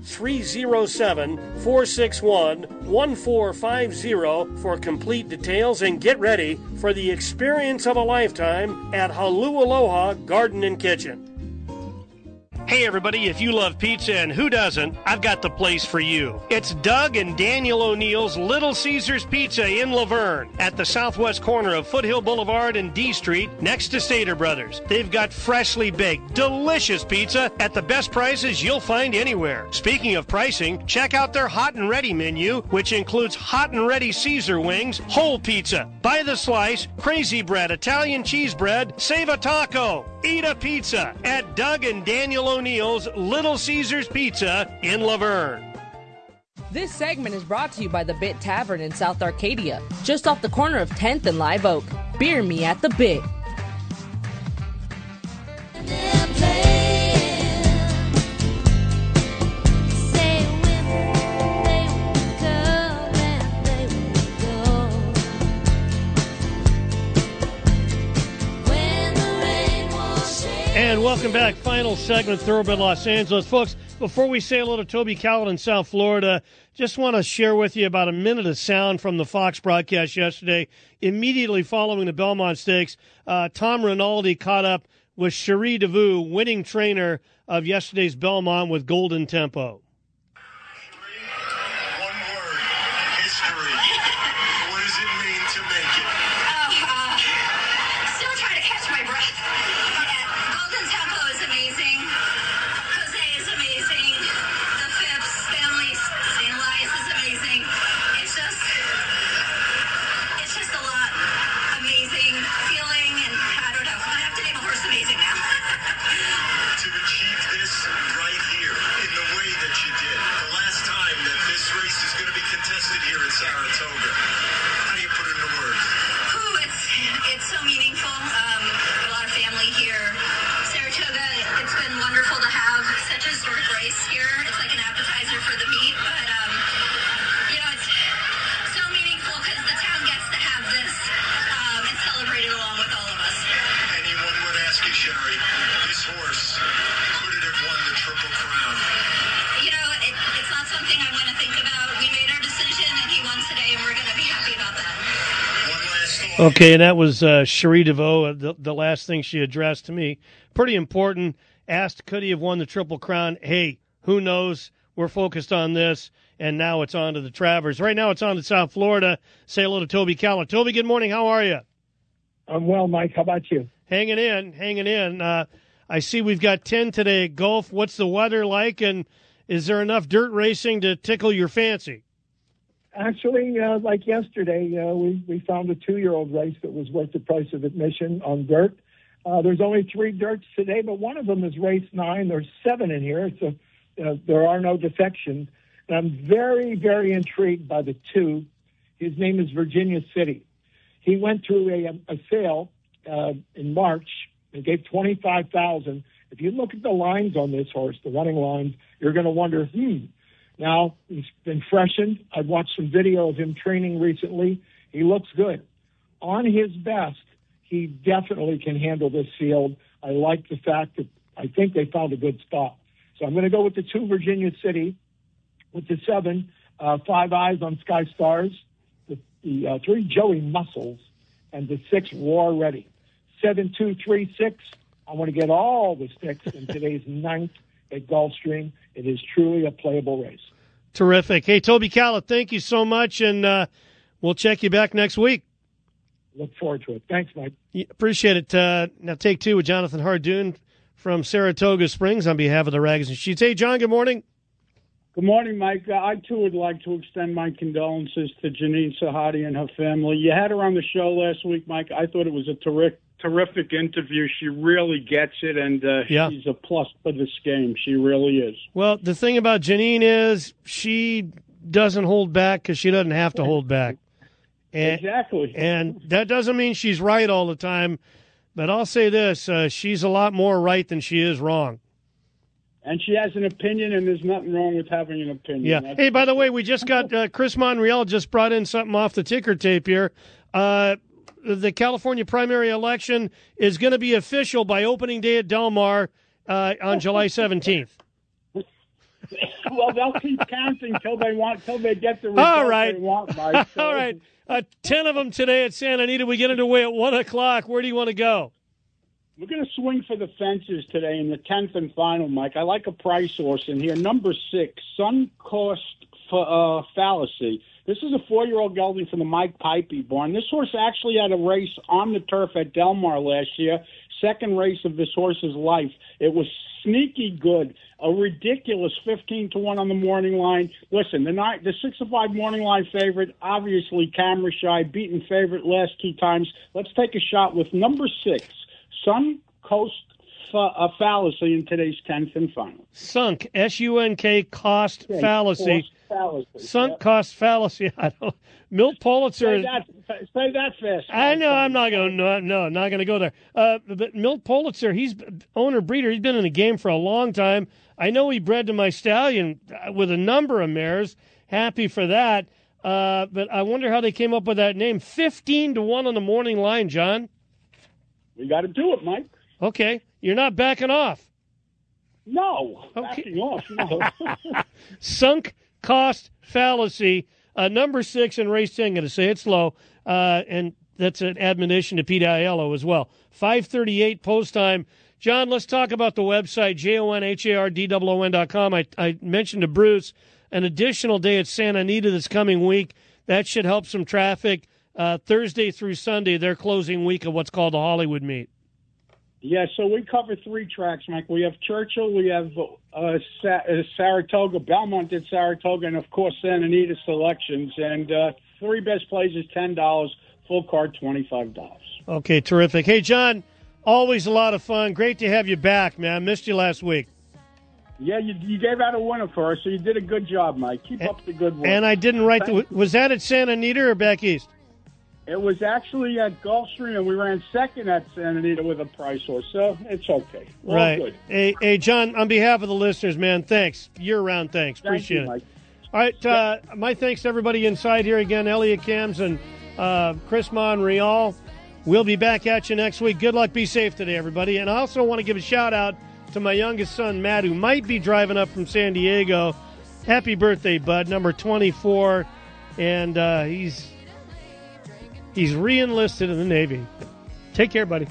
Speaker 10: 307-461-1450 for complete details and get ready for the experience of a lifetime at Halu Aloha Garden and Kitchen. Hey everybody, if you love pizza, and who doesn't, I've got the place for you. It's Doug and Daniel O'Neill's Little Caesars Pizza in Laverne at the southwest corner of Foothill Boulevard and D Street next to Stater Brothers. They've got freshly baked, delicious pizza at the best prices you'll find anywhere. Speaking of pricing, check out their hot and ready menu, which includes hot and ready Caesar wings, whole pizza, by the slice, crazy bread, Italian cheese bread, save a taco, eat a pizza at Doug and Daniel O'Neill's Little Caesars Pizza in Laverne.
Speaker 20: This segment is brought to you by the Bit Tavern in South Arcadia, just off the corner of 10th and Live Oak. Beer me at the Bit.
Speaker 10: And welcome back. Final segment, Thoroughbred Los Angeles. Folks, before we say hello to Toby Calla in South Florida, just want to share with you about a minute of sound from the Fox broadcast yesterday. Immediately following the Belmont Stakes, Tom Rinaldi caught up with Cherie DeVue, winning trainer of yesterday's Belmont with Golden Tempo. Okay, and that was Cherie DeVue, the last thing she addressed to me. Pretty important. Asked, could he have won the Triple Crown? Hey, who knows? We're focused on this, and now it's on to the Travers. Right now it's on to South Florida. Say hello to Toby Calla. Toby, good morning. How are you?
Speaker 14: I'm well, Mike. How about you?
Speaker 10: Hanging in. I see we've got 10 today at Gulf. What's the weather like, and is there enough dirt racing to tickle your fancy?
Speaker 14: Actually, like yesterday, we found a 2-year-old race that was worth the price of admission on dirt. There's only 3 dirts today, but one of them is race 9. There's 7 in here, so there are no defections. And I'm very, very intrigued by the 2. His name is Virginia City. He went through a sale in March. They gave $25,000. If you look at the lines on this horse, the running lines, you're going to wonder, Now, he's been freshened. I've watched some video of him training recently. He looks good. On his best, he definitely can handle this field. I like the fact that I think they found a good spot. So I'm going to go with the 2 Virginia City, with the 7, 5 Eyes on Sky Stars, the 3 Joey Muscles, and the 6 War Ready. 7, 2, 3, 6. I want to get all the sticks in today's 9th at Gulfstream. It is truly a playable race.
Speaker 10: Terrific. Hey, Toby Calla, thank you so much, and we'll check you back next week.
Speaker 14: Look forward to it. Thanks, Mike.
Speaker 10: Appreciate it. Now, take 2 with Jonathan Hardoon from Saratoga Springs on behalf of the Rags and Sheets. Hey, John, good morning.
Speaker 18: Good morning, Mike. I, too, would like to extend my condolences to Janine Sahadi and her family. You had her on the show last week, Mike. I thought it was a terrific interview. She really gets it, and she's a plus for this game. She really is.
Speaker 10: Well, the thing about Janine is she doesn't hold back because she doesn't have to hold back.
Speaker 18: Exactly.
Speaker 10: And that doesn't mean she's right all the time, but I'll say this, she's a lot more right than she is wrong.
Speaker 18: And she has an opinion, and there's nothing wrong with having an opinion.
Speaker 10: Yeah. Hey, by the way, we just got Chris Monreal just brought in something off the ticker tape here. The California primary election is going to be official by opening day at Del Mar on July 17th.
Speaker 18: Well, they'll keep counting till they get the results they want, Mike. So.
Speaker 10: All right. 10 of them today at Santa Anita. We get underway at 1 o'clock. Where do you want to go?
Speaker 18: We're going to swing for the fences today in the 10th and final, Mike. I like a price horse in here. Number 6, Sun Cost Fallacy. This is a 4-year-old gelding from the Mike Pipey barn. This horse actually had a race on the turf at Del Mar last year, second race of this horse's life. It was sneaky good, a ridiculous 15-1 on the morning line. Listen, the 6-5 morning line favorite, obviously Camera Shy, beaten favorite last 2 times. Let's take a shot with number 6, Sun Coast Fallacy in today's 10th and final.
Speaker 10: Sunk, S-U-N-K, cost fallacy. Sunk cost fallacy. Milt Pulitzer.
Speaker 18: Say that fast.
Speaker 10: I know. I'm not going. No, not going to go there. But Milt Pulitzer, he's owner breeder. He's been in the game for a long time. I know he bred to my stallion with a number of mares. Happy for that. But I wonder how they came up with that name. 15-1 on the morning line, John.
Speaker 18: We got to do it, Mike.
Speaker 10: Okay, you're not backing off.
Speaker 18: No, backing off. No.
Speaker 10: Sunk cost fallacy. Number 6 in race 10. Going to say it slow. And that's an admonition to Pete Aiello as well. 5:38 post time. John, let's talk about the website, JONHARDOON.com. I mentioned to Bruce an additional day at Santa Anita this coming week. That should help some traffic. Thursday through Sunday, they're closing week of what's called the Hollywood Meet.
Speaker 18: Yeah, so we cover 3 tracks, Mike. We have Churchill, we have Saratoga, Belmont did Saratoga, and, of course, Santa Anita selections. And 3 best plays is $10, full card $25.
Speaker 10: Okay, terrific. Hey, John, always a lot of fun. Great to have you back, man. Missed you last week.
Speaker 18: Yeah, you gave out a winner for us, so you did a good job, Mike. Keep up the good work.
Speaker 10: And I didn't write was that at Santa Anita or back east?
Speaker 18: It was actually at Gulfstream, and we ran second at Santa Anita with a price horse, so it's okay. All
Speaker 10: right.
Speaker 18: Good.
Speaker 10: Hey, John, on behalf of the listeners, man, thanks. Year-round thanks. Appreciate it.
Speaker 18: Mike.
Speaker 10: All right, my thanks to everybody inside here again, Elliot Cams and Chris Monreal. We'll be back at you next week. Good luck. Be safe today, everybody. And I also want to give a shout-out to my youngest son, Matt, who might be driving up from San Diego. Happy birthday, bud, number 24. And he's re-enlisted in the Navy. Take care, buddy.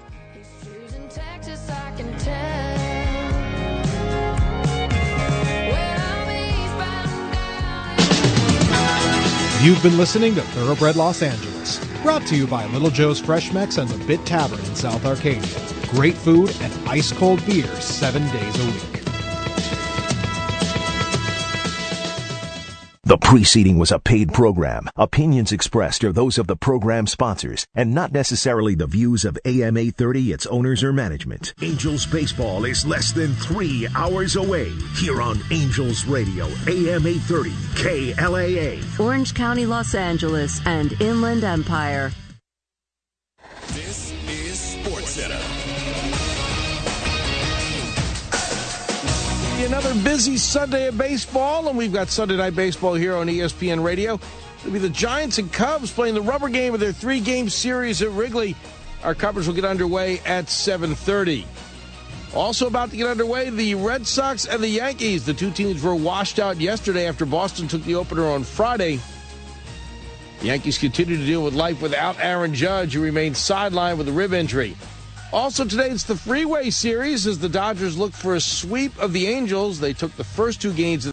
Speaker 5: You've been listening to Thoroughbred Los Angeles, brought to you by Little Joe's Fresh Mex and the Bit Tavern in South Arcadia. Great food and ice-cold beer 7 days a week.
Speaker 2: The preceding was a paid program. Opinions expressed are those of the program sponsors and not necessarily the views of AM 830, its owners, or management.
Speaker 1: Angels baseball is less than 3 hours away here on Angels Radio, AM 830, KLAA.
Speaker 3: Orange County, Los Angeles, and Inland Empire.
Speaker 19: This is SportsCenter.
Speaker 23: Another busy Sunday of baseball, and we've got Sunday Night Baseball here on ESPN Radio. It'll be the Giants and Cubs playing the rubber game of their 3-game series at Wrigley. Our coverage will get underway at 7:30. Also about to get underway, the Red Sox and the Yankees. The 2 teams were washed out yesterday after Boston took the opener on Friday. The Yankees continue to deal with life without Aaron Judge, who remains sidelined with a rib injury. Also today, it's the Freeway Series as the Dodgers look for a sweep of the Angels. They took the first 2 games